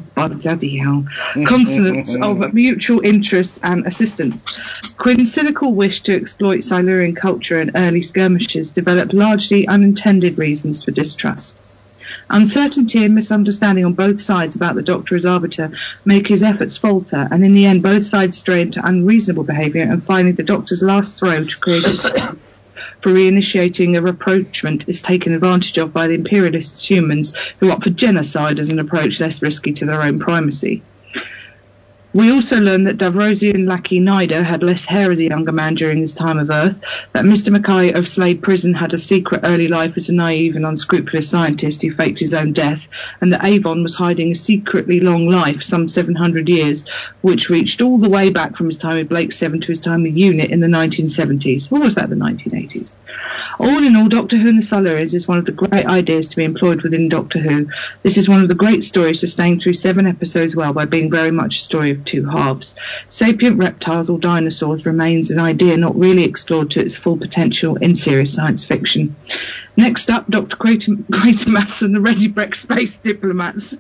of mutual interest and assistance. Quinn's cynical wish to exploit Silurian culture and early skirmishes developed largely unintended reasons for distrust. Uncertainty and misunderstanding on both sides about the Doctor as arbiter make his efforts falter, and in the end both sides stray into unreasonable behaviour, and finally the Doctor's last throw to create a for reinitiating a rapprochement is taken advantage of by the imperialist humans who opt for genocide as an approach less risky to their own primacy. We also learn that Davrosian lackey Nida had less hair as a younger man during his time of Earth, that Mr. Mackay of Slade Prison had a secret early life as a naive and unscrupulous scientist who faked his own death, and that Avon was hiding a secretly long life, some 700 years, which reached all the way back from his time with Blake 7 to his time with UNIT in the 1970s. Or was that the 1980s? All in all, Doctor Who and the Silurians is one of the great ideas to be employed within Doctor Who. This is one of the great stories sustained through 7 episodes well by being very much a story of two halves. Sapient reptiles or dinosaurs remains an idea not really explored to its full potential in serious science fiction. Next up, Dr. Quatermass and the Ready Brek space diplomats.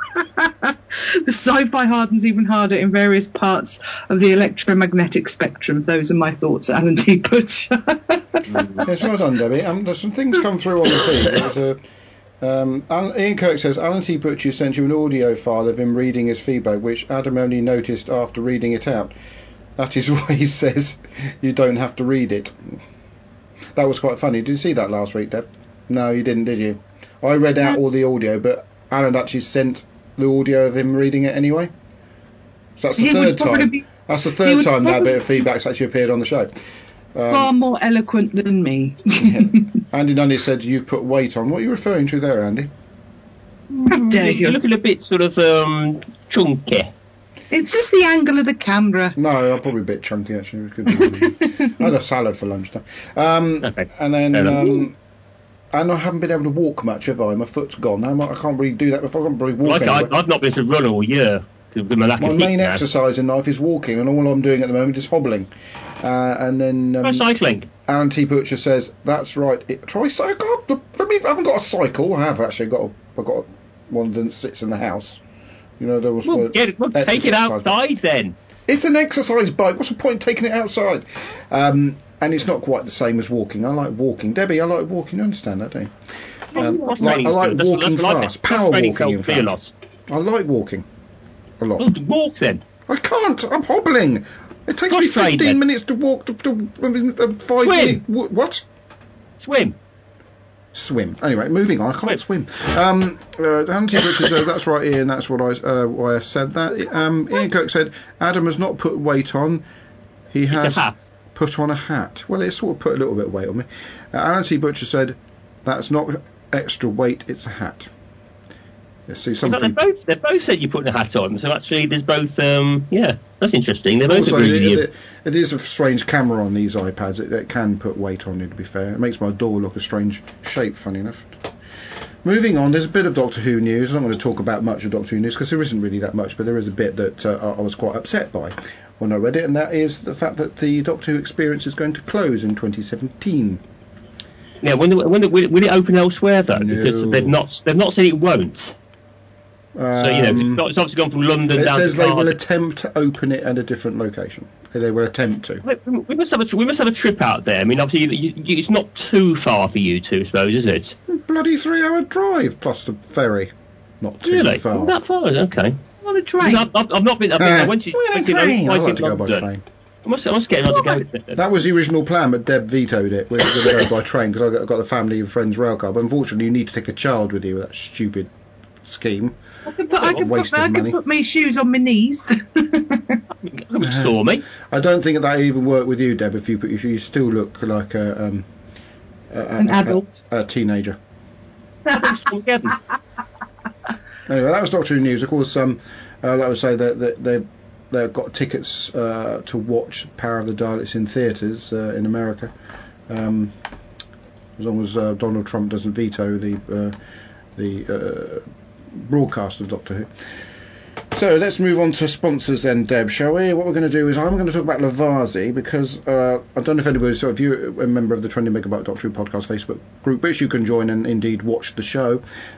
The sci-fi hardens even harder in various parts of the electromagnetic spectrum. Those are my thoughts, Alan T. Butcher. Yes, well done, Debbie. There's some things come through on the feed. Ian Kirk says Alan T. Butcher sent you an audio file of him reading his feedback, which Adam only noticed after reading it out. That is why he says you don't have to read it. That was quite funny. Did you see that last week, Deb? No, you didn't, did you? I read out all the audio, but Alan actually sent the audio of him reading it anyway. So that's the third time. That's the third time that bit of feedback's actually appeared on the show. Far more eloquent than me. Yeah. Andy Nunny said you've put weight on. What are you referring to there, Andy? How dare you? You're looking a bit sort of chunky. It's just the angle of the camera. No, I'm probably a bit chunky actually. I had a salad for lunchtime. Okay. And then, and I haven't been able to walk much, have I? My foot's gone. I can't really do that before. I can't really walk anywhere. I've not been able to run all year. My main exercise in life is walking, and all I'm doing at the moment is hobbling. And then cycling. Alan T. Butcher says that's right. Try cycle. I mean, I haven't got a cycle. I have actually I've got one that sits in the house. You know, there was. Take it outside then. It's an exercise bike. What's the point in taking it outside? And it's not quite the same as walking. I like walking. Debbie, I like walking. You understand that, don't you? I like walking fast. Power walking, in fact. I like walking a lot. Well, walk then. I can't. I'm hobbling. It takes me 15 minutes to walk to 5 minutes. What? Swim. Anyway, moving on. I can't swim. Auntie Richard says, that's right, Ian. That's what why I said that. Ian Kirk said, Adam has not put weight on. He has put on a hat. Well, it's sort of put a little bit of weight on me. Alan T. Butcher said, that's not extra weight, it's a hat. Yeah, see, they both said you put a hat on, so actually there's both. That's interesting. They both also, agree with you. It is a strange camera on these iPads. It can put weight on it, to be fair. It makes my door look a strange shape, funny enough. Moving on, there's a bit of Doctor Who news. I'm not going to talk about much of Doctor Who news because there isn't really that much, but there is a bit that I was quite upset by when I read it, and that is the fact that the Doctor Who experience is going to close in 2017. Yeah, will it open elsewhere though? No. Because they've not said it won't. So it's obviously gone from London down to Cardiff. It says they will attempt to open it at a different location. They will attempt to. We must have a trip out there. I mean, obviously it's not too far for you two, I suppose, is it? Bloody 3-hour drive plus the ferry. Not too far. Not that far. Okay. Well, the train. I've not been. I went to train. I like to go by train. I must get another go. That was the original plan, but Deb vetoed it. We were going to go by train because I got the family and friends rail car. But unfortunately, you need to take a child with you with that stupid scheme. I could put my shoes on my knees. Stormy. I don't think that even work with you, Deb. If you put your shoes, you still look like an adult, a teenager. Anyway, that was Doctor Who news. Of course, like I say, they've got tickets to watch Power of the Daleks in theatres in America, as long as Donald Trump doesn't veto the broadcast of Doctor Who. So let's move on to sponsors then, Deb, shall we? What we're going to do is I'm going to talk about Lovarzi because I don't know if anybody, so if you're a member of the 20 Megabyte Doctor Who podcast Facebook group, which you can join and indeed watch the show,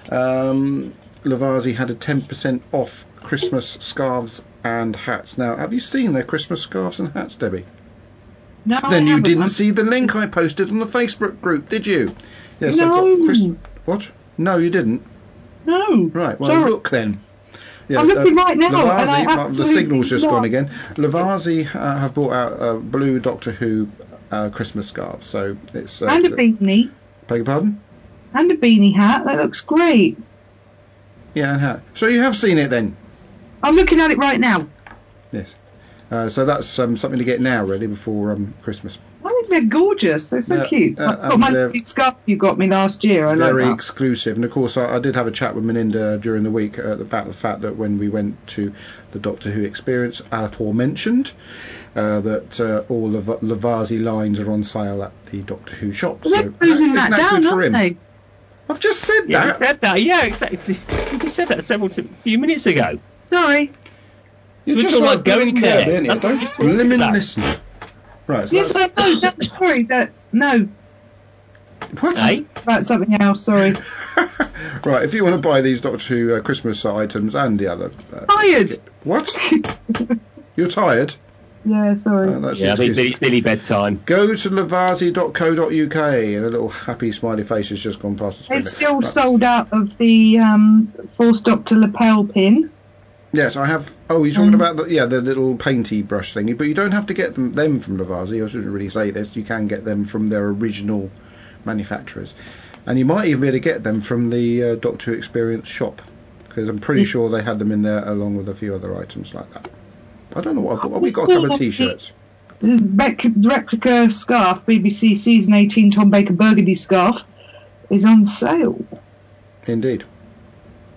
Lovarzi had a 10% off Christmas scarves and hats. Now, have you seen their Christmas scarves and hats, Debbie? No, then you didn't see the link I posted on the Facebook group, did you? Yes, no. What? No, you didn't. No. Right. Well, sorry. look then. Yeah, I'm looking right now. Lovarzi, the signal's just gone again. Lovarzi have brought out a blue Doctor Who Christmas scarf. So it's and a beanie. Beg your pardon? And a beanie hat. That looks great. Yeah, and hat. So you have seen it then? I'm looking at it right now. Yes. So that's something to get now, really, before Christmas. I think they're gorgeous. They're so cute. I've got my scarf you got me last year. I like that. Very exclusive. And of course, I did have a chat with Melinda during the week about the fact that when we went to the Doctor Who experience, aforementioned, that all of Lovarzi lines are on sale at the Doctor Who shop. Well, they're closing that down, aren't they? I've just said that. You said that. Yeah, exactly. You said that few minutes ago. Sorry. You're just like going there, aren't you? Don't blimmin' listen. Right. So yes, I know. Sorry. No. What? Hey? About something else. Sorry. Right. If you want to buy these Doctor Who Christmas items and the other. Tired. What? You're tired? Yeah. Sorry. It's nearly bedtime. Go to lovarzi.co.uk and a little happy smiley face has just gone past the screen. It's still sold out of the Fourth Doctor lapel pin. Yes, I have. Oh, you're talking about the little painty brush thingy, but you don't have to get them from Lovarzi. I shouldn't really say this. You can get them from their original manufacturers, and you might even be able to get them from the Doctor Who Experience shop, because I'm pretty sure they had them in there along with a few other items like that. I don't know what I've got. We got a couple of T-shirts. The replica scarf, BBC Season 18 Tom Baker Burgundy scarf, is on sale. Indeed.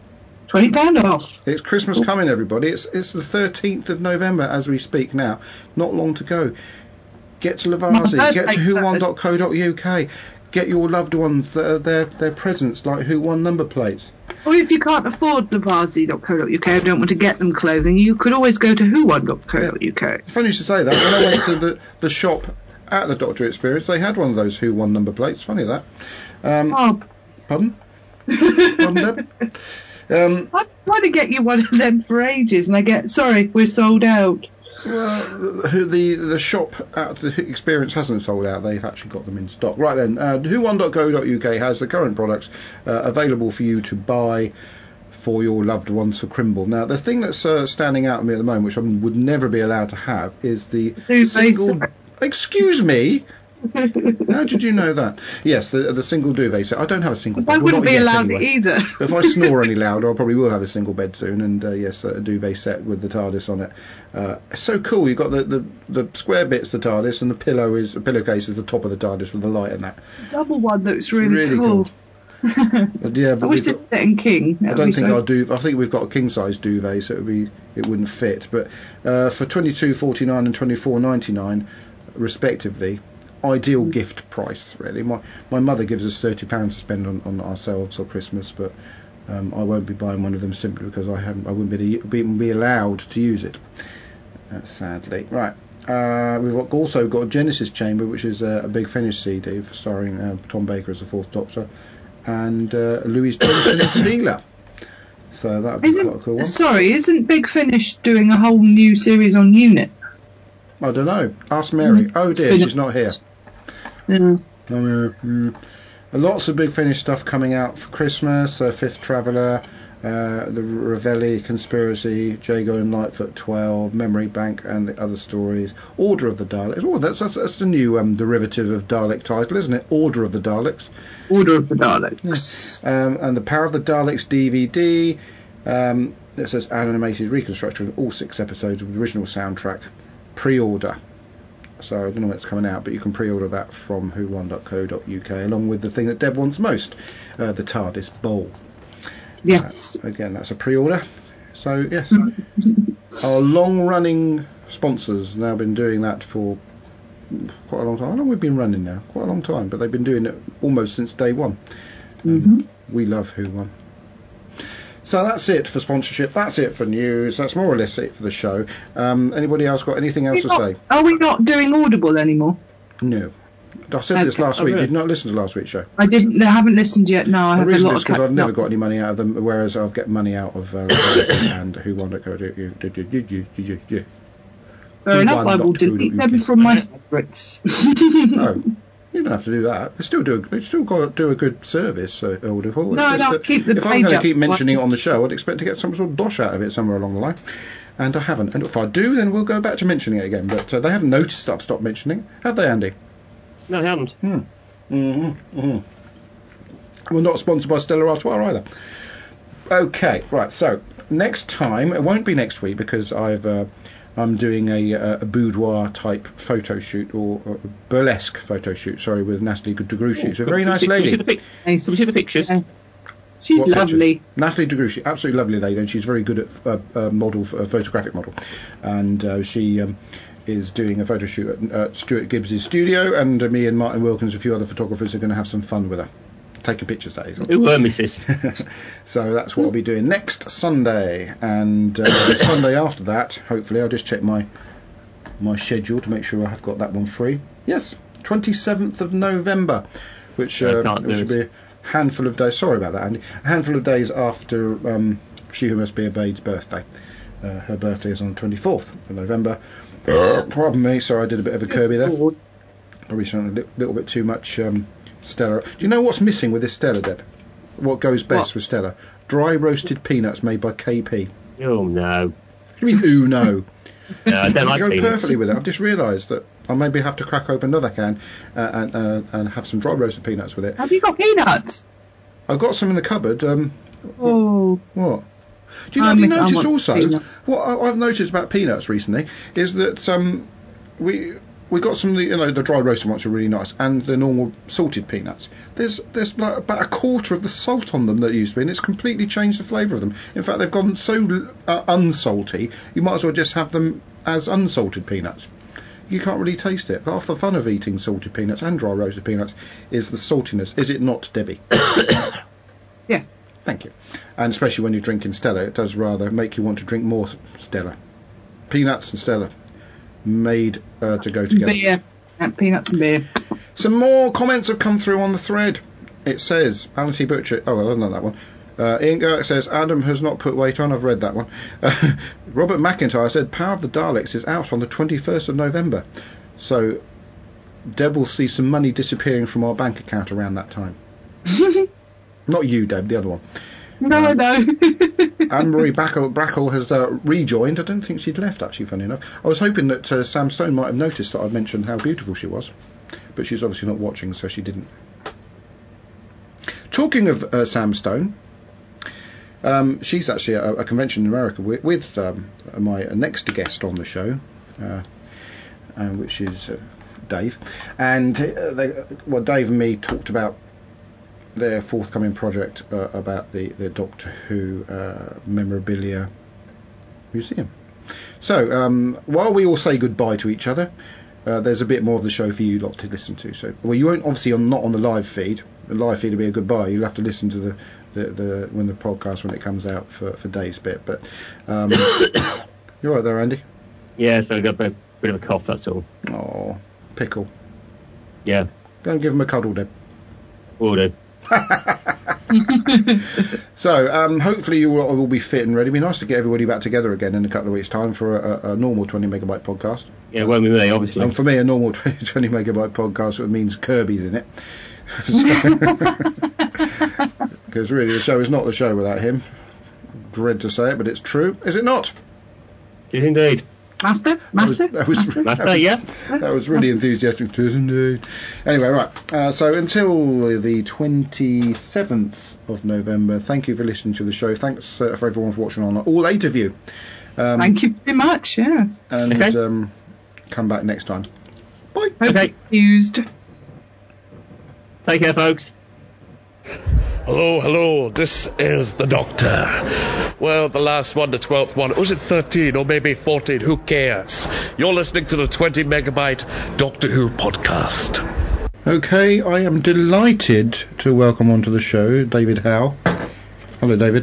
£20 off. It's Christmas coming, everybody. It's the 13th of November as we speak now. Not long to go. Get to Lavazzi. Get to whowon.co.uk. Get your loved ones their presents, like Who Won number plates. Or if you can't afford Lavazzi.co.uk and don't want to get them clothing, you could always go to whowon.co.uk. It's funny you should say that. When I went to the shop at the Doctor Experience, they had one of those Who Won number plates. Funny that. Pardon? Pardon, Deb? I've tried to get you one of them for ages, and I get, sorry, we're sold out. Well, the shop at the Experience hasn't sold out. They've actually got them in stock. Right then, whowon.co.uk has the current products available for you to buy for your loved ones for Crimble. Now, the thing that's standing out to me at the moment, which I would never be allowed to have, is the single... Excuse me? How did you know that? Yes, the single duvet set. I don't have a single bed. I wouldn't be allowed anyway. either. If I snore any louder, I probably will have a single bed soon. And yes, a duvet set with the TARDIS on it. It's so cool. You've got the square bits, the TARDIS, and the pillowcase is the top of the TARDIS with the light in that. Double one looks really cool. But yeah, but I wish it's set in king. I don't think I'll do. I think we've got a king size duvet, so it wouldn't fit. But for $22.49 and $24.99 respectively. Ideal gift price, really. My mother gives us £30 to spend on ourselves for Christmas, but I won't be buying one of them simply because I wouldn't be allowed to use it, sadly. Right, we've also got a Genesis Chamber, which is a Big Finish CD starring Tom Baker as the Fourth Doctor and Louise Johnson as Leela. So that would be quite a cool one. Sorry, isn't Big Finish doing a whole new series on UNIT? I don't know. Ask Mary. Oh dear, she's not here. Yeah. Lots of Big Finish stuff coming out for Christmas. Fifth Traveller, the Ravelli Conspiracy, Jago and Lightfoot 12, Memory Bank, and the other stories. Order of the Daleks. Oh, that's the new derivative of Dalek title, isn't it? Order of the Daleks. Order of the Daleks. And the Power of the Daleks DVD. It says animated reconstruction of all 6 episodes of the original soundtrack. Pre-order. So I don't know when it's coming out, but you can pre-order that from whowon.co.uk along with the thing that Deb wants most, the TARDIS Bowl. Yes. Again, that's a pre-order. So yes, our long-running sponsors have now been doing that for quite a long time. How long we've been running now? Quite a long time, but they've been doing it almost since day one. We love Who Won. So that's it for sponsorship. That's it for news. That's more or less it for the show. Anybody else got anything else to say? Are we not doing Audible anymore? No. I said this last week. Did you not listen to last week's show? I haven't listened yet. No, I have a lot of. The reason is because I've never got any money out of them, whereas I'll get money out of and Who Won to go to. Fair enough. I will delete them from my favourites. Oh. You don't have to do that. They still do a good service. Audible. No, keep the page up. If I'm going to keep mentioning it on the show, I'd expect to get some sort of dosh out of it somewhere along the line, and I haven't. And if I do, then we'll go back to mentioning it again. But they haven't noticed that I've stopped mentioning, have they, Andy? No, they haven't. We're not sponsored by Stella Artois either. Okay, right. So next time, it won't be next week because I'm doing a boudoir type photo shoot or a burlesque photo shoot. Sorry, with Natalie DeGruchy. She's a very nice lady. Can we see the pictures? She's lovely. Pictures? Natalie DeGruchy, absolutely lovely lady, and she's very good at photographic model, and she is doing a photo shoot at Stuart Gibbs' studio, and me and Martin Wilkins, a few other photographers, are going to have some fun with her. Taking pictures, that is. Who were missus? So that's what I'll be doing next Sunday, and the Sunday after that, hopefully, I'll just check my schedule to make sure I have got that one free. Yes, 27th of November, which will be a handful of days. Sorry about that, Andy. A handful of days after She Who Must Be Obeyed's birthday. Her birthday is on the 24th of November. Pardon me, sorry, I did a bit of a Kirby there. Probably sounded a little bit too much. Stella. Do you know what's missing with this Stella, Deb? What goes best with Stella? Dry roasted peanuts made by KP. Oh no. What do you mean, ooh no? No, I don't like go peanuts. Perfectly with it. I've just realised that I'll maybe have to crack open another can and have some dry roasted peanuts with it. Have you got peanuts? I've got some in the cupboard. Oh. What? Do you notice also, what I've noticed about peanuts recently is that we got some, the dry roasted ones are really nice, and the normal salted peanuts. There's like about a quarter of the salt on them that used to be, and it's completely changed the flavour of them. In fact, they've gone so unsalty, you might as well just have them as unsalted peanuts. You can't really taste it. Half the fun of eating salted peanuts and dry roasted peanuts is the saltiness. Is it not, Debbie? Yeah. Thank you. And especially when you're drinking Stella, it does rather make you want to drink more Stella. Peanuts and Stella. Made to go together. Beer. Yeah, peanuts and beer. Some more comments have come through on the thread. It says, Alan T. Butcher. Oh, well, I don't know that one. Ian Gerk says, Adam has not put weight on. I've read that one. Robert McIntyre said, Power of the Daleks is out on the 21st of November. So, Deb will see some money disappearing from our bank account around that time. Not you, Deb, the other one. No. Anne-Marie Brackle has rejoined. I don't think she'd left, actually, funny enough. I was hoping that Sam Stone might have noticed that I'd mentioned how beautiful she was. But she's obviously not watching, so she didn't. Talking of Sam Stone, she's actually at a convention in America with my next guest on the show, which is Dave. And Dave and me talked about their forthcoming project about the Doctor Who memorabilia museum. So while we all say goodbye to each other, there's a bit more of the show for you lot to listen to. So, well, you won't obviously not on the live feed. The live feed will be a goodbye. You'll have to listen to the when the podcast when it comes out for Dave's bit. But you're right there, Andy. Yeah, so I got a bit of a cough. That's all. Oh, pickle. Yeah. Go and give him a cuddle, Deb. Will do. So hopefully you will be fit and ready. It'd be nice to get everybody back together again in a couple of weeks' time for a normal 20 megabyte podcast. Yeah, it won't be me, obviously. And for me, a normal 20 megabyte podcast means Kirby's in it. Because really, the show is not the show without him. I dread to say it, but it's true. Is it not? It is indeed. Master? That was really enthusiastic. Indeed. Anyway, right. So until the 27th of November, thank you for listening to the show. Thanks for everyone for watching on, all 8 of you. Thank you very much. Yes. And come back next time. Bye. Okay. Used. Take care, folks. Hello, this is the Doctor. Well, the last one, the 12th one, was it 13 or maybe 14? Who cares? You're listening to the 20 megabyte Doctor Who podcast. Okay, I am delighted to welcome onto the show David Howe. Hello, David.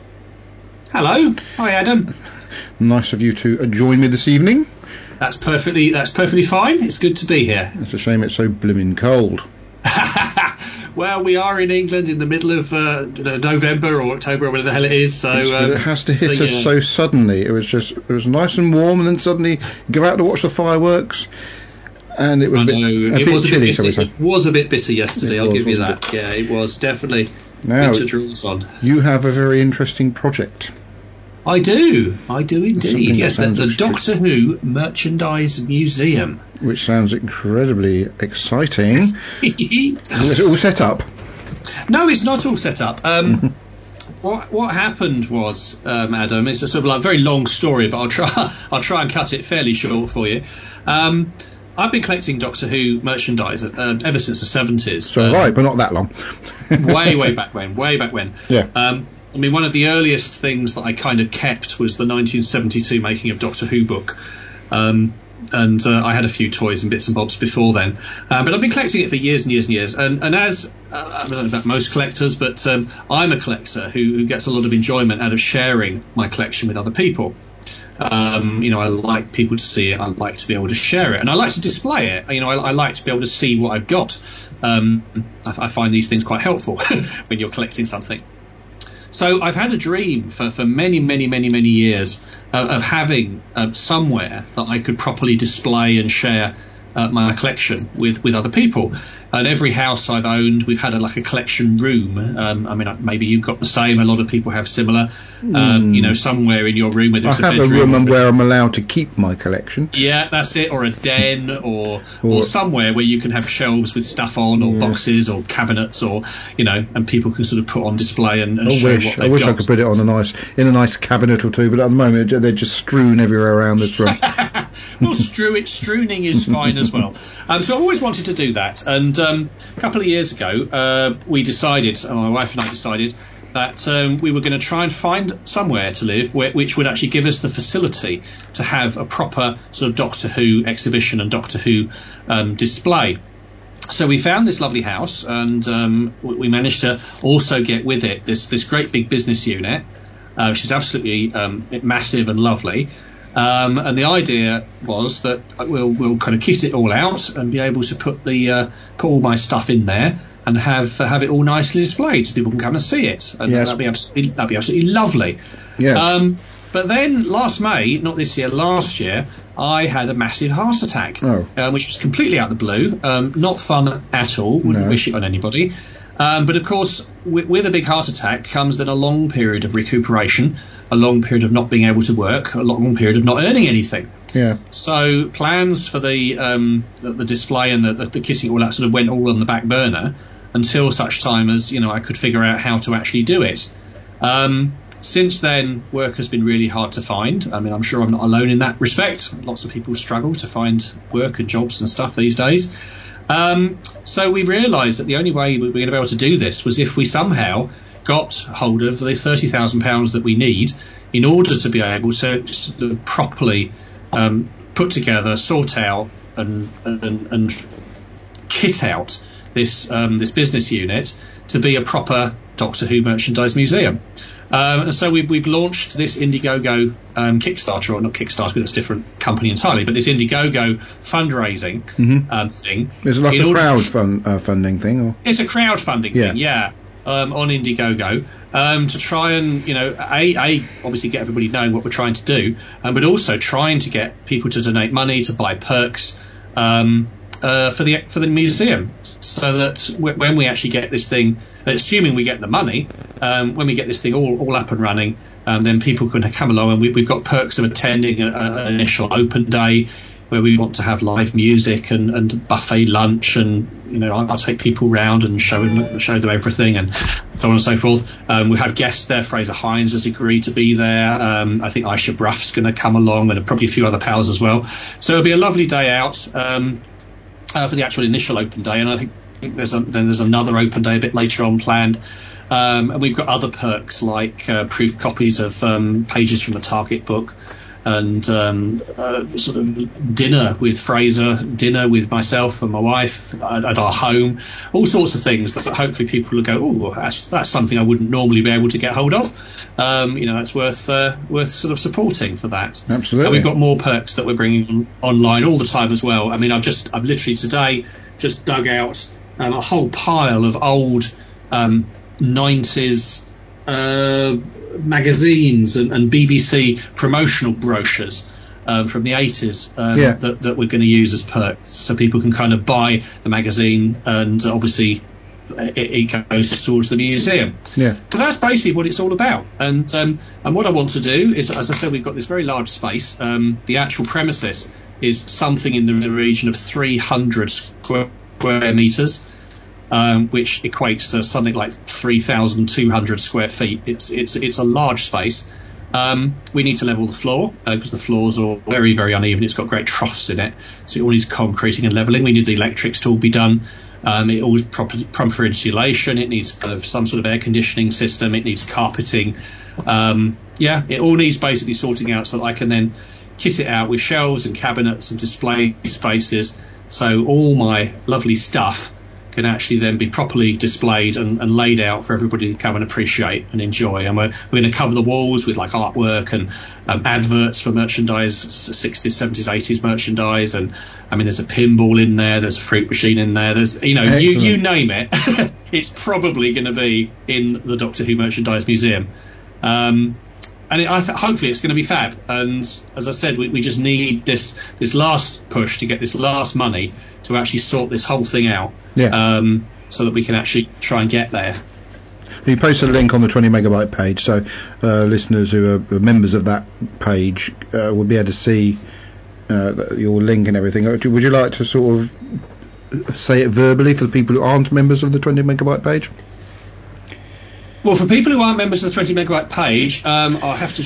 Hello. Hi, Adam. Nice of you to join me this evening. That's perfectly fine. It's good to be here. It's a shame it's so blooming cold. Well, we are in England in the middle of November or October or whatever the hell it is. So it has to hit us so suddenly. It was nice and warm, and then suddenly go out to watch the fireworks, and it was a bit chilly. It was a bit bitter yesterday. I'll give you that. Yeah, it was definitely winter draws on. You have a very interesting project. I do indeed. Yes, the Doctor Who Merchandise Museum. Which sounds incredibly exciting. Is it all set up? No, it's not all set up. What happened was, Adam, it's a sort of like very long story, but I'll try and cut it fairly short for you. I've been collecting Doctor Who merchandise ever since the 70s. So right, but not that long. way back when. Yeah. I mean, one of the earliest things that I kind of kept was the 1972 making of Doctor Who book. And I had a few toys and bits and bobs before then. But I've been collecting it for years and years and years. And as, I don't know about most collectors, but I'm a collector who gets a lot of enjoyment out of sharing my collection with other people. I like people to see it. I like to be able to share it. And I like to display it. I like to be able to see what I've got. I find these things quite helpful when you're collecting something. So I've had a dream for many, many, many, many years of having somewhere that I could properly display and share my collection with other people. And every house I've owned, we've had a collection room. Maybe you've got the same. A lot of people have similar. Somewhere in your room, whether it's a bedroom. I have a room where I'm allowed to keep my collection. Yeah, that's it. Or a den, or somewhere where you can have shelves with stuff on, or boxes, or cabinets, or and people can sort of put on display and show what they've got. I wish I could put it on in a nice cabinet or two, but at the moment they're just strewn everywhere around this room. Well, strooning is fine as well. So I've always wanted to do that. And a couple of years ago, my wife and I decided that we were going to try and find somewhere to live which would actually give us the facility to have a proper sort of Doctor Who exhibition and Doctor Who display. So we found this lovely house, and we managed to also get with it this great big business unit, which is absolutely massive and lovely. And the idea was that we'll kind of kit it all out and be able to put all my stuff in there and have it all nicely displayed so people can come and see it. And yes. that'd be absolutely lovely. Yeah. But then last May, not this year, last year, I had a massive heart attack, which was completely out of the blue. Not fun at all. Wouldn't wish it on anybody. But of course, with a big heart attack comes then a long period of recuperation, a long period of not being able to work, a long period of not earning anything. Yeah. So plans for the display and the kitting, all that sort of went all on the back burner until such time as I could figure out how to actually do it. Since then, work has been really hard to find. I mean, I'm sure I'm not alone in that respect. Lots of people struggle to find work and jobs and stuff these days. So we realised that the only way we were going to be able to do this was if we somehow got hold of the £30,000 that we need in order to be able to sort of properly put together, sort out, and kit out this business unit to be a proper Doctor Who merchandise museum. So we've launched this Indiegogo Kickstarter, or not Kickstarter, because it's a different company entirely, but this Indiegogo fundraising thing. Is it like a crowdfunding thing? Or? It's a crowdfunding thing, yeah, on Indiegogo, to try and, obviously get everybody knowing what we're trying to do, but also trying to get people to donate money, to buy perks, for the museum, so that when we actually get this thing, assuming we get the money, when we get this thing all up and running, then people can come along, and we've got perks of attending an initial open day where we want to have live music and buffet lunch, and I'll take people round and show them everything and so on and so forth. We have guests there. Fraser Hines has agreed to be there. I think Aisha Bruff's going to come along, and probably a few other pals as well. So it'll be a lovely day out. For the actual initial open day, and I think there's another open day a bit later on planned, and we've got other perks like proof copies of pages from the Target book, and sort of dinner with Fraser, dinner with myself and my wife at our home, all sorts of things that hopefully people will go, oh, that's something I wouldn't normally be able to get hold of. That's worth sort of supporting for that. Absolutely. And we've got more perks that we're bringing online all the time as well. I mean, I've literally today just dug out a whole pile of old 90s magazines and BBC promotional brochures from the 80s that we're going to use as perks, so people can kind of buy the magazine, and obviously it goes towards the museum. Yeah. So that's basically what it's all about. And what I want to do is, as I said, we've got this very large space. The actual premises is something in the region of 300 square meters, which equates to something like 3,200 square feet. It's a large space. We need to level the floor because the floors are very, very uneven. It's got great troughs in it, so it all needs concreting and levelling. We need the electrics to all be done. It all needs proper insulation. It needs kind of some sort of air conditioning system. It needs carpeting. It all needs basically sorting out so that I can then kit it out with shelves and cabinets and display spaces, so all my lovely stuff can actually then be properly displayed and laid out for everybody to come and appreciate and enjoy. And we're going to cover the walls with like artwork and adverts for merchandise, 60s, 70s, 80s merchandise. And I mean, there's a pinball in there, there's a fruit machine in there, there's you name it. It's probably going to be in the Doctor Who Merchandise Museum. And hopefully it's going to be fab. And as I said, we just need this last push to get this last money to actually sort this whole thing out, so that we can actually try and get there. You post a link on the 20 megabyte page, so listeners who are members of that page will be able to see your link and everything. Would you like to sort of say it verbally for the people who aren't members of the 20 megabyte page? Well, for people who aren't members of the 20 megabyte page, I'll have to just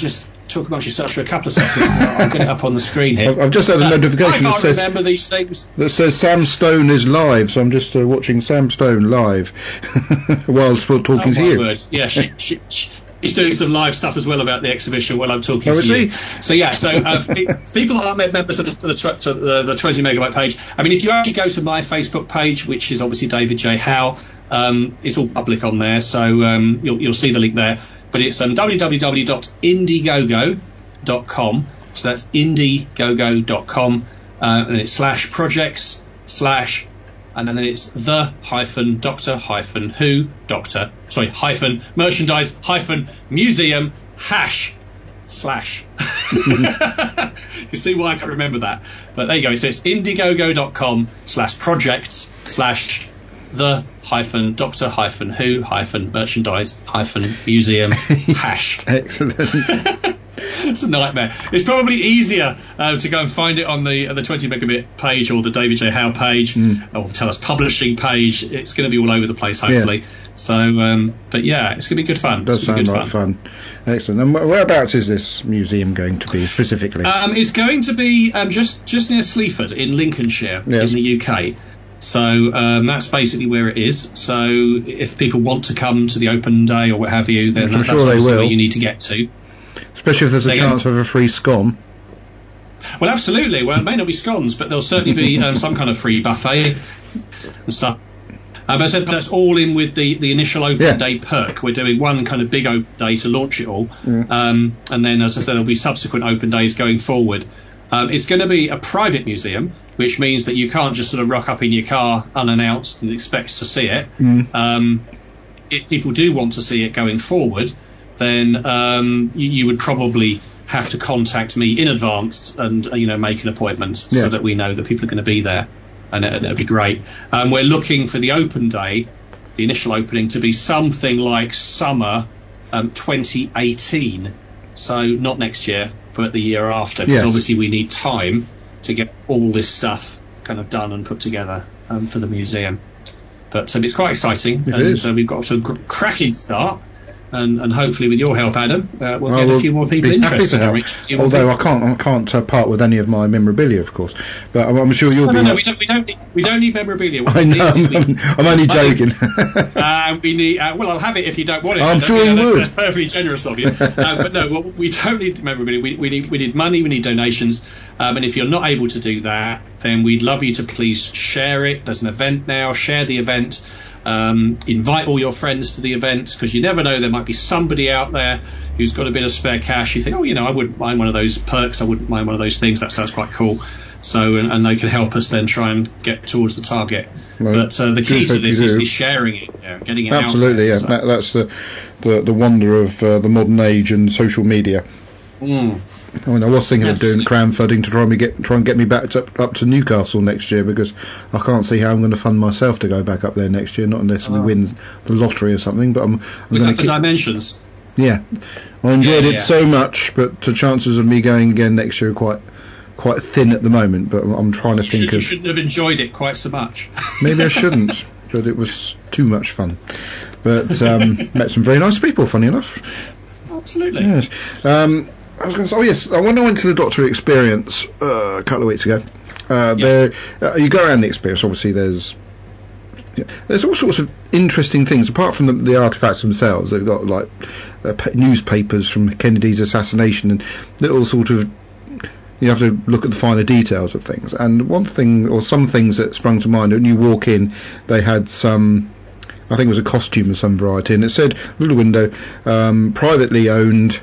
talk amongst yourselves for a couple of seconds. I'll get it up on the screen here. I've just had a notification I can't remember these things. That says Sam Stone is live, so I'm just watching Sam Stone live while talking to you. Word. Yeah, he's doing some live stuff as well about the exhibition while I'm talking to you. So people that aren't members of the 20 megabyte page, I mean, if you actually go to my Facebook page, which is obviously David J. Howe, it's all public on there, so you'll see the link there. But it's www.indiegogo.com, so that's indiegogo.com, and it's /projects/ and then it's merchandise museum #/ You see why I can't remember that, but there you go. So it's indiegogo.com /projects/ merchandise museum #. Excellent. It's a nightmare. It's probably easier to go and find it on the 20 megabit page or the David J. Howe page or the Tellus Publishing page. It's going to be all over the place, hopefully. Yeah. So, but yeah, it's going to be good fun. It does sound like fun. Excellent. And whereabouts is this museum going to be specifically? It's going to be just near Sleaford in Lincolnshire in the UK. So that's basically where it is. So if people want to come to the open day or what have you, then that's obviously where you need to get to. Especially if there's a chance of a free scone. Well, absolutely. Well, it may not be scones, but there'll certainly be some kind of free buffet and stuff. But I said that's all in with the initial open day perk. We're doing one kind of big open day to launch it all. And then, as I said, there'll be subsequent open days going forward. It's going to be a private museum, which means that you can't just sort of rock up in your car unannounced and expect to see it. If people do want to see it going forward, then you would probably have to contact me in advance and make an appointment so that we know that people are going to be there, and it'd be great. We're looking for the open day, the initial opening, to be something like summer 2018, so not next year but the year after, because obviously we need time to get all this stuff kind of done and put together for the museum. But it's quite exciting, so we've got a cracking start. And hopefully, with your help, Adam, we'll get a few more people interested. Although I can't part with any of my memorabilia, of course. But I'm sure you'll be. No, we don't need memorabilia. I know. I'm only joking. We need. Well, I'll have it if you don't want it. I'm sure you would. That's perfectly generous of you. But no, we don't need memorabilia. We need money. We need donations. And if you're not able to do that, then we'd love you to please share it. There's an event now. Share the event. Invite all your friends to the event, because you never know, there might be somebody out there who's got a bit of spare cash. You think, I wouldn't mind one of those perks, I wouldn't mind one of those things, that sounds quite cool. So and they can help us then try and get towards the target. But the key to this is sharing it, getting it absolutely out there. That's the wonder of the modern age and social media. I mean, I was thinking of doing crowdfunding to try and get me back up to Newcastle next year, because I can't see how I'm going to fund myself to go back up there next year, not unless we win the lottery or something. But I'm was that for Dimensions? Yeah, I enjoyed it so much, but the chances of me going again next year are quite thin at the moment. But I'm trying to think you shouldn't have enjoyed it quite so much. Maybe I shouldn't, but it was too much fun. But met some very nice people, funny enough. Absolutely. Yes. I was going to say, when I went to the Doctor Experience a couple of weeks ago, you go around the experience, obviously there's all sorts of interesting things, apart from the artefacts themselves. They've got like newspapers from Kennedy's assassination and little sort of, you have to look at the finer details of things. And one thing, or some things that sprung to mind, when you walk in, they had some, I think it was a costume of some variety, and it said, little window, privately owned,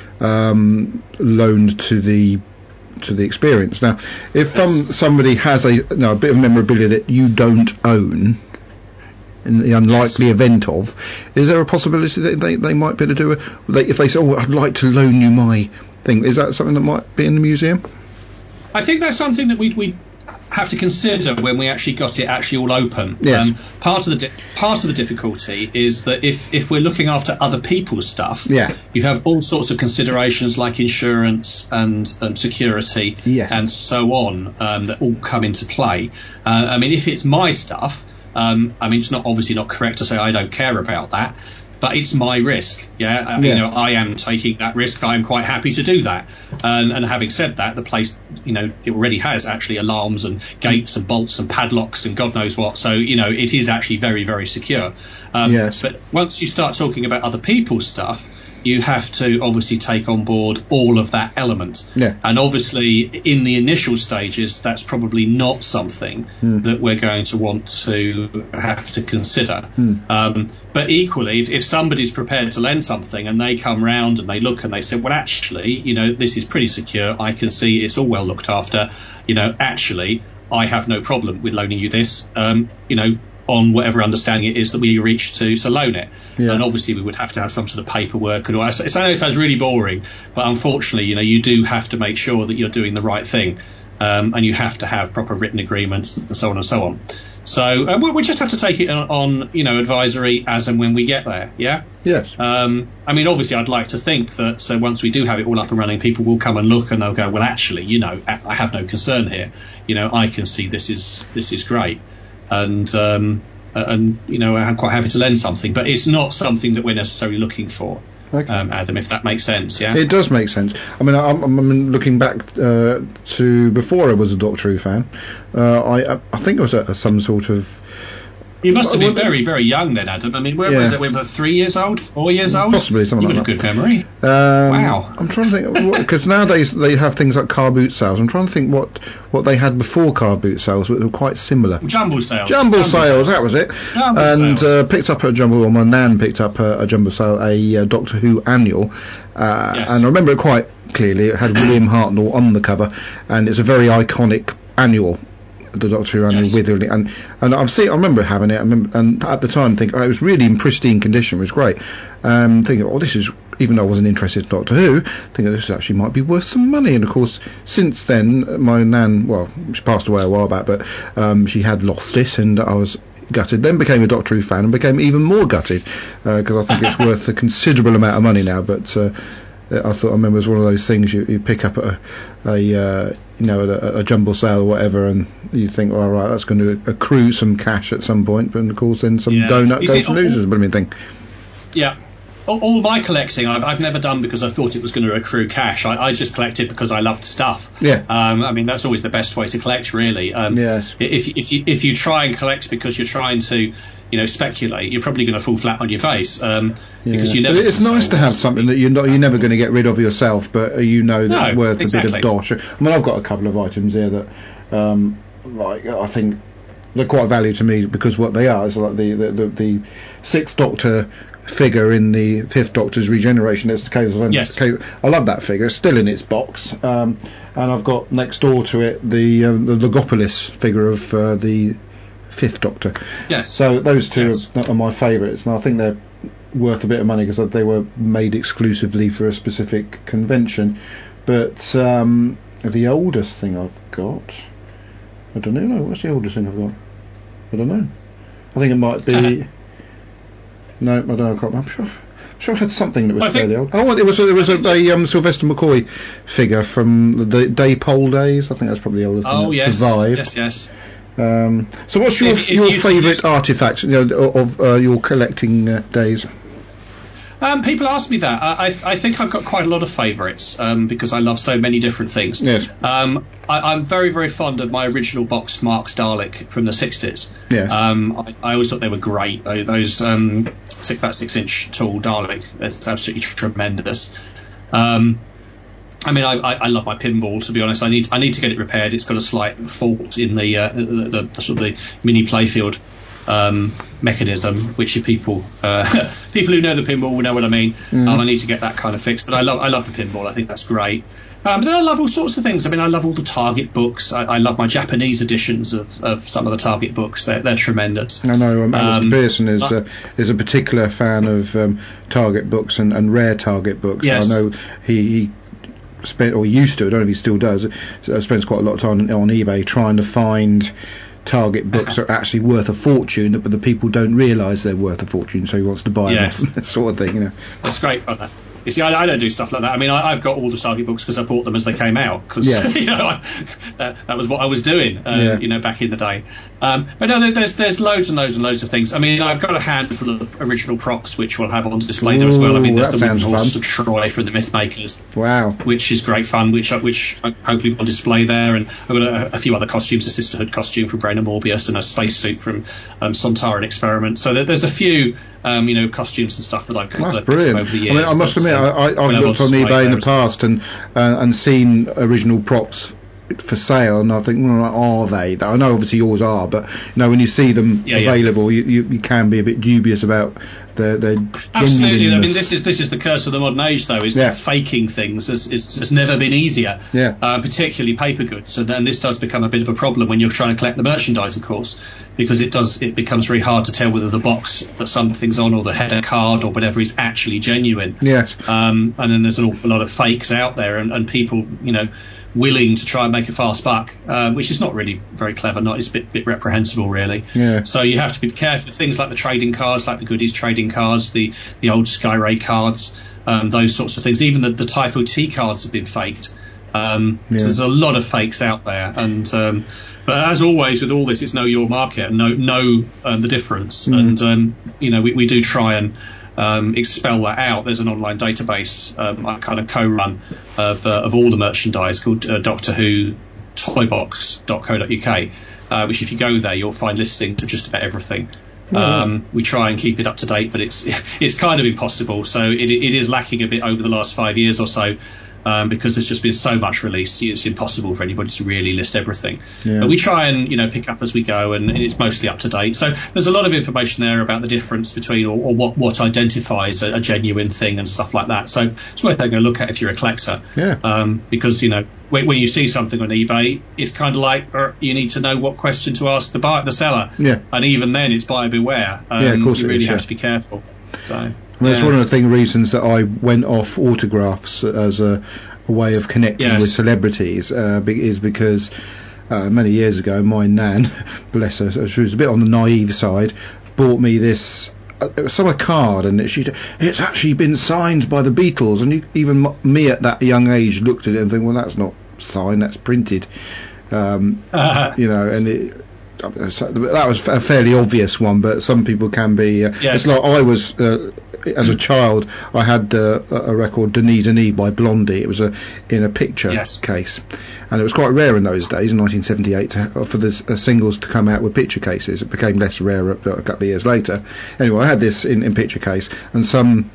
loaned to the experience. Now, if somebody has a bit of memorabilia that you don't own, in the unlikely event of, is there a possibility that they might be able to do if they say, I'd like to loan you my thing, is that something that might be in the museum? I think that's something that we have to consider when we actually got it all open. Yes. Part of the difficulty is that if we're looking after other people's stuff, you have all sorts of considerations like insurance and security and so on that all come into play. I mean, if it's my stuff, it's obviously not correct to say I don't care about that. but it's my risk. You know, I am taking that risk. I am quite happy to do that. And having said that, the place, you know, it already has actually alarms and gates and bolts and padlocks and God knows what. So, you know, it is actually very, very secure. But once you start talking about other people's stuff, you have to obviously take on board all of that element. And obviously, in the initial stages, that's probably not something that we're going to want to have to consider. But equally, if somebody's prepared to lend something and they come round and they look and they say, well, actually, you know, this is pretty secure. I can see it's all well looked after. You know, actually, I have no problem with loaning you this. You know, on whatever understanding it is that we reach to loan it. And obviously we would have to have some sort of paperwork and all. I know it sounds really boring, but unfortunately, you know, you do have to make sure that you're doing the right thing, and you have to have proper written agreements and so on and so on. So we just have to take it on, you know, advisory as and when we get there. I mean, obviously I'd like to think that once we do have it all up and running, people will come and look and they'll go, well, actually, you know, I have no concern here. You know, I can see this is great. And you know, I'm quite happy to lend something, but it's not something that we're necessarily looking for. Adam, if that makes sense. It does make sense. I mean, I'm looking back to before I was a Doctor Who fan. I think I was some sort of. You must have been very, very young then, Adam. I mean, where was it? We were 3 years old, 4 years old? Possibly, something like that. You've got a good memory. Wow. I'm trying to think, because nowadays they have things like car boot sales. I'm trying to think what they had before car boot sales, which were quite similar. Jumble sales. Jumble sales, that was it. Picked up a jumble, or my nan picked up a jumble sale, a Doctor Who annual. And I remember it quite clearly. It had William Hartnell on the cover, and it's a very iconic annual. The Doctor Who annual with it, and I remember having it. And at the time, thinking it was really in pristine condition. It was great. Thinking, this is, even though I wasn't interested in Doctor Who, thinking this actually might be worth some money. And of course, since then, my nan, well, she passed away a while back, but she had lost it, and I was gutted. Then became a Doctor Who fan and became even more gutted because I think it's worth a considerable amount of money now. But I remember it was one of those things you pick up at a jumble sale or whatever, and you think, all right, that's going to accrue some cash at some point, but of course then some donut goes to losers, blooming thing. All my collecting I've never done because I thought it was going to accrue cash. I just collected because I loved stuff. I mean, that's always the best way to collect, really. If you try and collect because you're trying to, you know, speculate, you're probably going to fall flat on your face because you never. But it's nice to have something that you're never going to get rid of yourself, but you know that's worth a bit of dosh. I mean, I've got a couple of items here that, I think they're quite valuable to me because what they are is like the Sixth Doctor figure in the Fifth Doctor's regeneration. It's the Caves of Endor. I love that figure. It's still in its box, and I've got next door to it the Logopolis figure of the Fifth Doctor. So those two are my favourites, and I think they're worth a bit of money because they were made exclusively for a specific convention. But the oldest thing I've got, I don't know. What's the oldest thing I've got? I don't know. I think it might be. No, I don't know. I can't. I'm sure I had something that was fairly old. Oh, it was a Sylvester McCoy figure from the Daypole days. I think that's probably the oldest thing that survived. Yes. So, what's your favourite artefact of your collecting days? People ask me that. I think I've got quite a lot of favourites because I love so many different things. I'm very, very fond of my original boxed Mark's Dalek from the 60s. I always thought they were great. Those about 6-inch tall Dalek. That's absolutely tremendous. I mean, I love my pinball. To be honest, I need to get it repaired. It's got a slight fault in the sort of the mini playfield mechanism, which if people who know the pinball will know what I mean. I need to get that kind of fixed. But I love the pinball. I think that's great. But then I love all sorts of things. I mean, I love all the Target books. I love my Japanese editions of some of the Target books. They're tremendous. I know Alison Pearson is a particular fan of Target books and rare Target books. I know he spent, or used to, I don't know if he still does, spends quite a lot of time on eBay trying to find Target books are actually worth a fortune, but the people don't realise they're worth a fortune, so he wants to buy them, sort of thing, you know. That's great, brother. You see, I don't do stuff like that. I mean, I've got all the Sagi books because I bought them as they came out, because that was what I was doing, back in the day. But no, there's loads and loads and loads of things. I mean, I've got a handful of original props which we'll have on display there as well. I mean, there's the Wooden Horse of Troy from the Mythmakers, which is great fun, which hopefully will display there. And I've got a few other costumes, a Sisterhood costume from Brain and Morbius, and a spacesuit from Sontaran Experiment. So there's a few costumes and stuff that I've got over the years. I mean, I must admit, I've looked on eBay in the past and seen original props for sale, and I think, are they? I know obviously yours are, but when you see them available, you can be a bit dubious about their absolutely. I mean, this is the curse of the modern age, though, is that faking things has never been easier, particularly paper goods. And then this does become a bit of a problem when you're trying to collect the merchandise, of course, because it becomes very hard to tell whether the box that something's on or the header card or whatever is actually genuine. Yes. And then there's an awful lot of fakes out there, and people, willing to try and make a fast buck, which is not really very clever. It's a bit reprehensible, really. Yeah. So you have to be careful with things like the trading cards, like the Goodies trading cards, the old Skyray cards, those sorts of things. Even the Typho T cards have been faked. So there's a lot of fakes out there, and but as always with all this, it's know your market and know the difference. And we do try and expel that out. There's an online database I kind of co-run of all the merchandise called Doctor Who Toybox.co.uk, which if you go there you'll find listings of just about everything. We try and keep it up to date, but it's kind of impossible. So it is lacking a bit over the last 5 years or so. Because there's just been so much released, it's impossible for anybody to really list everything. But we try and pick up as we go, and it's mostly up to date. So there's a lot of information there about the difference between or what identifies a genuine thing and stuff like that. So it's worth taking a look at if you're a collector. Because when you see something on eBay, it's kind of like you need to know what question to ask the seller. And even then, it's buyer beware. Of course, you really have to be careful. So. That's one of the reasons that I went off autographs as a way of connecting with celebrities, is because many years ago my nan, bless her, she was a bit on the naive side, bought me this a card, and it's actually been signed by the Beatles, and even me at that young age looked at it and think, well, that's not signed, that's printed, and so that was a fairly obvious one, but some people can be. It's like I was, as a child, I had a record, Denis Denis by Blondie. It was in a picture case, and it was quite rare in those days, in 1978, for the singles to come out with picture cases. It became less rare a couple of years later. Anyway, I had this in picture case, and some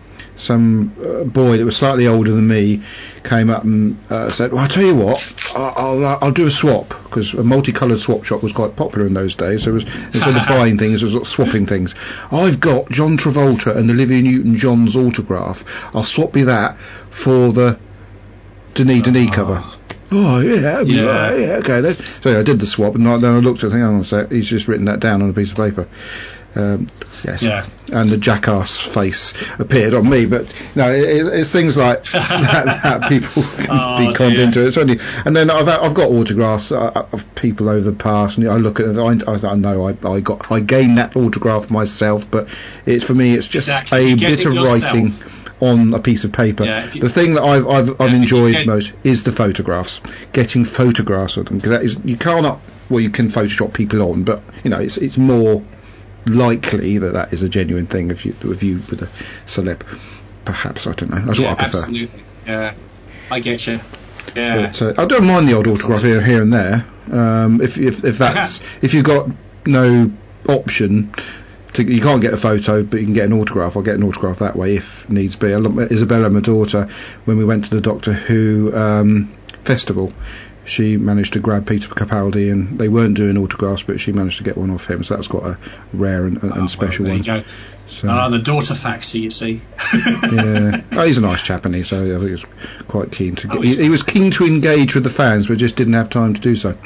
boy that was slightly older than me came up and said, well, I'll tell you what, I'll do a swap, because a multicoloured swap shop was quite popular in those days. So instead of buying things, it was swapping things. I've got John Travolta and Olivia Newton-John's autograph. I'll swap you that for the Denis Denis cover. Oh, yeah, okay. So I did the swap, and then I looked at it and hang on a sec, he's just written that down on a piece of paper. And the jackass face appeared on me, but it's things like that people can be conned into. It's only, and then I've got autographs of people over the past, and I look at it. I know I gained that autograph myself, but for me it's just a bit of writing on a piece of paper. The thing that I've enjoyed most is the photographs, getting photographs of them, because you can Photoshop people on, but it's more likely that is a genuine thing if you with a celeb, perhaps. I don't know. That's what I prefer. Absolutely. I get you. But I don't mind the odd autograph here and there. If you've got no option you can't get a photo, but you can get an autograph. I'll get an autograph that way if needs be. Isabella, my daughter, when we went to the Doctor Who festival, she managed to grab Peter Capaldi, and they weren't doing autographs, but she managed to get one off him, so that's quite a rare and special one. There you go. So, the daughter factor, you see. He's a nice chap, isn't he? So I think he was quite keen to he was keen to engage with the fans, but just didn't have time to do so.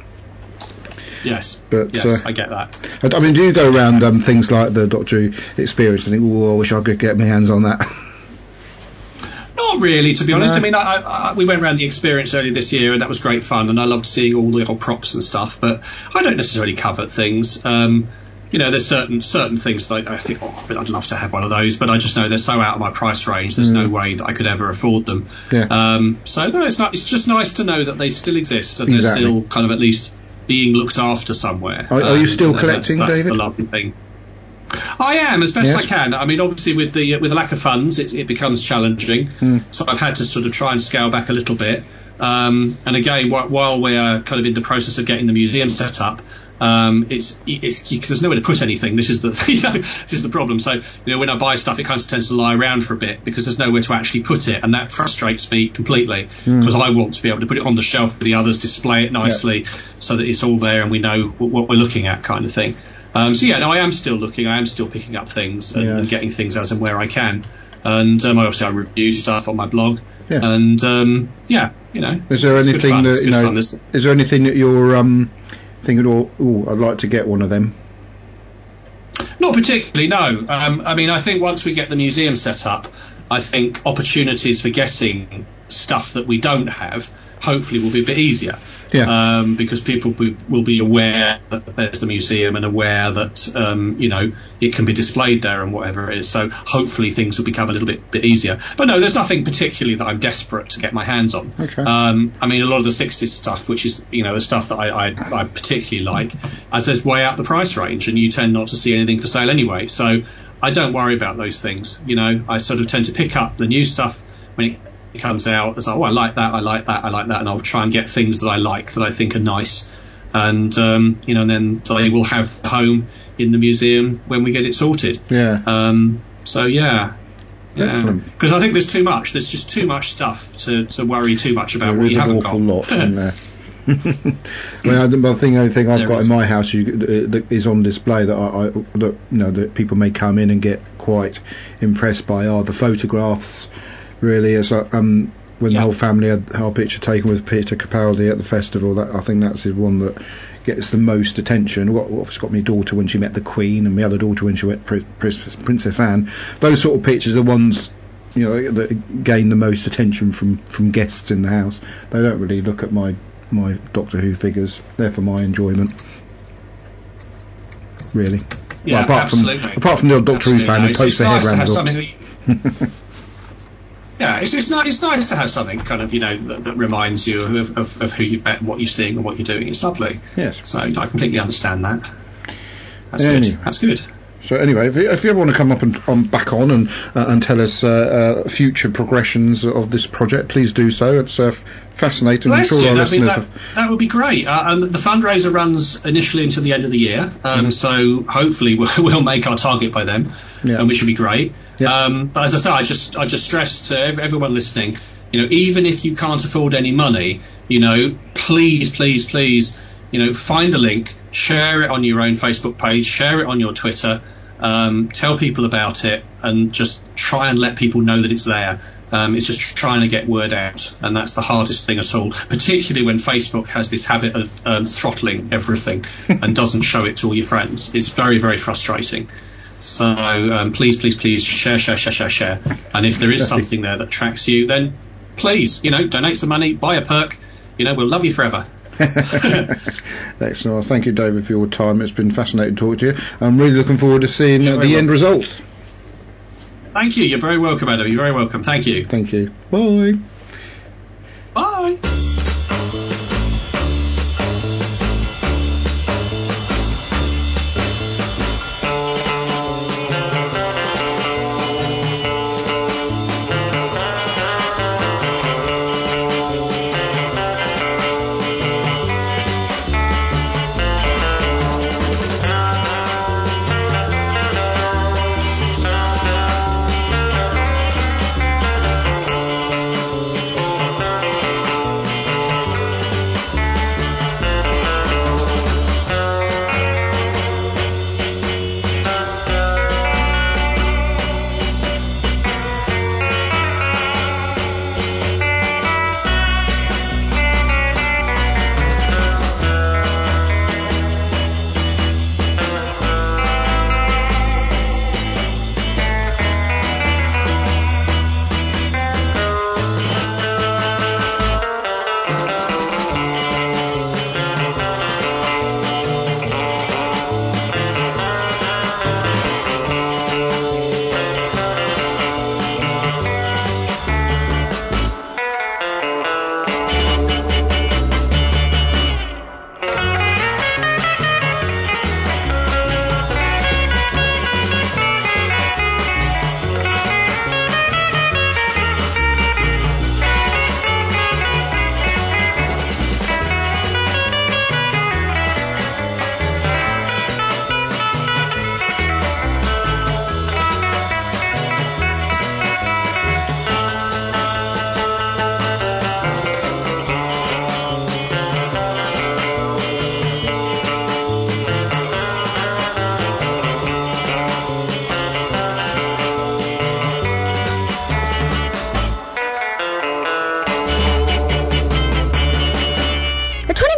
Yes, but I get that. I mean, do you go around things like the Doctor Who experience and think, I wish I could get my hands on that? Not really, to be honest. I mean, we went around the experience earlier this year, and that was great fun, and I loved seeing all the old props and stuff, but I don't necessarily covet things. there's certain things that I think, I'd love to have one of those, but I just know they're so out of my price range. There's no way that I could ever afford them. Yeah. So no, it's just nice to know that they still exist and they're still kind of at least being looked after somewhere. Are you still collecting, that's David? the lovely thing. I am, as best I can. I mean, obviously with the lack of funds, it becomes challenging. So I've had to sort of try and scale back a little bit. And again, while we're kind of in the process of getting the museum set up, there's nowhere to put anything. This is the problem. So when I buy stuff, it kind of tends to lie around for a bit because there's nowhere to actually put it, and that frustrates me completely because I want to be able to put it on the shelf for the others, display it nicely so that it's all there and we know what we're looking at, kind of thing. I am still looking. I am still picking up things and getting things as and where I can. And I review stuff on my blog. Yeah. And is there anything that is there anything that you're thinking, I'd like to get one of them? Not particularly, no. I mean, I think once we get the museum set up, I think opportunities for getting stuff that we don't have hopefully will be a bit easier. Yeah. Because people will be aware that there's the museum and aware that it can be displayed there and whatever it is. So hopefully things will become a little bit easier. But no, there's nothing particularly that I'm desperate to get my hands on. Okay. I mean, a lot of the 60s stuff, which is the stuff that I particularly like, as there's way out the price range, and you tend not to see anything for sale anyway. So I don't worry about those things. I sort of tend to pick up the new stuff when it comes out. It's like, I like that, and I'll try and get things that I like, that I think are nice, and and then they will have a home in the museum when we get it sorted. Yeah. Because I think there's too much. There's just too much stuff to worry too much about. There is an awful lot in there. The only thing I've got in my house that is on display that people may come in and get quite impressed by are the photographs. Really, it's like when the whole family had our picture taken with Peter Capaldi at the festival. That I think that's the one that gets the most attention. It's got my daughter when she met the Queen, and my other daughter when she met Princess Anne. Those sort of pictures are ones that gain the most attention from guests in the house. They don't really look at my Doctor Who figures. They're for my enjoyment, really. Yeah, well, apart from the old Doctor Who fan who pokes their head around. Yeah, it's nice to have something kind of that reminds you of who you met, what you're seeing, and what you're doing. It's lovely. Yes. So I completely understand that. That's good. That's good. So anyway, if you ever want to come up and back on and tell us future progressions of this project, please do so. It's fascinating. I'm sure our listeners that would be great. And the fundraiser runs initially until the end of the year, so hopefully we'll make our target by then, which would be great. Yeah. But as I say, I just stress to everyone listening, even if you can't afford any money, please, find a link, share it on your own Facebook page, share it on your Twitter, tell people about it, and just try and let people know that it's there. It's just trying to get word out, and that's the hardest thing at all, particularly when Facebook has this habit of throttling everything and doesn't show it to all your friends. It's very, very frustrating. So please share. And if there is something there that attracts you, then please, donate some money, buy a perk. We'll love you forever. Excellent. Well, thank you, David, for your time. It's been fascinating talking to you. I'm really looking forward to seeing the end results. Thank you. You're very welcome, Adam. You're very welcome. Thank you. Thank you. Bye. Bye.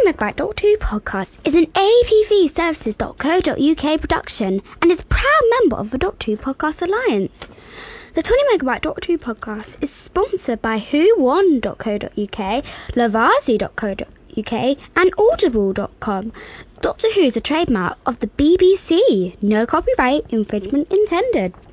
Megabyte Doctor Who podcast is an APVServices.co.uk production and is a proud member of the Doctor Who Podcast Alliance. The 20 Megabyte Doctor Who podcast is sponsored by Who1.co.uk, Lavazi.co.uk and Audible.com. Doctor Who is a trademark of the BBC. No copyright infringement intended.